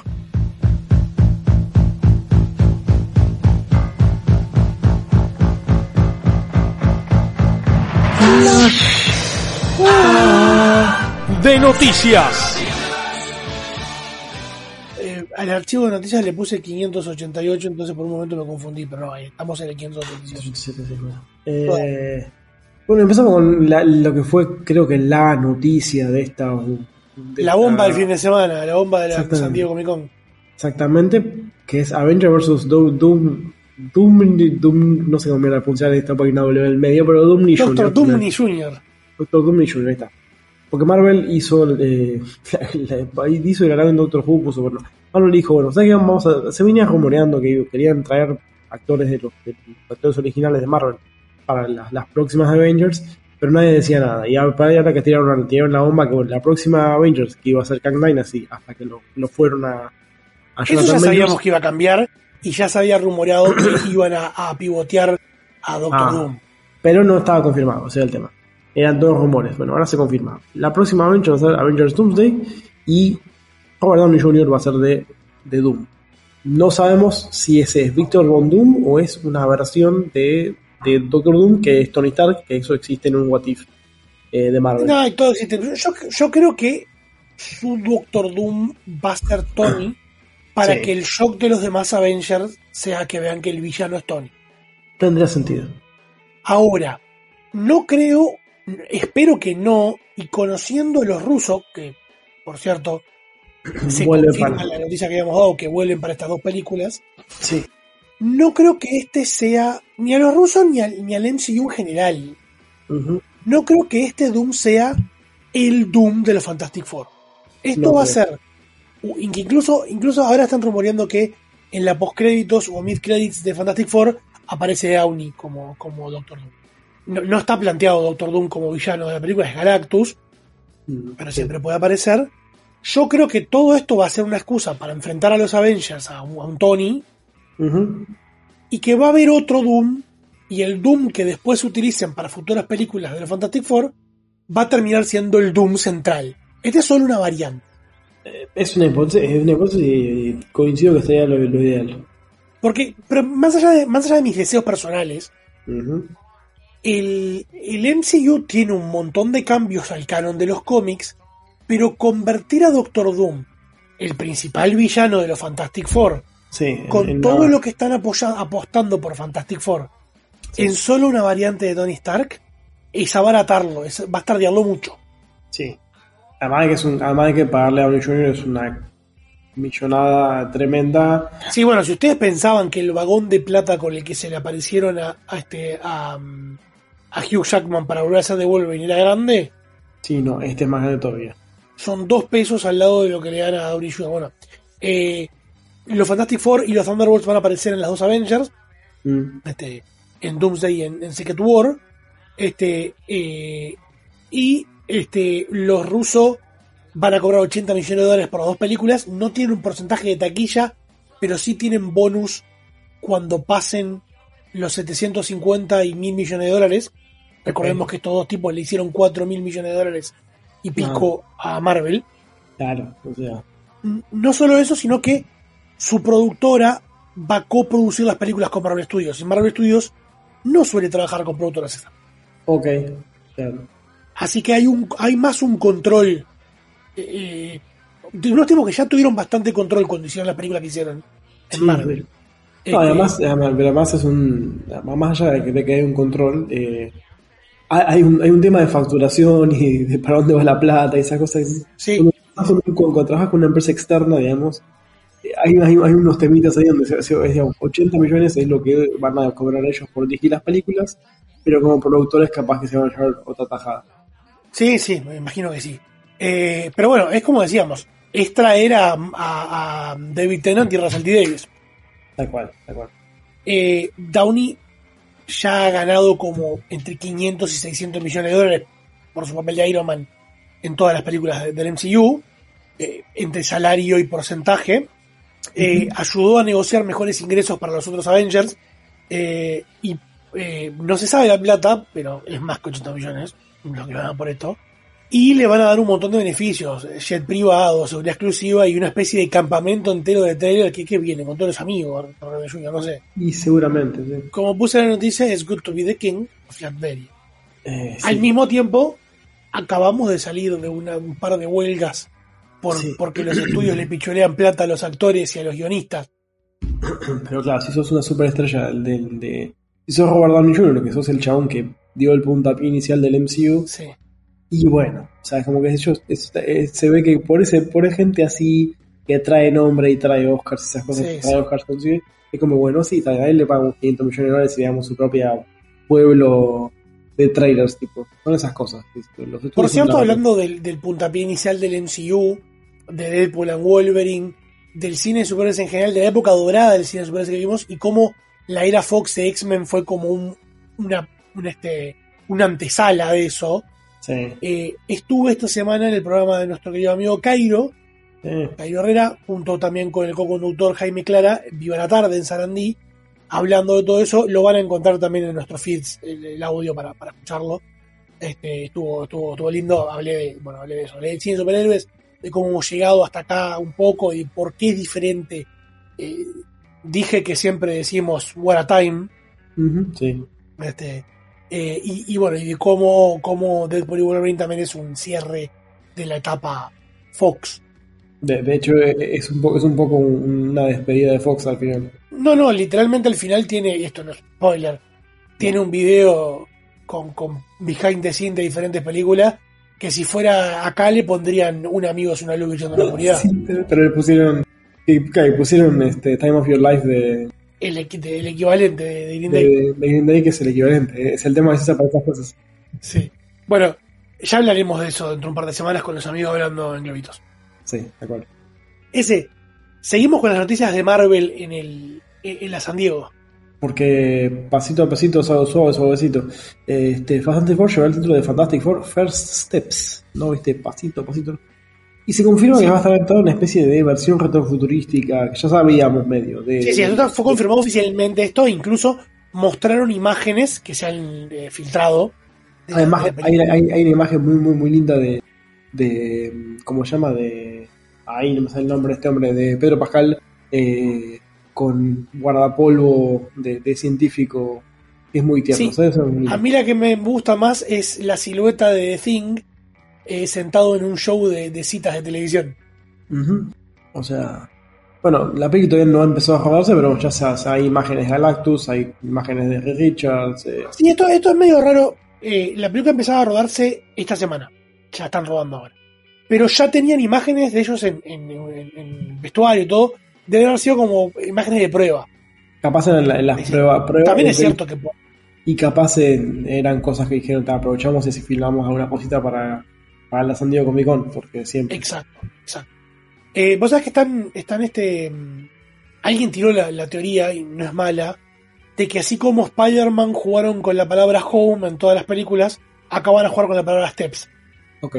de noticias. Eh, al archivo de noticias le puse quinientos ochenta y ocho, entonces por un momento me confundí, pero no, ahí estamos en el quinientos ochenta y siete. Eh, bueno, empezamos con la, lo que fue, creo que la noticia de esta. De la bomba del fin de semana, la bomba de la San Diego Comic Con. Exactamente, que es Avenger versus. Doom, Doom, Doom, Doom, no sé cómo me voy a pronunciar esta página W del medio, pero Doomney junior Doctor Doomney junior Doctor Doomney junior, ahí está. Porque Marvel hizo, eh, hizo el ganado en Doctor Who, puso, bueno, Marvel dijo, bueno, ¿sabes qué? Vamos a, se venía rumoreando que querían traer actores de los, de los actores originales de Marvel para las, las próximas Avengers, pero nadie decía nada. Y para allá que tiraron, tiraron la bomba que bueno, la próxima Avengers, que iba a ser Kang Dynasty, hasta que lo, lo fueron a, a Eso ya sabíamos que iba a cambiar, y ya se había rumoreado que iban a, a pivotear a Doctor ah, Doom. Pero no estaba confirmado, o sea, el tema. Eran todos rumores. Bueno, ahora se confirma. La próxima Avengers va a ser Avengers Doomsday y Robert Downey junior va a ser de, de Doom. No sabemos si ese es Victor Von Doom o es una versión de, de Doctor Doom que es Tony Stark, que eso existe en un What If eh, de Marvel. No, todo existe. Yo, yo creo que su Doctor Doom va a ser Tony para sí. que el shock de los demás Avengers sea que vean que el villano es Tony. Tendría sentido. Ahora, no creo... Espero que no, y conociendo a los rusos, que por cierto se confirma para... la noticia que habíamos dado que vuelven para estas dos películas, sí. no creo que este sea ni a los rusos ni, a, ni al M C U en general. Uh-huh. No creo que este Doom sea el Doom de los Fantastic Four. Esto no, va pero... a ser, incluso, incluso ahora están rumoreando que en la postcréditos o mid credits de Fantastic Four aparece Downey como, como Doctor Doom. No, no está planteado Doctor Doom como villano de la película, es Galactus, mm, pero sí. siempre puede aparecer. Yo creo que todo esto va a ser una excusa para enfrentar a los Avengers, a un, a un Tony, uh-huh. y que va a haber otro Doom, y el Doom que después se utilicen para futuras películas de los Fantastic Four va a terminar siendo el Doom central. Este es solo una variante. Eh, es una hipótesis, es una hipótesis y coincido que sería lo, lo ideal. Porque, pero más allá de, más allá de mis deseos personales, uh-huh. El, el M C U tiene un montón de cambios al canon de los cómics, pero convertir a Doctor Doom, el principal villano de los Fantastic Four, sí, con en, en todo nada. lo que están apoya, apostando por Fantastic Four, sí. en solo una variante de Tony Stark, es abaratarlo, es bastardearlo mucho. Sí. Además de que, es un, además de que pagarle a Downey junior es una millonada tremenda. Sí, bueno, si ustedes pensaban que el vagón de plata con el que se le aparecieron a, a este a, a Hugh Jackman para volver a ser de Wolverine era grande, sí, no, este es más grande todavía. Son dos pesos al lado de lo que le dan a Downey junior Bueno, eh, los Fantastic Four y los Thunderbolts van a aparecer en las dos Avengers, mm. este, en Doomsday y en, en Secret War, este, eh, y este, los rusos van a cobrar ochenta millones de dólares por las dos películas. No tienen un porcentaje de taquilla, pero sí tienen bonus cuando pasen los setecientos cincuenta y mil millones de dólares. Recordemos okay. que estos dos tipos le hicieron cuatro mil millones de dólares y pico no. a Marvel. Claro, o sea. No solo eso, sino que su productora va a coproducir las películas con Marvel Studios. Y Marvel Studios no suele trabajar con productoras externas. Ok, claro. Así que hay un hay más un control. Eh, de unos tipos que ya tuvieron bastante control cuando hicieron la película que hicieron en sí. Marvel. No, eh, además, eh, además es un. Más allá de que, de que hay un control, eh, hay, un, hay un tema de facturación y de para dónde va la plata y esas cosas. Sí. Cuando, cuando trabajas con una empresa externa, digamos, hay, hay, hay unos temitas ahí donde se, se, digamos, ochenta millones es lo que van a cobrar ellos por dirigir las películas, pero como productores capaz que se van a llevar otra tajada. Sí, sí, me imagino que sí. Eh, pero bueno, es como decíamos, es traer a, a, a David Tennant y Russell T. Davies. Tal cual, tal cual. Eh, Downey ya ha ganado como entre quinientos y seiscientos millones de dólares por su papel de Iron Man en todas las películas de, del M C U, eh, entre salario y porcentaje. Eh, uh-huh. Ayudó a negociar mejores ingresos para los otros Avengers, eh, y eh, no se sabe la plata, pero es más que ochenta millones lo que van a dar por esto. Y le van a dar un montón de beneficios, jet privado, seguridad exclusiva y una especie de campamento entero de trailer que, que viene con todos los amigos, no sé. Y seguramente, sí. Como puse en la noticia, es good to be the king of Flatberry. Eh, sí. Al mismo tiempo, acabamos de salir de una, un par de huelgas por, Sí. porque los estudios le picholean plata a los actores y a los guionistas. Pero claro, si sos una superestrella de, de si sos Robert Downey junior, lo que sos el chabón que dio el puntapié inicial del M C U, Sí. y bueno, o sea, como que ellos es- es- se ve que por ese por gente así que trae nombre y trae Oscars y esas cosas, Sí, que trae sí. Oscars consigue, es como bueno, sí, tal, a él le pagamos quinientos millones de dólares y digamos su propia pueblo de trailers, tipo, son esas cosas. Los estudios Por son cierto, la- hablando del, del puntapié inicial del M C U, de Deadpool and Wolverine, del cine de superhéroes en general, de la época dorada del cine de superhéroes que vimos, y cómo la era Fox de X-Men fue como un, una, un este, una antesala de eso. Sí. Eh, estuve esta semana en el programa de nuestro querido amigo Cairo, Eh, Cairo Herrera, junto también con el co-conductor Jaime Clara, Viva la Tarde en Sarandí, hablando de todo eso. Lo van a encontrar también en nuestros feeds, el, el audio para, para escucharlo. Este, estuvo, estuvo, estuvo lindo. Hablé de, bueno, hablé de eso, hablé de cine de superhéroes, de cómo hemos llegado hasta acá un poco y por qué es diferente. Eh, dije que siempre decimos What a Time. ujú, sí. Este, eh, y, y bueno, y de cómo, cómo Deadpool y Wolverine también es un cierre de la etapa Fox. De, de hecho, eh, es un poco es un poco un- una despedida de Fox al final. No, no, literalmente al final tiene, y esto no es spoiler, tiene un video con, con behind the scenes de diferentes películas que si fuera acá le pondrían un amigo es una luz brillando en la oscuridad. Sí, pero le pusieron que, que pusieron este Time of Your Life de, El, equi- de- el equivalente de, de Green de, Day. de Green Day, que es el equivalente. Es el tema de César para estas cosas. Sí. Bueno, ya hablaremos de eso dentro de un par de semanas con los amigos hablando en globitos. Sí, de acuerdo. Ese, seguimos con las noticias de Marvel en el en, en la San Diego. Porque pasito a pasito, suave, suave, suavecito. Este, Fantastic Four lleva el título de Fantastic Four First Steps. ¿No? Viste, pasito a pasito. Y se confirma Sí. que va a estar en toda una especie de versión retrofuturística, que ya sabíamos medio. De, Sí, sí, esto fue confirmado oficialmente esto, incluso mostraron imágenes que se han eh, filtrado. de- Además, de la hay, película. hay, hay una imagen muy, muy, muy linda de, de. ¿Cómo se llama? De. Ahí no me sale el nombre de este hombre, de Pedro Pascal, eh, con guardapolvo de, de científico. Es muy tierno, Sí. ¿sabes? Eso es muy lindo. A mí la que me gusta más es la silueta de The Thing eh, sentado en un show de, de citas de televisión. Ujú. O sea. Bueno, la película todavía no ha empezado a rodarse, pero ya se hace- hay imágenes de Galactus, hay imágenes de Reed Richards. eh, Sí, esto, esto es medio raro. Eh, la película empezaba a rodarse esta semana. Ya están rodando ahora. Pero ya tenían imágenes de ellos en, en, en- en vestuario y todo. Deben haber sido como imágenes de prueba. capaz en, la- en las Sí. pruebas. pruebas También es de- cierto que Y capaz en- eran cosas que dijeron, "Ta, aprovechamos y si filmamos alguna cosita para, para la San Diego Comic Con", porque siempre. Exacto, exacto. Eh, Vos sabés que están, están este. mm, Alguien tiró la, la teoría, y no es mala, de que así como Spider-Man jugaron con la palabra home en todas las películas, acá van a jugar con la palabra steps. Ok.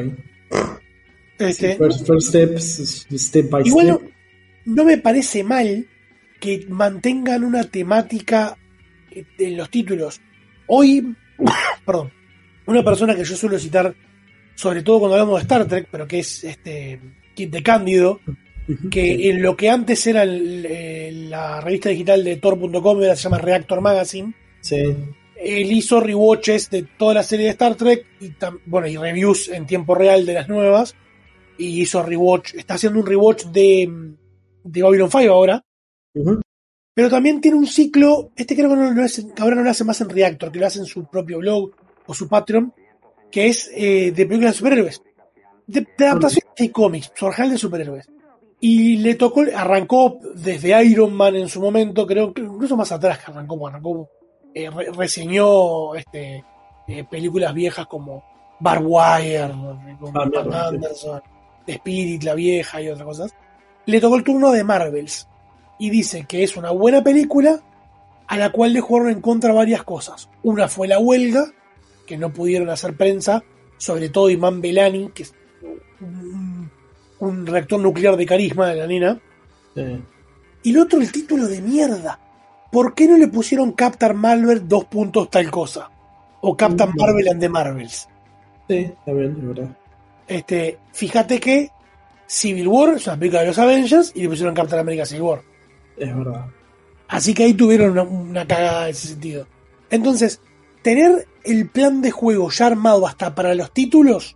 Este, First, first steps, step by y bueno, step. no me parece mal que mantengan una temática eh, en los títulos. Hoy, perdón, una persona que yo suelo citar, sobre todo cuando hablamos de Star Trek, pero que es este Kit de Cándido, que en lo que antes era el- eh, la revista digital de Tor punto com, ahora se llama Reactor Magazine, Sí. él hizo rewatches de toda la serie de Star Trek y, tam- bueno, y reviews en tiempo real de las nuevas, y hizo rewatch, está haciendo un rewatch de, de Babylon cinco ahora, Ujú. pero también tiene un ciclo, este creo que no lo hace, que ahora no lo hace más en Reactor, que lo hace en su propio blog o su Patreon, que es eh, de películas de superhéroes, de, de adaptación de cómics, su original de superhéroes. Y le tocó, arrancó desde Iron Man en su momento, creo que incluso más atrás que arrancó, porque arrancó, eh, re- reseñó este, eh, películas viejas como Barbed Wire, con Ah, mierda, Pam sí. Anderson, The Spirit, la vieja y otras cosas. Le tocó el turno de Marvels y dice que es una buena película a la cual le jugaron en contra varias cosas. Una fue la huelga, que no pudieron hacer prensa, sobre todo Iman Belani, que es un, un reactor nuclear de carisma de la nena. Sí. Y el otro, el título de mierda. ¿Por qué no le pusieron Captain Marvel dos puntos tal cosa? O Captain Mm. Marvel and the Marvels. Sí, también, es verdad. Este, fíjate que Civil War es una película de los Avengers y le pusieron Captain America Civil War. Es verdad. Así que ahí tuvieron una, una cagada en ese sentido. Entonces, tener el plan de juego ya armado hasta para los títulos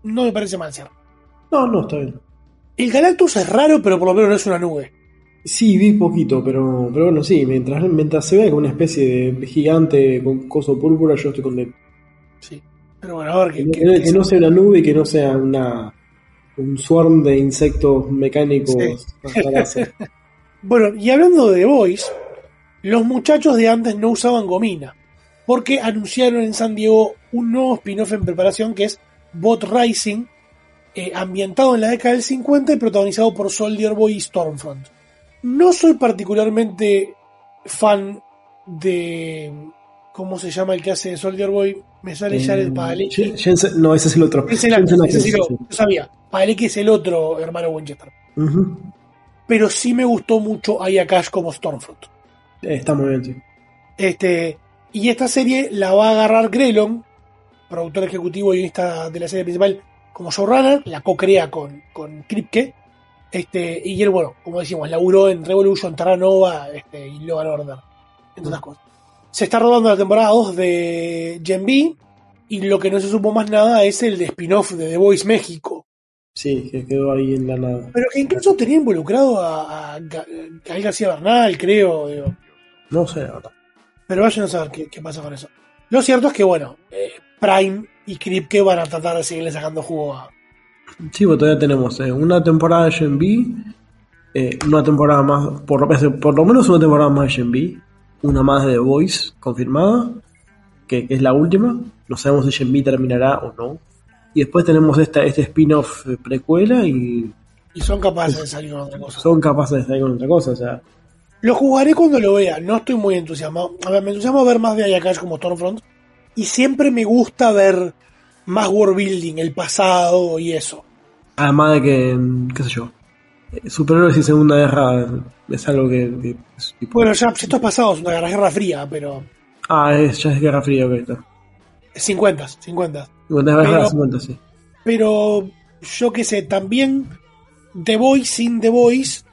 no me parece mal cierre. No, no, está bien. El Galactus es raro, pero por lo menos no es una nube. Sí, vi poquito, pero, pero bueno, sí, mientras, mientras se vea como una especie de gigante con coso púrpura, yo estoy contento. Sí, pero bueno, a ver que, que, que, que, que no sea una nube y que no sea una un swarm de insectos mecánicos. Sí. Bueno, y hablando de The Voice, los muchachos de antes no usaban gomina, porque anunciaron en San Diego un nuevo spin-off en preparación que es Bot Rising, eh, ambientado en la década del cincuenta y protagonizado por Soldier Boy y Stormfront. No soy particularmente fan de... ¿Cómo se llama el que hace Soldier Boy? Me sale ya el Padalecki. No, ese es el otro. Es el otro, ese sí lo, yo sabía. Padalecki es el otro hermano Winchester. Uh-huh. Pero sí me gustó mucho Aya Cash como Stormfront. Está muy bien, sí. Este, y esta serie la va a agarrar Grelon, productor ejecutivo y guionista de la serie principal, como showrunner, la co-crea con, con Kripke. Este, y él, bueno, como decimos, laburó en Revolution, Terra Nova este, y Law and Order, entre otras cosas. Se está rodando la temporada dos de Gen V, y lo que no se supo más nada es el de spin-off de The Voice México. Sí, que quedó ahí en la nada. Pero que incluso tenía involucrado a, a, a Gael García Bernal, creo. Digo. No sé, la verdad. Pero vayan a saber qué, qué pasa con eso. Lo cierto es que, bueno, eh, Prime y Kripke van a tratar de seguirle sacando jugo a... Sí, pues todavía tenemos eh, una temporada de Gen V, eh, una temporada más, por lo, por lo menos una temporada más de Gen V, una más de The Voice confirmada, que, que es la última. No sabemos si Gen V terminará o no. Y después tenemos esta, este spin-off precuela y... Y son capaces de salir con otra cosa. Son capaces de salir con otra cosa, o sea... Lo jugaré cuando lo vea, no estoy muy entusiasmado. A ver, me entusiasmo ver más de Ayakash como Stormfront. Y siempre me gusta ver más world building, el pasado y eso. Además de que, qué sé yo, superhéroes y Segunda Guerra es algo que... que es tipo... Bueno, ya, esto es pasado, es una guerra fría, pero... Ah, es, ya es Guerra Fría, ok, está. cincuenta, cincuenta. cincuenta, pero, cincuenta, sí. Pero, yo qué sé, también The Voice sin The Voice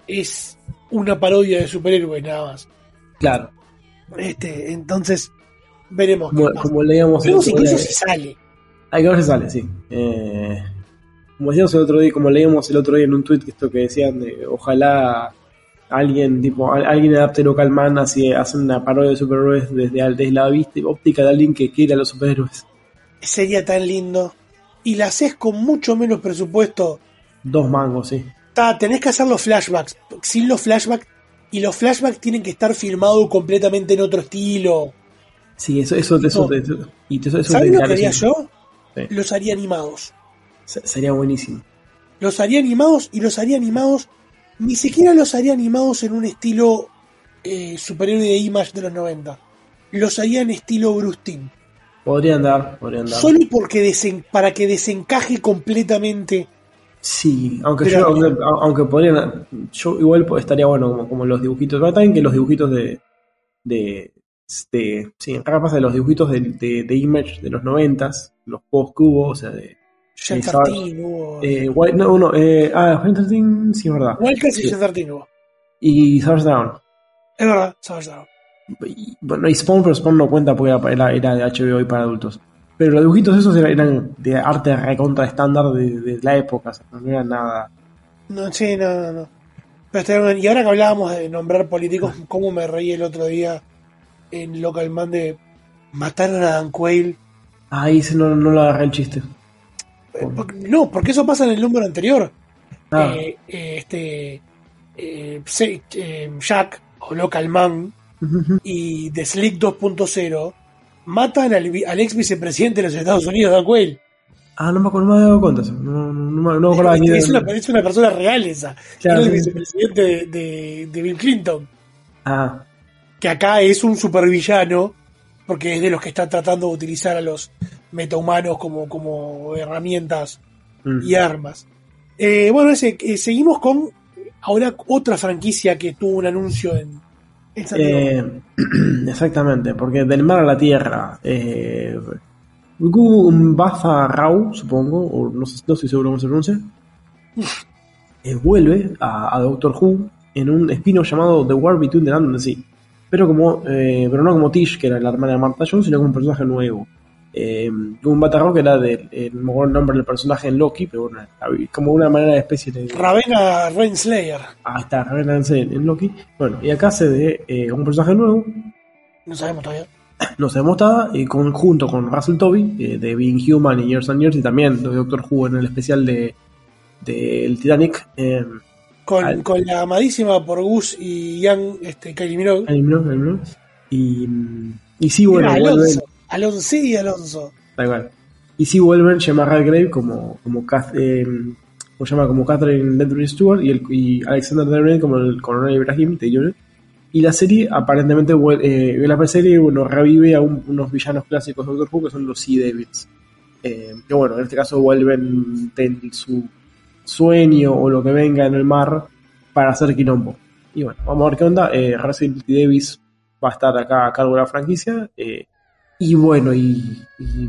es una parodia de superhéroes nada más. Claro. Este, entonces, veremos. Como, como leíamos... Veremos si eso se sale. Hay que ver si sale, sí. Eh... Como decíamos el otro día, como leíamos el otro día en un tweet, esto que decían de ojalá alguien tipo alguien adapte Local Man, así hace una parodia de superhéroes desde, desde la vista óptica de alguien que quiera a los superhéroes. Sería tan lindo. Y la haces con mucho menos presupuesto. Dos mangos, sí. Ta, tenés que hacer los flashbacks. Sin los flashbacks. Y los flashbacks tienen que estar filmados completamente en otro estilo. Sí, eso, eso, eso, no. eso, y eso, eso ¿sabes lo que haría yo? Sí. Los haría animados. Sería buenísimo. Los haría animados y los haría animados. Ni siquiera los haría animados en un estilo eh, superhéroe de Image de los noventa. Los haría en estilo Bruce Timm. Podrían dar, podrían dar. Solo porque desen, para que desencaje completamente. Sí, aunque yo, aunque, aunque podrían, yo igual estaría bueno como, como los dibujitos. Pero también que los dibujitos de, de, de sí, acá pasa de los dibujitos de, de, de Image de los noventas, los post cubo, o sea de Jean Tartin hubo. Eh, White, no, no, eh, ah, Jean Tartin, sí, es verdad. Wildcats sí. y Jean Tartin hubo. Y Savage Dragon. Es verdad, Savage Dragon. Y, bueno, y Spawn, pero Spawn no cuenta porque era, era, era de H B O y para adultos. Pero los dibujitos esos eran, eran de arte recontra estándar de, de la época, o sea, no era nada. No, sí, no, no, no. Pero, y ahora que hablábamos de nombrar políticos, cómo me reí el otro día en Local Man de mataron a Dan Quayle. Ah, ahí se no, no lo agarré el chiste. Porque, no, porque eso pasa en el número anterior. Ah. Eh, eh, este eh, eh, Jack o Local Man uh-huh. y The Slick dos punto cero matan al, al ex vicepresidente de los Estados Unidos, Dan Quayle. Ah, no me acuerdo, no me he dado cuenta eso. No, no, no, no me es, es, una, es una persona real esa. Claro, era el sí. vicepresidente de, de, de Bill Clinton. Ah. Que acá es un supervillano porque es de los que están tratando de utilizar a los metahumanos como, como herramientas mm. y armas. Eh, bueno, ese, eh, seguimos con ahora otra franquicia que tuvo un anuncio en, en San Diego. Eh, exactamente, porque del mar a la tierra, eh, Gumbazza Rau, supongo, o no, no estoy seguro cómo se pronuncia, eh, vuelve a, a Doctor Who en un spin-off llamado The War Between the Land and the Sea. Pero como, eh, pero no como Tish, que era la hermana de Martha Jones, sino como un personaje nuevo. Eh, un Batarro que era del el mejor nombre del personaje en Loki, pero bueno, como una manera de especie de Ravenna Renslayer. Ah, está, Ravenna Renslayer en Loki. Bueno, y acá se de eh, un personaje nuevo. No sabemos todavía. No sabemos nada, eh, con, junto con Russell Tovey, eh, de Being Human y Years and Years, y también de Doctor Who en el especial de, de el Titanic. Eh, con, al, con la amadísima por Gus y Ian, este, Kylie Minogue. Kylie Minogue, Kylie Minogue. Y, y sí, bueno, Mira, Alonso. vuelven. Alonso y Alonso. Da igual. Y sí vuelven Gemma Redgrave como como Kath, eh, como se llama como Catherine Dentry Stewart y, el, y Alexander Debray como el coronel Ibrahim de Jones. Y la serie aparentemente eh, la serie bueno revive a un, unos villanos clásicos de Doctor Who que son los Sea Devils. Eh, que bueno, en este caso vuelven en su sueño o lo que venga en el mar para hacer quilombo. Y bueno, vamos a ver qué onda. Eh, Russell T. Davies va a estar acá a cargo de la franquicia. Eh, y bueno, y, y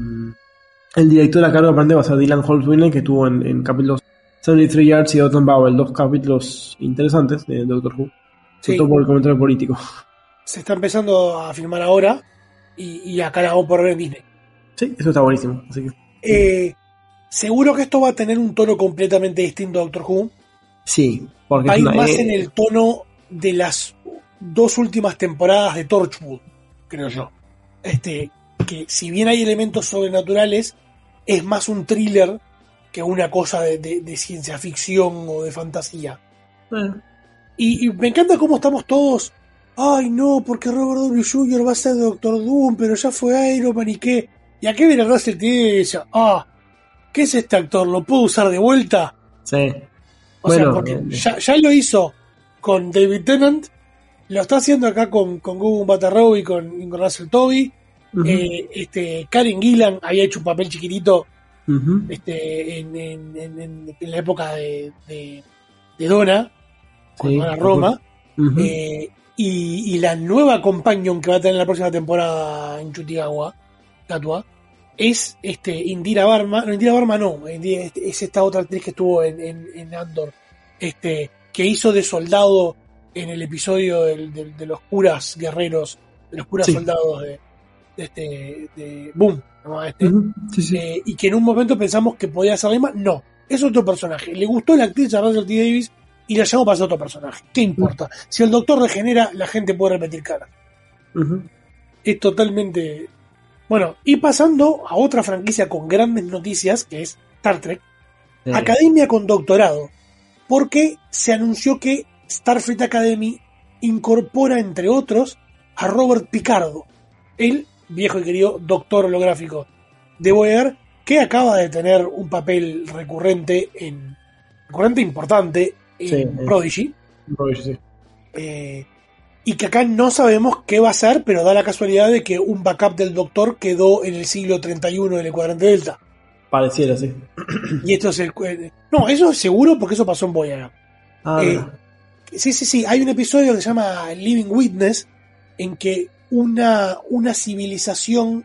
el director a cargo aparentemente va a ser Dylan Holtzwinner, que estuvo en, en capítulos setenta y tres Yards y Downton Bowel, dos capítulos interesantes de Doctor Who, sobre Sí. todo por el comentario político. Se está empezando a filmar ahora y, y acá la vamos por ver en Disney. Sí, eso está buenísimo. Así que Eh, seguro que esto va a tener un tono completamente distinto a Doctor Who. sí, porque Va a es ir una- más eh, en el tono de las dos últimas temporadas de Torchwood, creo yo. Este, que si bien hay elementos sobrenaturales, es más un thriller que una cosa de, de- de ciencia ficción o de fantasía. bueno, Y, y me encanta cómo estamos todos. Ay, no, porque Robert Downey junior va a ser Doctor Doom, pero ya fue Iron Man y qué. Y aquí viene Russell T. y dice, ah, ¿qué es este actor? ¿Lo puedo usar de vuelta? sí. O Bueno, sea, porque eh, ya, ya lo hizo con David Tennant, lo está haciendo acá con, con Gugu Mbatha-Raw y con, y con Russell Tovey. Ujú. Eh, este, Karen Gillan había hecho un papel chiquitito Ujú. este, en, en, en, en- en la época de, de, de Donna, con Sí, Donna Roma. Ujú. Eh, y, y la nueva companion que va a tener en la próxima temporada en Chutigawa, Katua, es este Indira Varma. No, Indira Varma no, Indira- es, es esta otra actriz que estuvo en, en, en Andor, este, que hizo de soldado en el episodio del- del- de los curas guerreros, de los curas Sí. soldados de, de este de Boom, ¿no? Este, Ujú. Sí, sí. eh, y que en un momento pensamos que podía ser la misma. No, es otro personaje. Le gustó la actriz a Russell T. Davies y la llamó para ser otro personaje. ¿Qué importa? Si el doctor regenera, la gente puede repetir cara. Ujú. Es totalmente... Bueno, y pasando a otra franquicia con grandes noticias, que es Star Trek. Sí. Academia con doctorado. Porque se anunció que Starfleet Academy incorpora, entre otros, a Robert Picardo, el viejo y querido doctor holográfico de Voyager, que acaba de tener un papel recurrente en recurrente importante en Sí, Prodigy, Prodigy, sí. eh, y que acá no sabemos qué va a ser, pero da la casualidad de que un backup del doctor quedó en el siglo treinta y uno en el cuadrante Delta. Pareciera, sí. Y esto es el... No, eso es seguro porque eso pasó en Voyager. Ah, Eh, no. Sí, sí, sí. Hay un episodio que se llama Living Witness en que una, una civilización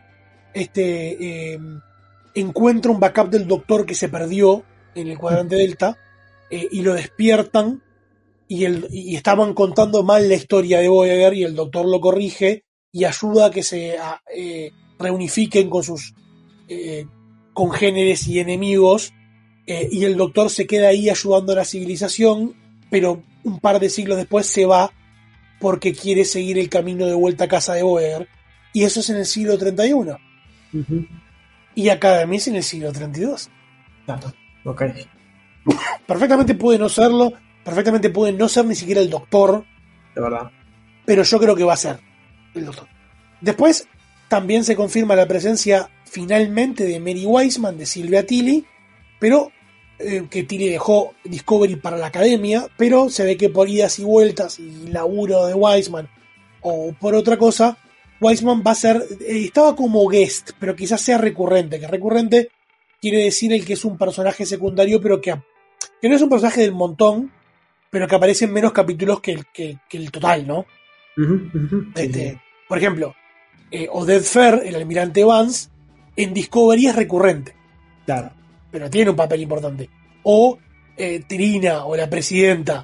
este, eh, encuentra un backup del doctor que se perdió en el cuadrante Delta eh, y lo despiertan y, el, y estaban contando mal la historia de Voyager y el doctor lo corrige y ayuda a que se a, eh, reunifiquen con sus eh, congéneres y enemigos eh, y el doctor se queda ahí ayudando a la civilización, pero un par de siglos después se va porque quiere seguir el camino de vuelta a casa de Voyager, y eso es en el siglo treinta y uno, Ujú. y Academy es en el siglo treinta y dos. Claro. Ok. Perfectamente puede no serlo, perfectamente puede no ser ni siquiera el doctor, De verdad. pero yo creo que va a ser el doctor. Después también se confirma la presencia finalmente de Mary Wiseman, de Sylvia Tilly, pero eh, que Tilly dejó Discovery para la academia, pero se ve que por idas y vueltas y laburo de Wiseman o por otra cosa, Wiseman va a ser, eh, estaba como guest, pero quizás sea recurrente, que recurrente quiere decir el que es un personaje secundario, pero que, que no es un personaje del montón, pero que aparece en menos capítulos que el, que, que el total, ¿no? Ujú, ujú. Sí, Este, sí. Por ejemplo, eh, Odette Fair, el almirante Vance, en Discovery es recurrente, Claro. pero tiene un papel importante. O eh, Trina, o la presidenta.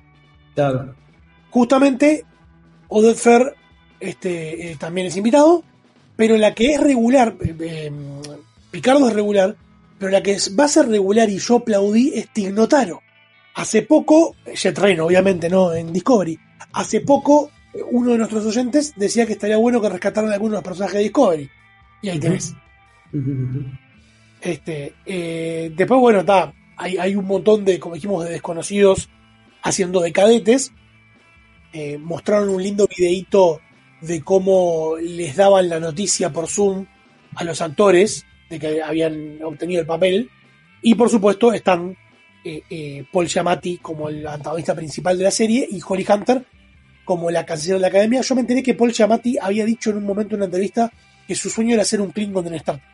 Claro. Justamente, Odette Fair este, eh, también es invitado, pero la que es regular, eh, eh, Picardo es regular, pero la que va a ser regular y yo aplaudí es Tig Notaro. Hace poco, Jet Rain obviamente, no en Discovery, hace poco uno de nuestros oyentes decía que estaría bueno que rescataran a algunos de los personajes de Discovery. Y ahí tenés. Este, eh, después, bueno, está, hay, hay un montón de, como dijimos, de desconocidos haciendo de cadetes. Eh, mostraron un lindo videíto de cómo les daban la noticia por Zoom a los actores de que habían obtenido el papel. Y por supuesto están eh, eh, Paul Giamatti como el antagonista principal de la serie y Holly Hunter como la canciller de la academia. Yo me enteré que Paul Giamatti había dicho en un momento en una entrevista que su sueño era ser un Klingon en Star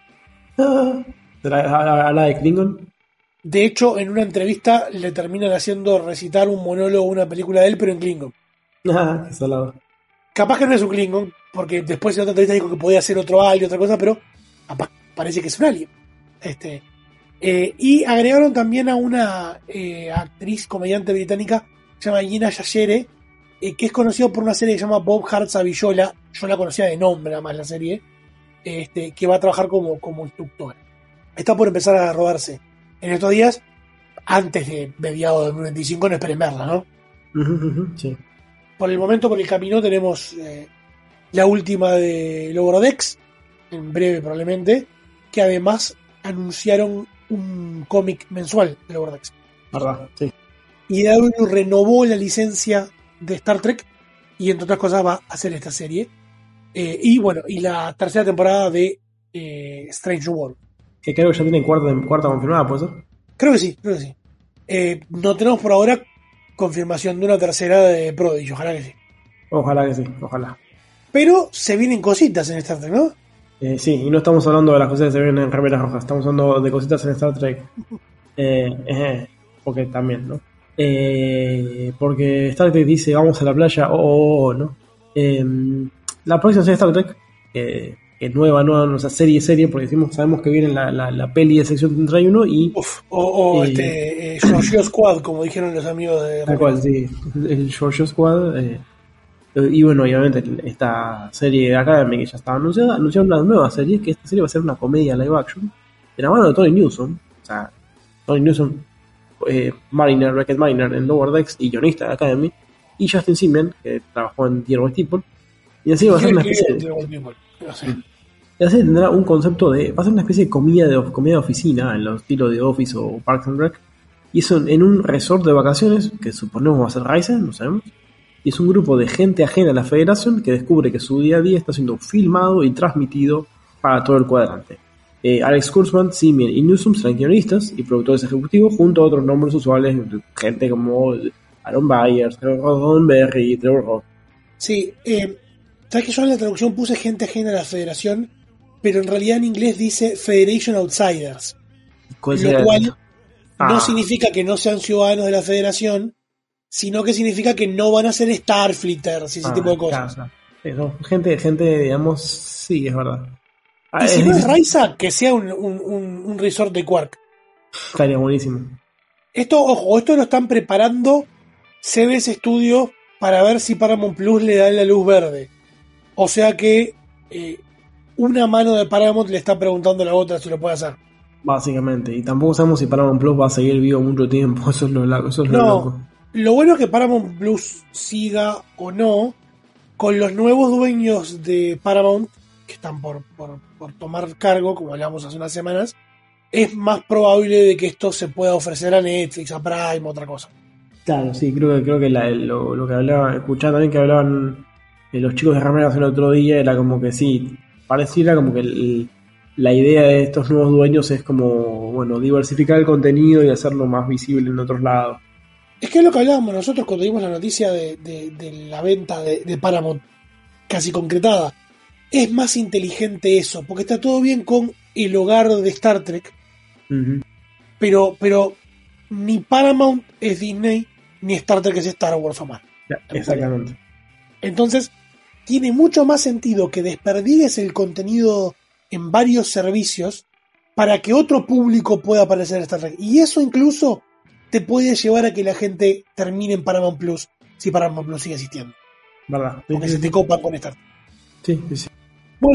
Trek. ¿Habla de Klingon? De hecho, en una entrevista le terminan haciendo recitar un monólogo, una película de él, pero en Klingon. Ah, qué salado. Capaz que no es un Klingon, porque después en otra entrevista dijo que podía ser otro alien, otra cosa, pero capaz parece que es un alien. Este, eh, y agregaron también a una eh, actriz, comediante británica, que se llama Gina Yashere, eh, que es conocida por una serie que se llama Bob Hearts Avillola. Yo la conocía de nombre nada más la serie, este, que va a trabajar como, como instructora. Está por empezar a rodarse en estos días, antes de mediados de noventa y cinco, no esperen verla, ¿no? Sí. Por el momento, por el camino, tenemos eh, la última de Lower Decks, en breve probablemente, que además anunciaron un cómic mensual de Lower Decks. ¿Verdad? Sí. Y D W renovó la licencia de Star Trek y entre otras cosas va a hacer esta serie. Eh, y bueno, y la tercera temporada de eh, Strange World. Que creo que ya tiene cuarta, cuarta confirmada, ¿puede ser? Creo que sí, creo que sí. Eh, no tenemos por ahora confirmación de una tercera de Prodigy, ojalá que sí. Ojalá que sí, ojalá. Pero se vienen cositas en Star Trek, ¿no? Eh, sí, y no estamos hablando de las cosas que se ven en Remeras Rojas, estamos hablando de cositas en Star Trek. Eh, eh, porque también, ¿no? Eh, porque Star Trek dice, vamos a la playa, oh, oh, oh, ¿no? Eh, la próxima serie de Star Trek, eh, es nueva, nueva, o sea, serie, serie, porque decimos, sabemos que viene la, la, la peli de sección treinta y uno y... Uf, o o eh, este, eh, Giorgio Squad, como dijeron los amigos de... Tal cual, sí, el Giorgio Squad, eh, y bueno, obviamente esta serie de Academy que ya estaba anunciada, anunciaron una nueva serie, que esta serie va a ser una comedia live action, de la mano de Tony Newsom, o sea, Tony Newsom, eh, Mariner, Beckett Mariner en Lower Decks y guionista de Academy, y Justin Simien, que trabajó en Dear White People, y así va a ser una especie de... Y así tendrá un concepto de... Va a ser una especie de comedia de, comedia de oficina, en los estilos de Office o Parks and Rec. Y eso en un resort de vacaciones, que suponemos va a ser Ryzen, no sabemos. Y es un grupo de gente ajena a la Federación que descubre que su día a día está siendo filmado y transmitido para todo el cuadrante. Eh, Alex Kurtzman, Simien y Newsom serán guionistas y productores ejecutivos junto a otros nombres usuales, gente como Aaron Byers, Ron Berry y Trevor Rock. Sí, eh, sabes que yo en la traducción puse gente ajena a la Federación, pero en realidad en inglés dice Federation Outsiders, lo cual ah. no significa que no sean ciudadanos de la Federación, sino que significa que no van a ser Starfleeters y ese ah, tipo de cosas. Claro, claro. Sí, gente, gente, digamos, sí, es verdad. Y si no es Raiza, que sea un, un, un, un resort de Quark. Estaría buenísimo. Esto, ojo, esto lo están preparando C B S Studios para ver si Paramount Plus le da la luz verde. O sea que eh, una mano de Paramount le está preguntando a la otra si lo puede hacer. Básicamente. Y tampoco sabemos si Paramount Plus va a seguir vivo mucho tiempo. Eso es lo, eso es lo no, loco. Lo bueno es que Paramount Plus siga o no, con los nuevos dueños de Paramount, que están por, por, por tomar cargo, como hablamos hace unas semanas, es más probable de que esto se pueda ofrecer a Netflix, a Prime, otra cosa. Claro, sí, creo que creo que la, lo, lo que hablaba, escuchaba también que hablaban eh, los chicos de Rameras el otro día, era como que sí, pareciera como que el, la idea de estos nuevos dueños es como, bueno, diversificar el contenido y hacerlo más visible en otros lados. Es que es lo que hablábamos nosotros cuando dimos la noticia de, de, de la venta de, de Paramount casi concretada. Es más inteligente eso, porque está todo bien con el hogar de Star Trek, uh-huh. pero, pero ni Paramount es Disney, ni Star Trek es Star Wars o más. Ya, exactamente. Entonces, tiene mucho más sentido que desperdicies el contenido en varios servicios para que otro público pueda aparecer en Star Trek. Y eso incluso te puede llevar a que la gente termine en Paramount Plus, si Paramount Plus sigue existiendo. ¿Verdad? Porque sí, se te copan con Star Trek. Sí, sí, sí. Bueno,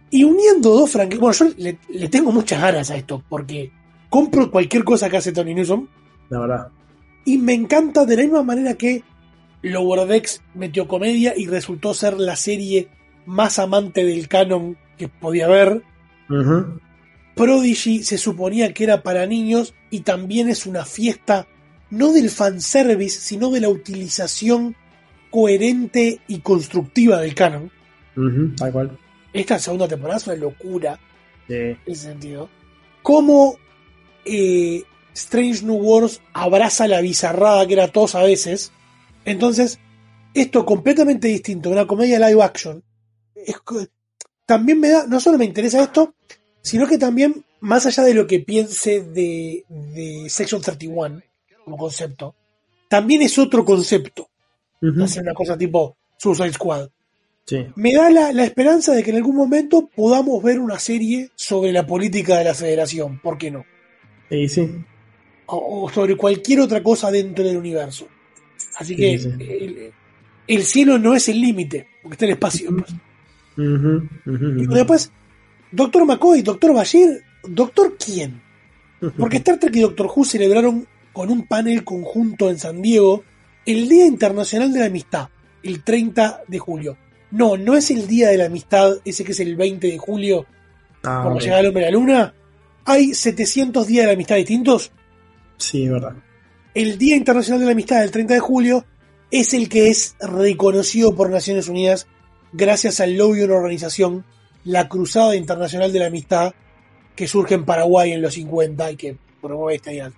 Y uniendo dos franquicias, bueno, yo le, le tengo muchas ganas a esto, porque compro cualquier cosa que hace Tony Newsom. La verdad. Y me encanta de la misma manera que Lower Decks metió comedia y resultó ser la serie más amante del canon que podía haber. Uh-huh. Prodigy se suponía que era para niños y también es una fiesta no del fanservice, sino de la utilización coherente y constructiva del canon. Uh-huh, tal cual. Esta segunda temporada es una locura. Sí. En ese sentido. Cómo eh, Strange New Worlds abraza la bizarrada que era todos a veces. Entonces, esto completamente distinto, una comedia live action. Es, también me da, no solo me interesa esto, sino que también, más allá de lo que piense de, de Section treinta y uno como concepto, también es otro concepto. Uh-huh. Hacer una cosa tipo Suicide Squad. Sí. Me da la, la esperanza de que en algún momento podamos ver una serie sobre la política de la Federación. ¿Por qué no? Sí, sí. O, o sobre cualquier otra cosa dentro del universo. Así Sí, que sí. El, el cielo no es el límite, porque está en espacio. Pues. Uh-huh, uh-huh, Y después, Doctor McCoy, Doctor Bashir, ¿Doctor quién? Porque Star Trek y Doctor Who celebraron con un panel conjunto en San Diego el Día Internacional de la Amistad, el treinta de julio. No, no es el Día de la Amistad, ese que es el veinte de julio, Ah, cuando ok. llega el hombre a la luna. Hay setecientos días de la amistad distintos. Sí, es verdad. El Día Internacional de la Amistad del treinta de julio es el que es reconocido por Naciones Unidas gracias al lobby de una organización, la Cruzada Internacional de la Amistad, que surge en Paraguay en los cincuenta y que promueve esta idea.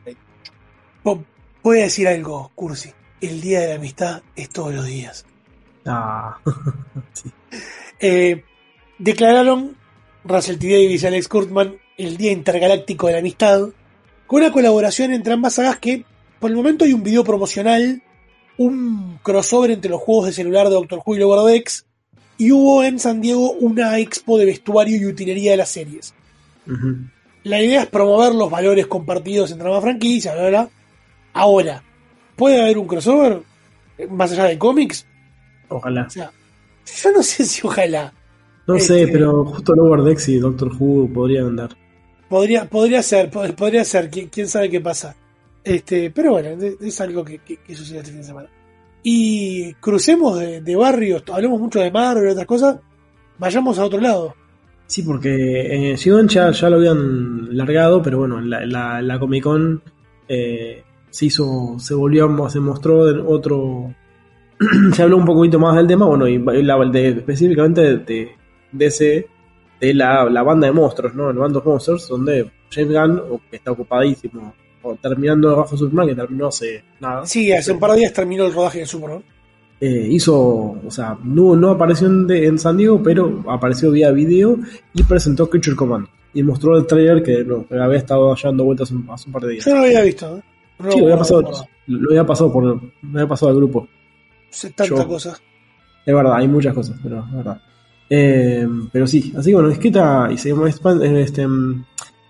Po- Voy a decir algo, Cursi. El Día de la Amistad es todos los días. Ah. Sí. Eh, declararon Russell T. Davies y Alex Kurtzman el Día Intergaláctico de la Amistad, con una colaboración entre ambas sagas que, por el momento, hay un video promocional, un crossover entre los juegos de celular de Doctor Who y Lower Decks, y hubo en San Diego una expo de vestuario y utilería de las series. Uh-huh. La idea es promover los valores compartidos entre ambas franquicias, bla, bla, bla. Ahora, ¿puede haber un crossover eh, más allá de cómics? Ojalá. O sea, yo no sé si ojalá. No Este, sé, pero justo Lower Decks y Doctor Who podrían andar. Podría, podría ser, pod- podría ser, qui- quién sabe qué pasa. Este, pero bueno, de- es algo que, que, que sucede este fin de semana. Y crucemos de, de barrios, hablemos mucho de Marvel y otras cosas, vayamos a otro lado. Sí, porque eh, Shigon ya, ya lo habían largado, pero bueno, la, la, la Comic Con eh, se hizo, se volvió, se mostró de otro. Se habló un poquito más del tema, bueno, y la, de, específicamente de, de, de ese, de la, la banda de monstruos, ¿no? El Band of Monsters, donde James Gunn, o que está ocupadísimo, o terminando Bajo Superman, que terminó hace nada. Sí, hace un par de días terminó el rodaje de Superman. Eh, hizo, o sea, no, no apareció en, de, en San Diego, pero apareció vía video y presentó Creature Command. Y mostró el trailer que no, que había estado dando vueltas un, hace un par de días. Yo no lo había visto, ¿eh? No Sí, lo lo había pasado, recuerdo. lo había pasado por, lo había pasado al grupo. Sé tanta Yo- cosa. Es verdad, hay muchas cosas, pero es verdad. Eh, pero sí, así que bueno, escrita y se llama Span- eh, este, mm,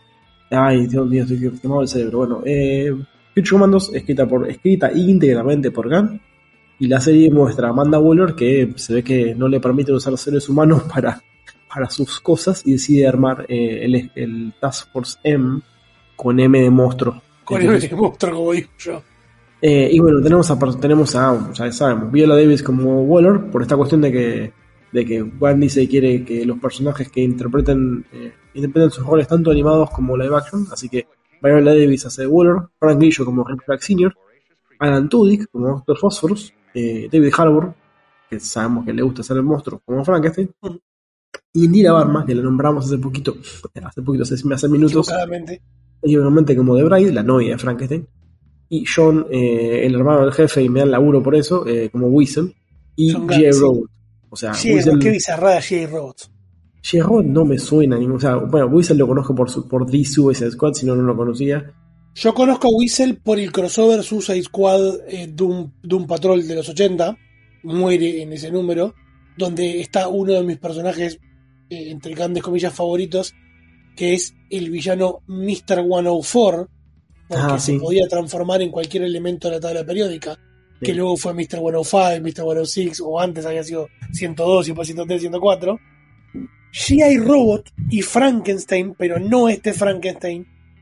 ay, Dios mío, estoy quemado el cerebro. Bueno, eh, Creature Commandos, escrita por, escrita íntegramente por Gunn. Y la serie muestra a Amanda Waller que se ve que no le permiten usar seres humanos para, para sus cosas y decide armar eh, el, el Task Force M con M de monstruo. Con Entonces, el monstruo, como digo yo. eh, y bueno, tenemos a, tenemos a, ya sabemos, Viola Davis como Waller, por esta cuestión de que, de que Wan dice que quiere que los personajes que interpreten, eh, interpreten sus roles tanto animados como live action, así que Viola Davis hace de Waller, Frank Grillo como Rick Flag senior, Alan Tudyk como Doctor Phosphorus, eh, David Harbour, que sabemos que le gusta hacer el monstruo, como Frankenstein, y Indira Varma, que la nombramos hace poquito, hace poquito, hace, hace minutos, Equivocadamente. y obviamente como The Bride, la novia de Frankenstein, y John, eh, el hermano del jefe, y me dan laburo por eso, eh, como Whistle, y John J. Gunn, sí. Road. O sea, Sí, Whistle, qué bizarrada J. Robots. J. Road no me suena ningún. O sea, bueno, Whistle lo conozco por, su, por The Suicide Squad, si no, no lo conocía. Yo conozco a Whistle por el crossover Suicide Squad eh, Doom, Doom Patrol de los ochenta. Muere en ese número. Donde está uno de mis personajes, eh, entre grandes comillas, favoritos. Que es el villano mister ciento cuatro. Porque Ah, se sí. podía transformar en cualquier elemento de la tabla periódica. Sí. Que luego fue mister ciento cinco, mister ciento seis. O antes había sido ciento dos y después ciento tres, ciento cuatro. G I. Robot y Frankenstein, pero no este Frankenstein,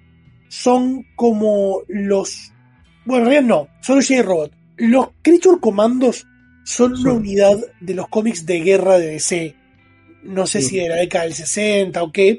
son como los... Bueno, en realidad no, son los G I. Robot. Los Creature Commandos son una unidad de los cómics de guerra de D C, no sé sí. si de la década del sesenta o qué,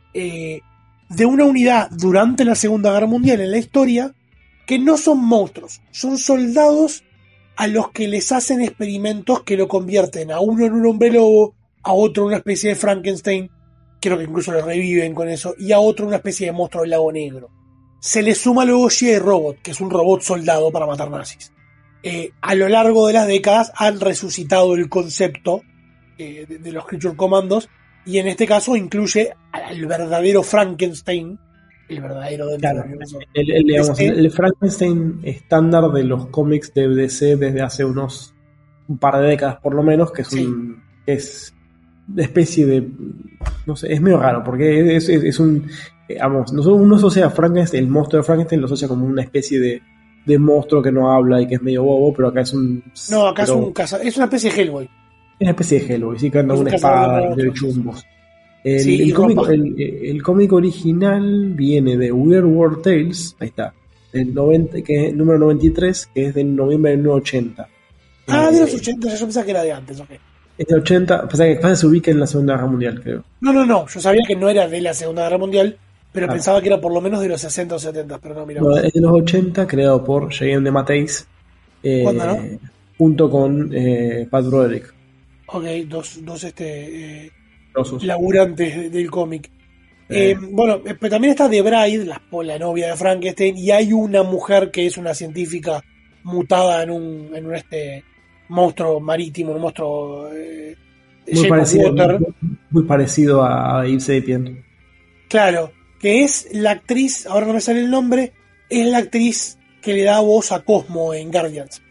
eh, de una unidad durante la Segunda Guerra Mundial en la historia, que no son monstruos, son soldados a los que les hacen experimentos que lo convierten a uno en un hombre lobo, a otro en una especie de Frankenstein, creo que incluso lo reviven con eso, y a otro en una especie de monstruo del lago negro. Se le suma luego G I. Robot, que es un robot soldado para matar nazis. Eh, a lo largo de las décadas han resucitado el concepto eh, de, de los Creature Commandos, y en este caso incluye al verdadero Frankenstein, el verdadero del claro, el, el, digamos, el, el Frankenstein estándar de los cómics de D C desde hace unos un par de décadas por lo menos, que es sí. un es una especie de, no sé, es medio raro porque es, es, es un, digamos, uno asocia a Frankenstein, el monstruo de Frankenstein lo asocia como una especie de, de monstruo que no habla y que es medio bobo, pero acá es un... No, acá pero, es un caza, es una especie de Hellboy. Es una especie de Hellboy, sí, que anda una espada de chumbos. El, sí, el, cómic, el, el cómic original viene de Weird World Tales, ahí está, del noventa, que es el número noventa y tres, que es del noviembre de mil novecientos ochenta. Ah, eh, de los ochenta, yo pensaba que era de antes, ok. Es de ochenta, pasa que casi se ubica en la Segunda Guerra Mundial, creo. No, no, no, yo sabía que no era de la Segunda Guerra Mundial, pero ah. pensaba que era por lo menos de los sesenta o setenta, pero no, mira. No, es de los ochenta, creado por J M de Matteis, eh, ¿cuándo, no? Junto con eh, Pat Broderick. Ok, dos, dos este... Eh... laburantes del cómic. Eh. Eh, bueno, eh, pero también está The Bride, la, la novia de Frankenstein, y hay una mujer que es una científica mutada en un, en un este monstruo marítimo, un monstruo eh, muy, parecido, muy, muy parecido a Eve Sapien. Claro, que es la actriz, ahora no me sale el nombre, es la actriz que le da voz a Cosmo en Guardians.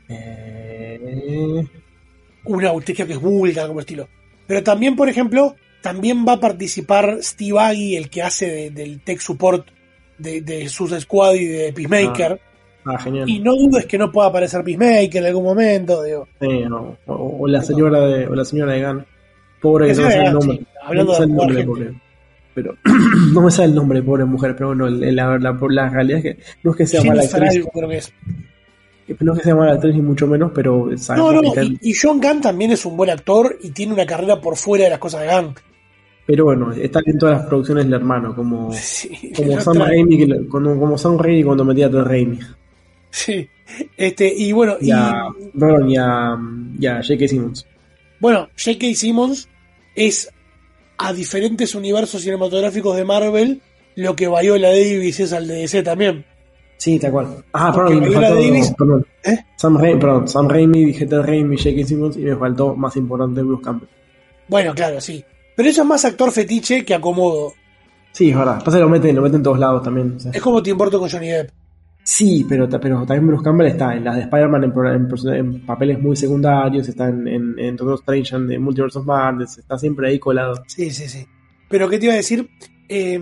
Eh... Una auténtica que es búlgara como estilo. Pero también, por ejemplo, también va a participar Steve Agee, el que hace de, del tech support de, de Suicide Squad y de Peacemaker. Ah, ah, genial. Y no dudes que no pueda aparecer Peacemaker en algún momento. Digo. Sí, no. o, o la señora de o la señora de Gunn. Pobre que no me sale el nombre. Sí, hablando no de el nombre, pobre. Pero no me sale el nombre, pobre mujer. Pero bueno, la, la, la, la realidad es que no es que sea mala actriz. Algo, creo que es. No es que sea mala actriz ni mucho menos, pero no, no, y, y John Gunn también es un buen actor y tiene una carrera por fuera de las cosas de Gunn. Pero bueno, está en todas las producciones del hermano, como, sí, como Sam Raimi, como, como Sam Raimi cuando metía a Ted Raimi. Sí, este, y bueno, y a, y, perdón, y a, y a J K. Simmons. Bueno, J K. Simmons es a diferentes universos cinematográficos de Marvel lo que Viola Davis es al de D C también. Sí, tal cual. Ah, perdón, me faltó, Davis, perdón. ¿Eh? Sam Raimi, perdón, Sam Raimi, dije Ted Raimi, J K. Simmons y me faltó más importante Bruce Campbell. Bueno, claro, sí. Pero eso es más actor fetiche que acomodo. Sí, es verdad. Pasa que lo meten, lo meten en todos lados también. O sea. Es como Tim Burton con Johnny Depp. Sí, pero, pero también Bruce Campbell está en las de Spider-Man en, en, en papeles muy secundarios, está en, en, en Doctor Strange, en Multiverse of Madness, está siempre ahí colado. Sí, sí, sí. Pero, ¿qué te iba a decir? Eh,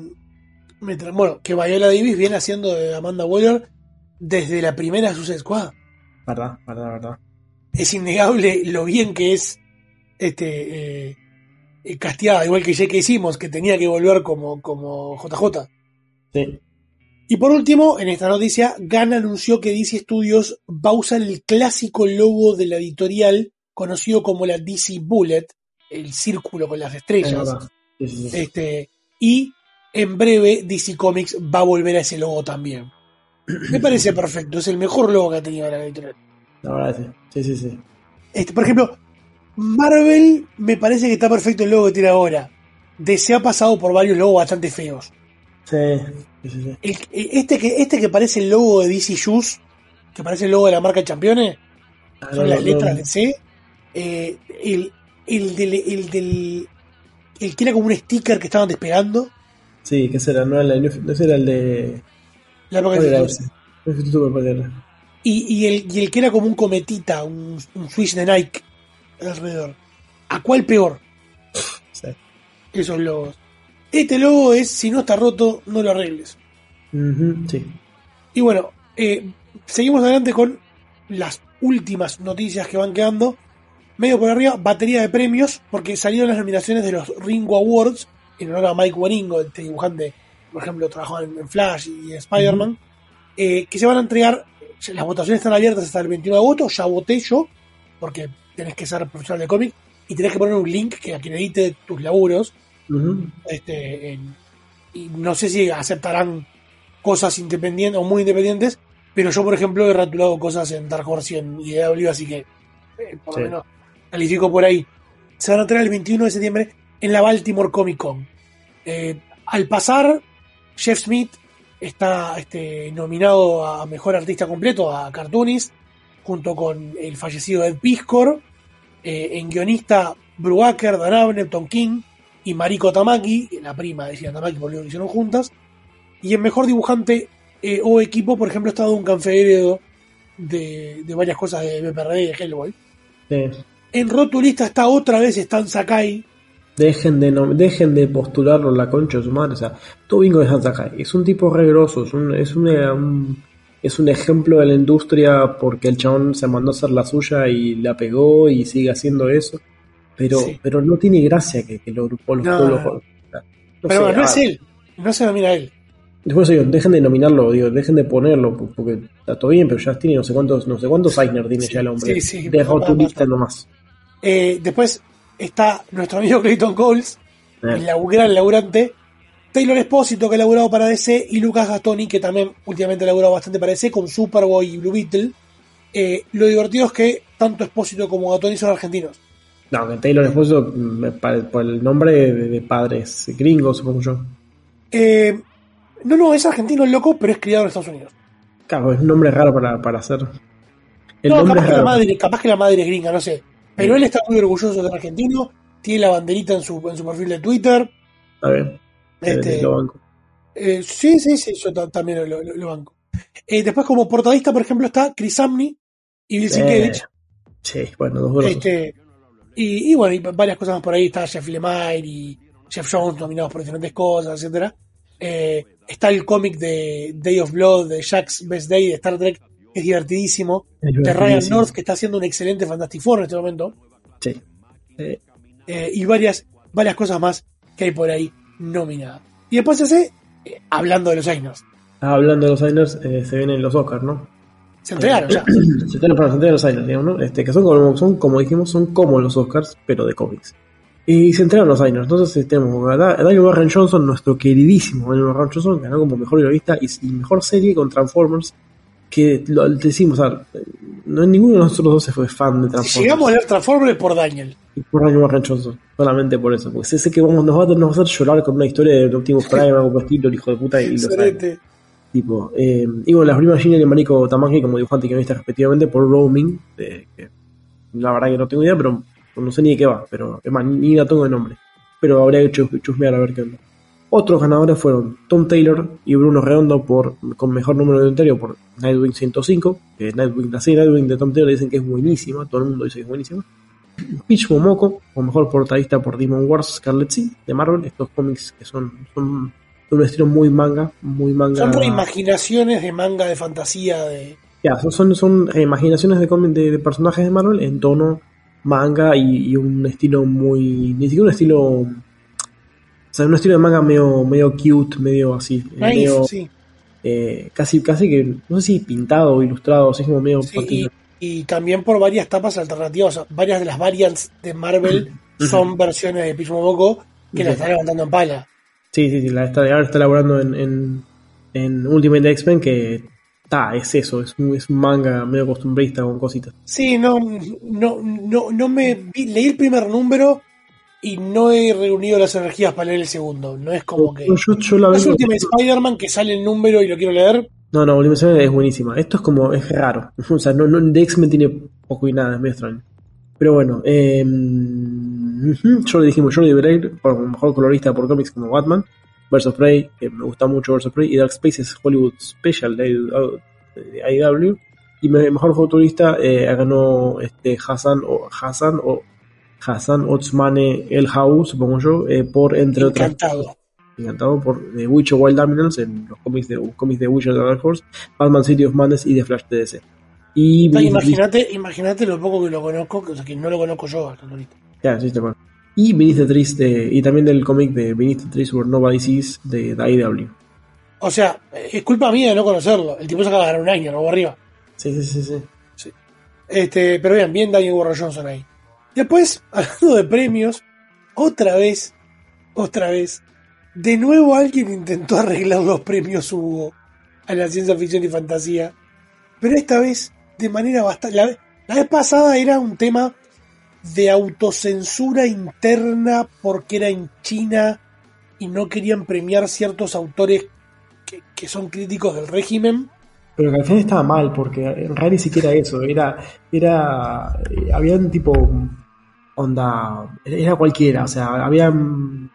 bueno, que Viola Davis viene haciendo de Amanda Waller desde la primera Suicide Squad. Verdad, verdad, verdad. Es innegable lo bien que es este eh, casteada, igual que J K. Simmons, que tenía que volver como, como J J. Sí. Y por último, en esta noticia, Gunn anunció que D C Studios va a usar el clásico logo de la editorial, conocido como la D C Bullet, el círculo con las estrellas. Sí, sí, sí. Este, y en breve D C Comics va a volver a ese logo también. Me parece perfecto, es el mejor logo que ha tenido la editorial. La verdad, sí, sí, sí. Este, por ejemplo, Marvel me parece que está perfecto el logo que tiene ahora. D C ha pasado por varios logos bastante feos. Sí, sí, sí. El, este, que, este que parece el logo de D C Shoes, que parece el logo de la marca Campeones, ah, son no, las no, letras no. de C. Eh, el, el del, el del el que era como un sticker que estaban despegando. Sí, ¿qué será? No era el, no era el de la marca de era y, y, el, y el que era como un cometita, un, un switch de Nike alrededor. ¿A cuál peor? Sí. Esos logos. Este logo es, si no está roto, no lo arregles. Uh-huh, sí. Y bueno, eh, seguimos adelante con las últimas noticias que van quedando. medio por arriba, batería de premios, porque salieron las nominaciones de los Ringo Awards, en honor a Mike Waringo, este dibujante, por ejemplo, trabajó en, en Flash y en Spider-Man, uh-huh. eh, que se van a entregar, las votaciones están abiertas hasta el veintiuno de agosto, ya voté yo, porque tenés que ser profesional de cómic, y tenés que poner un link que acredite tus laburos, uh-huh. este, en, y no sé si aceptarán cosas independientes o muy independientes, pero yo, por ejemplo, he rotulado cosas en Dark Horse y en I D W, así que eh, por lo sí. menos califico por ahí. Se van a entregar el veintiuno de septiembre en la Baltimore Comic Con. Eh, al pasar, Jeff Smith está este, nominado a Mejor Artista Completo, a Cartoonist, junto con el fallecido Ed Piscor. Eh, en guionista, Brubaker, Dan Abnett, Tom King y Mariko Tamaki, la prima de Gina Tamaki, por lo que hicieron juntas. Y en Mejor Dibujante eh, o Equipo, por ejemplo, está Duncan Figueredo de, de varias cosas de B P R D y de Hellboy. Sí. En rotulista está otra vez Stan Sakai. Dejen de no, dejen de postularlo en la concha de su madre. O sea, todo bingo de Stan Sakai. Es un tipo re grosso, es un, es un, un, es un ejemplo de la industria porque el chabón se mandó a hacer la suya y la pegó y sigue haciendo eso. Pero, sí. pero no tiene gracia que, que lo grupó los no, pueblos. no. No pero sé, bueno, no ah, es él. No se nomina a él. Después digo, dejen de nominarlo, digo, dejen de ponerlo, porque está todo bien, pero ya tiene no sé cuántos, no sé cuántos Eisner tiene sí, ya el hombre. Sí, sí, de rotulista nomás. Eh, después está nuestro amigo Clayton Coles, eh. el labu- gran laburante, Taylor Espósito, que ha laburado para D C, y Lucas Gastoni, que también últimamente ha laburado bastante para D C, con Superboy y Blue Beetle. Eh, lo divertido es que tanto Espósito como Gastoni son argentinos. No, que Taylor Espósito, por el nombre de, de padres gringos, supongo yo. Eh, no, no, es argentino el loco, pero es criado en Estados Unidos. Claro, es un nombre raro para, para hacer. El no, nombre capaz, es que raro. la madre, capaz que la madre es gringa, no sé. Pero sí. Él está muy orgulloso de ser argentino, tiene la banderita en su, en su perfil de Twitter. Está bien. Este, eh, lo banco. Eh, sí, sí, sí, yo t- también lo, lo, lo banco. Eh, después, como portadista, por ejemplo, está Chris Samney y Bill Sienkiewicz. Eh, sí, bueno, dos grosos. Este, y, y bueno, y varias cosas más por ahí. Está Jeff Lemire y Jeff Jones nominados por diferentes cosas, etcétera. Eh, está el cómic de Day of Blood, de Jack's Best Day, de Star Trek, que es divertidísimo. Es de Ryan North, que está haciendo un excelente Fantastic Four en este momento. Sí. Eh. Eh, y varias, varias cosas más que hay por ahí nominadas. Y después ese, eh, hablando de los Eisners. Hablando de los Eisners, eh, se vienen los Oscars, ¿no? Se entregaron ya. Se entregaron, se entregaron los Eisners, digamos, ¿no? Este, que son como, son, como dijimos, son como los Oscars, pero de cómics. Y se entregaron los Eisners. Entonces tenemos a Daniel Warren Johnson, nuestro queridísimo Daniel Warren Johnson, ganó como mejor guionista y, y mejor serie con Transformers. Que lo decimos, o sea, no, ninguno de nosotros dos se fue fan de Transformers. Si llegamos a leer Transformers por Daniel. Y por Daniel Warren Johnson, solamente por eso. Porque sé, sé que vamos, nos, va a, nos va a hacer llorar con una historia de Optimus Prime, algo por estilo, el hijo de puta, y lo sabe. Tipo, eh, y bueno, las primas Gina y Mariko Tamaki como dibujante y guionista respectivamente por Roaming, de, que la verdad que no tengo idea, pero no sé ni de qué va, pero es más, ni la tengo de nombre. Pero habría que chus, chusmear a ver qué onda. Otros ganadores fueron Tom Taylor y Bruno Redondo por, con mejor número de inventario por Nightwing ciento cinco, que Nightwing, la serie Nightwing de Tom Taylor dicen que es buenísima, todo el mundo dice que es buenísima. Peach Momoko, o mejor portadista por Demon Wars Scarlet Sea de Marvel, estos cómics que son, son de un estilo muy manga, muy manga. Son reimaginaciones de manga de fantasía de. Ya, son, son, son reimaginaciones de, de, de personajes de Marvel en tono manga y, y un estilo muy. Ni siquiera un estilo. O sea, un estilo de manga medio, medio cute, medio así. Nice, medio, sí. eh, casi, casi que, no sé si pintado o ilustrado, así como medio. Sí, y, y también por varias tapas alternativas. O sea, varias de las variants de Marvel son versiones de Peach Momoko que la están levantando en pala. Sí, sí, sí, la está, ahora está elaborando en, en, en Ultimate X-Men, que ta, es eso, es un, es un manga medio costumbrista con cositas. Sí, no, no, no, no me vi, leí el primer número y no he reunido las energías para leer el segundo. No es como que. No, yo, yo la es vengo... Ultimate Spider-Man que sale el número y lo quiero leer. No, no, Ultimate Spider-Man es buenísima. Esto es como, es raro. O sea, no, no, de X-Men tiene poco y nada, es medio extraño. Pero bueno, eh. yo le dijimos Jordi Belair por mejor colorista por cómics como Batman, Birds of Prey, que me gusta mucho Birds of Prey, y Dark Spaces Hollywood Special de I W, y mejor futurista eh, ganó este Hassan o Hassan o Hassan Otsmane El Hau, supongo yo, eh, por entre Encantado. otras encantado por The Witcher Wild Animals en los cómics de cómics de Witcher de Dark Horse, Batman City of Madness y The Flash de D C. Y imagínate, imagínate lo poco que lo conozco, o sea, que no lo conozco yo hasta ahorita. Ya, sí, te acuerdo. Y Beneath the Trees, de, y también del cómic de Beneath the Trees Where Nobody Sees de I W. O sea, es culpa mía de no conocerlo. El tipo se acaba de ganar un año, ¿no? Arriba. Sí, sí, sí, sí. sí. Este, pero bien, bien Daniel Warren Johnson ahí. Después, hablando de premios, otra vez, otra vez, de nuevo alguien intentó arreglar los premios Hugo a la ciencia ficción y fantasía. Pero esta vez, de manera bastante... La, la vez pasada era un tema de autocensura interna porque era en China y no querían premiar ciertos autores que, que son críticos del régimen. Pero que al final estaba mal, porque en realidad ni siquiera eso, era, era, había un tipo, onda, era cualquiera, o sea, habían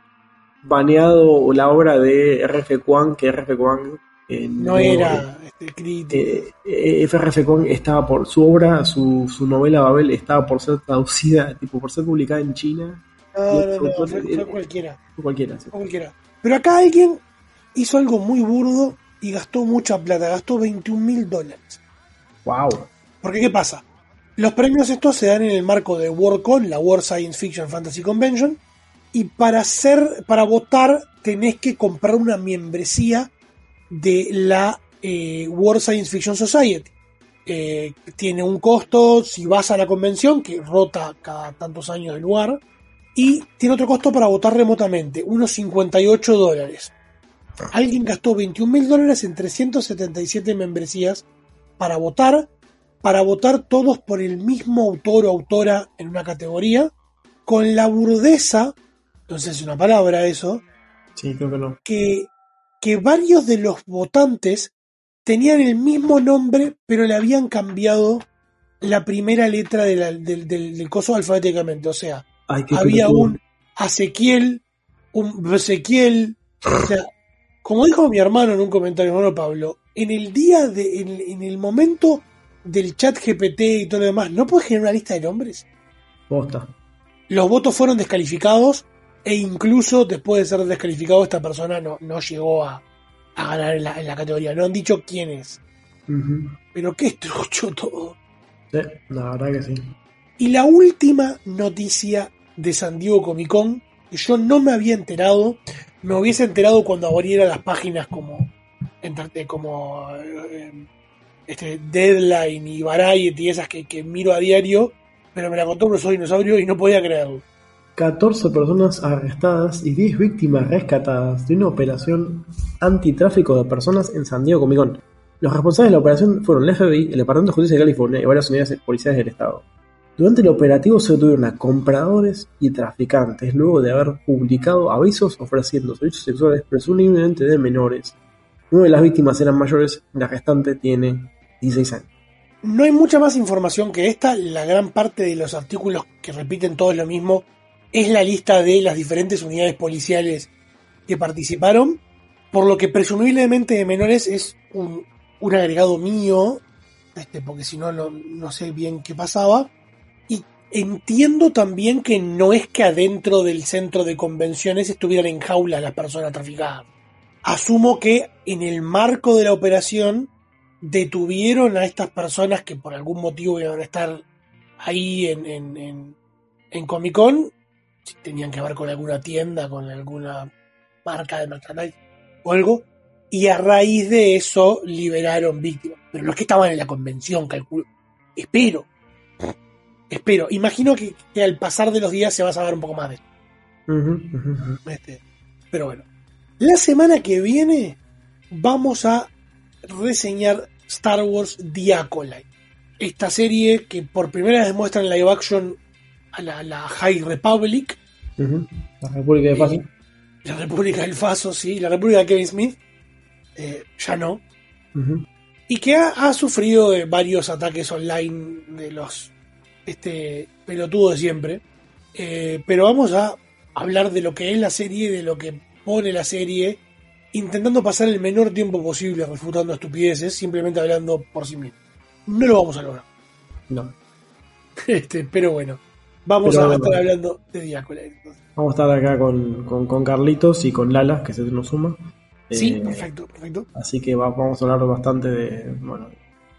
baneado la obra de R F Kuang, que R F Kuang eh, no, no era este, crítico. Eh, R F Kuang estaba por, su obra, su, su novela Babel estaba por ser traducida, tipo, por ser publicada en China. No, no, no, fue, fue cualquiera. Fue cualquiera, sí. Fue cualquiera. Pero acá alguien hizo algo muy burdo y gastó mucha plata, gastó veintiún mil dólares. Wow. Porque ¿qué pasa? Los premios estos se dan en el marco de WorldCon, la World Science Fiction Fantasy Convention, y para hacer, para votar tenés que comprar una membresía de la eh, World Science Fiction Society. Eh, tiene un costo si vas a la convención, que rota cada tantos años de lugar, y tiene otro costo para votar remotamente, unos cincuenta y ocho dólares. Alguien gastó veintiún mil dólares en trescientas setenta y siete membresías para votar, para votar todos por el mismo autor o autora en una categoría, con la burdeza, no sé si es una palabra eso, sí, creo que no, que, que varios de los votantes tenían el mismo nombre, pero le habían cambiado la primera letra de la, del, del, del coso alfabéticamente, o sea, Ay, había pelotudo. Un Ezequiel, un Ezequiel, o sea, como dijo mi hermano en un comentario, hermano Pablo, en el día de, en, en el momento del chat G P T y todo lo demás, ¿no puedes generar una lista de nombres? Posta. Los votos fueron descalificados e incluso después de ser descalificado esta persona no, no llegó a, a ganar en la, en la categoría. No han dicho quién es. Uh-huh. Pero qué estrucho todo. Sí, la verdad que sí. Y la última noticia de San Diego Comic Con, que yo no me había enterado, me hubiese enterado cuando abriera las páginas como, como eh, este, Deadline y Variety, esas que, que miro a diario, pero me la contó Profesor Dinosaurio y no podía creerlo. catorce personas arrestadas y diez víctimas rescatadas de una operación antitráfico de personas en San Diego Comic Con. Los responsables de la operación fueron el F B I, el Departamento de Justicia de California y varias unidades policiales del estado. Durante el operativo se detuvieron a compradores y traficantes luego de haber publicado avisos ofreciendo servicios sexuales presumiblemente de menores. Una de las víctimas eran mayores y la restante tiene dieciséis años. No hay mucha más información que esta. La gran parte de los artículos que repiten todos lo mismo es la lista de las diferentes unidades policiales que participaron, por lo que presumiblemente de menores es un, un agregado mío, este, porque si no, no, no sé bien qué pasaba. Y entiendo también que no es que adentro del centro de convenciones estuvieran en jaula las personas traficadas. Asumo que en el marco de la operación detuvieron a estas personas que por algún motivo iban a estar ahí en, en, en, en Comic Con, si tenían que ver con alguna tienda, con alguna marca de merchandising o algo, y a raíz de eso liberaron víctimas. Pero no es que estaban en la convención, calculo. Espero. Espero. Imagino que, que al pasar de los días se va a saber un poco más de esto. Uh-huh, uh-huh. Este, pero bueno. La semana que viene vamos a reseñar Star Wars The Acolyte. Esta serie que por primera vez muestra en live action a la, la High Republic. Uh-huh. La República del Faso. Eh, la República del Faso, sí. La República de Kevin Smith. Eh, ya no. Uh-huh. Y que ha, ha sufrido de varios ataques online de los este pelotudos de siempre. Eh, pero vamos a hablar de lo que es la serie, de lo que pone la serie, intentando pasar el menor tiempo posible refutando estupideces, simplemente hablando por sí mismo. No lo vamos a lograr. No. Este, pero bueno, vamos pero, a estar bueno. hablando de Diácola. Vamos a estar acá con, con, con Carlitos y con Lala, que se nos suma. Sí, eh, perfecto, perfecto. Así que va, vamos a hablar bastante de, bueno,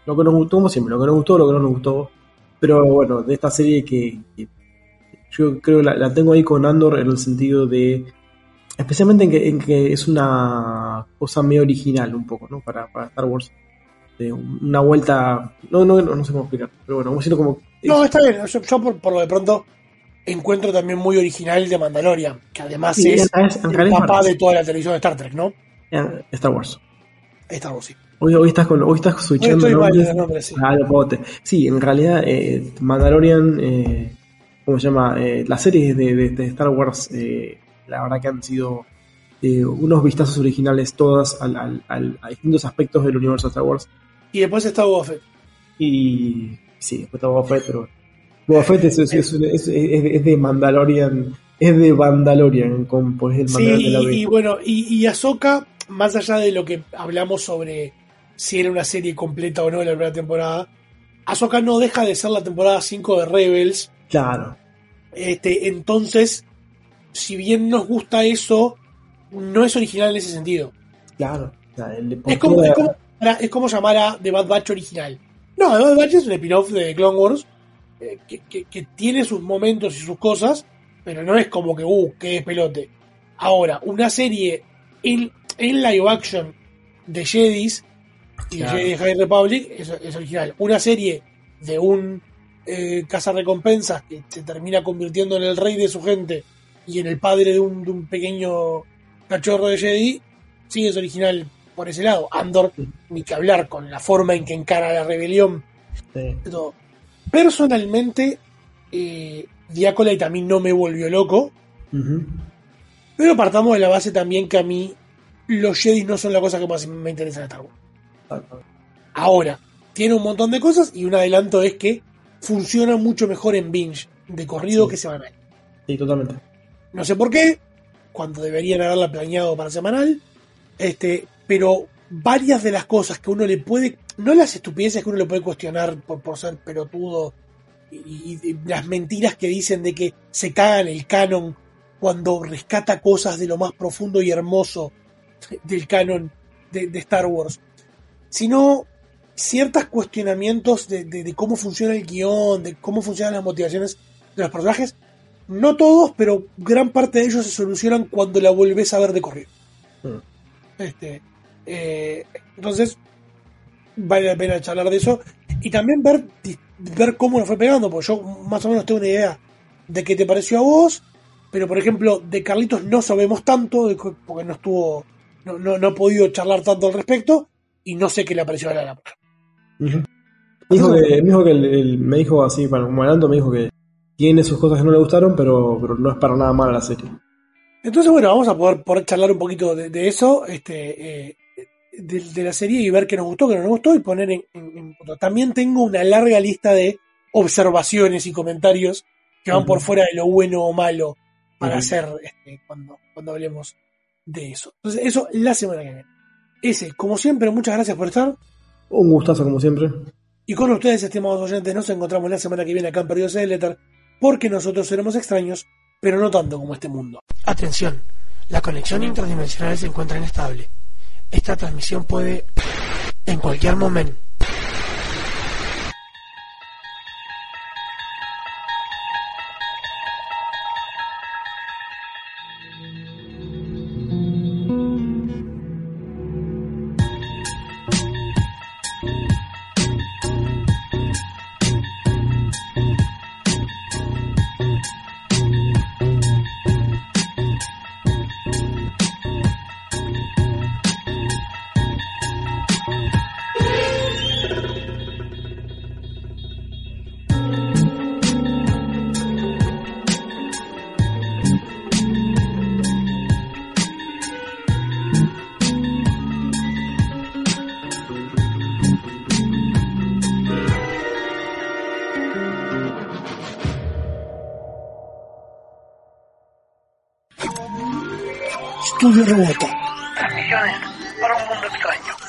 Lo que nos gustó, como siempre, lo que nos gustó, lo que no nos gustó. Pero bueno, de esta serie que, que yo creo que la, la tengo ahí con Andor en el sentido de, especialmente en que, en que es una cosa medio original un poco, ¿no? Para, para Star Wars. De una vuelta, no, no, no, no sé cómo explicar, pero bueno, vamos a decirlo como... No, está bien, yo, yo por, por lo de pronto encuentro también muy original de Mandalorian, que además sí, es, es el papá de toda la televisión de Star Trek, ¿no? Star Wars. Star Wars, sí. Hoy, hoy estás con, hoy estás switchando nombres. Nombre, sí. Ah, sí, en realidad eh, Mandalorian, eh, ¿cómo se llama? Eh, las series de, de, de Star Wars, eh, la verdad que han sido eh, unos vistazos originales todas al, al, al, a distintos aspectos del universo de Star Wars. Y después está Boba Fett. Y sí, después está Boba Fett, pero Boba Fett es, es, es, es, es de Mandalorian, es de Mandalorian, con pues el Mandalorian sí, de la y, y bueno, y, y Ahsoka, más allá de lo que hablamos sobre si era una serie completa o no en la primera temporada, Ahsoka no deja de ser la temporada cinco de Rebels. Claro. Este, entonces, si bien nos gusta eso, no es original en ese sentido. Claro. O sea, el es, como, es, como, es como llamar a The Bad Batch original. No, The Bad Batch es un spin-off de Clone Wars eh, que, que, que tiene sus momentos y sus cosas, pero no es como que, uh, qué pelote. Ahora, una serie en, en live action de Jedis y claro. de Jedi High Republic es, es original. Una serie de un eh, cazarrecompensas que se termina convirtiendo en el rey de su gente y en el padre de un, de un pequeño cachorro de Jedi, sí es original por ese lado. Andor, sí. Ni que hablar con la forma en que encara la rebelión. Sí. Todo. Personalmente, eh, The Acolyte a mí no me volvió loco. Uh-huh. Pero partamos de la base también que a mí los Jedi no son la cosa que más me interesa en Star Wars. Ahora, tiene un montón de cosas y un adelanto es que funciona mucho mejor en binge de corrido sí. que semanal. Sí, totalmente. No sé por qué, cuando deberían haberla planeado para semanal, este, pero varias de las cosas que uno le puede, no las estupideces que uno le puede cuestionar por, por ser pelotudo y, y, y las mentiras que dicen de que se cagan el canon cuando rescata cosas de lo más profundo y hermoso del canon de, de Star Wars, sino ciertos cuestionamientos de, de, de cómo funciona el guión, de cómo funcionan las motivaciones de los personajes. No todos, pero gran parte de ellos se solucionan cuando la volvés a ver de corrido. Mm. Este, eh, entonces, vale la pena charlar de eso. Y también ver, ver cómo nos fue pegando, porque yo más o menos tengo una idea de qué te pareció a vos, pero por ejemplo, de Carlitos no sabemos tanto, porque no estuvo, no, no, no ha podido charlar tanto al respecto. Y no sé qué le pareció a la lámpara. Uh-huh. Me dijo que, me dijo que el, el, me dijo así, bueno, como adelanto, me dijo que tiene sus cosas que no le gustaron, pero, pero no es para nada mala la serie. Entonces, bueno, vamos a poder, poder charlar un poquito de, de eso, este, eh, de, de la serie y ver qué nos gustó, qué no nos gustó y poner en, en, en punto. También tengo una larga lista de observaciones y comentarios que van uh-huh. por fuera de lo bueno o malo para uh-huh. hacer este, cuando, cuando hablemos de eso. Entonces, eso la semana que viene. Ese, como siempre, muchas gracias por estar. Un gustazo, como siempre. Y con ustedes, estimados oyentes, nos encontramos la semana que viene acá en Perdidos en el Éter, porque nosotros seremos extraños, pero no tanto como este mundo. Atención, la conexión interdimensional se encuentra inestable. Esta transmisión puede, en cualquier momento, Estudio Robota. Transmisiones para un mundo extraño.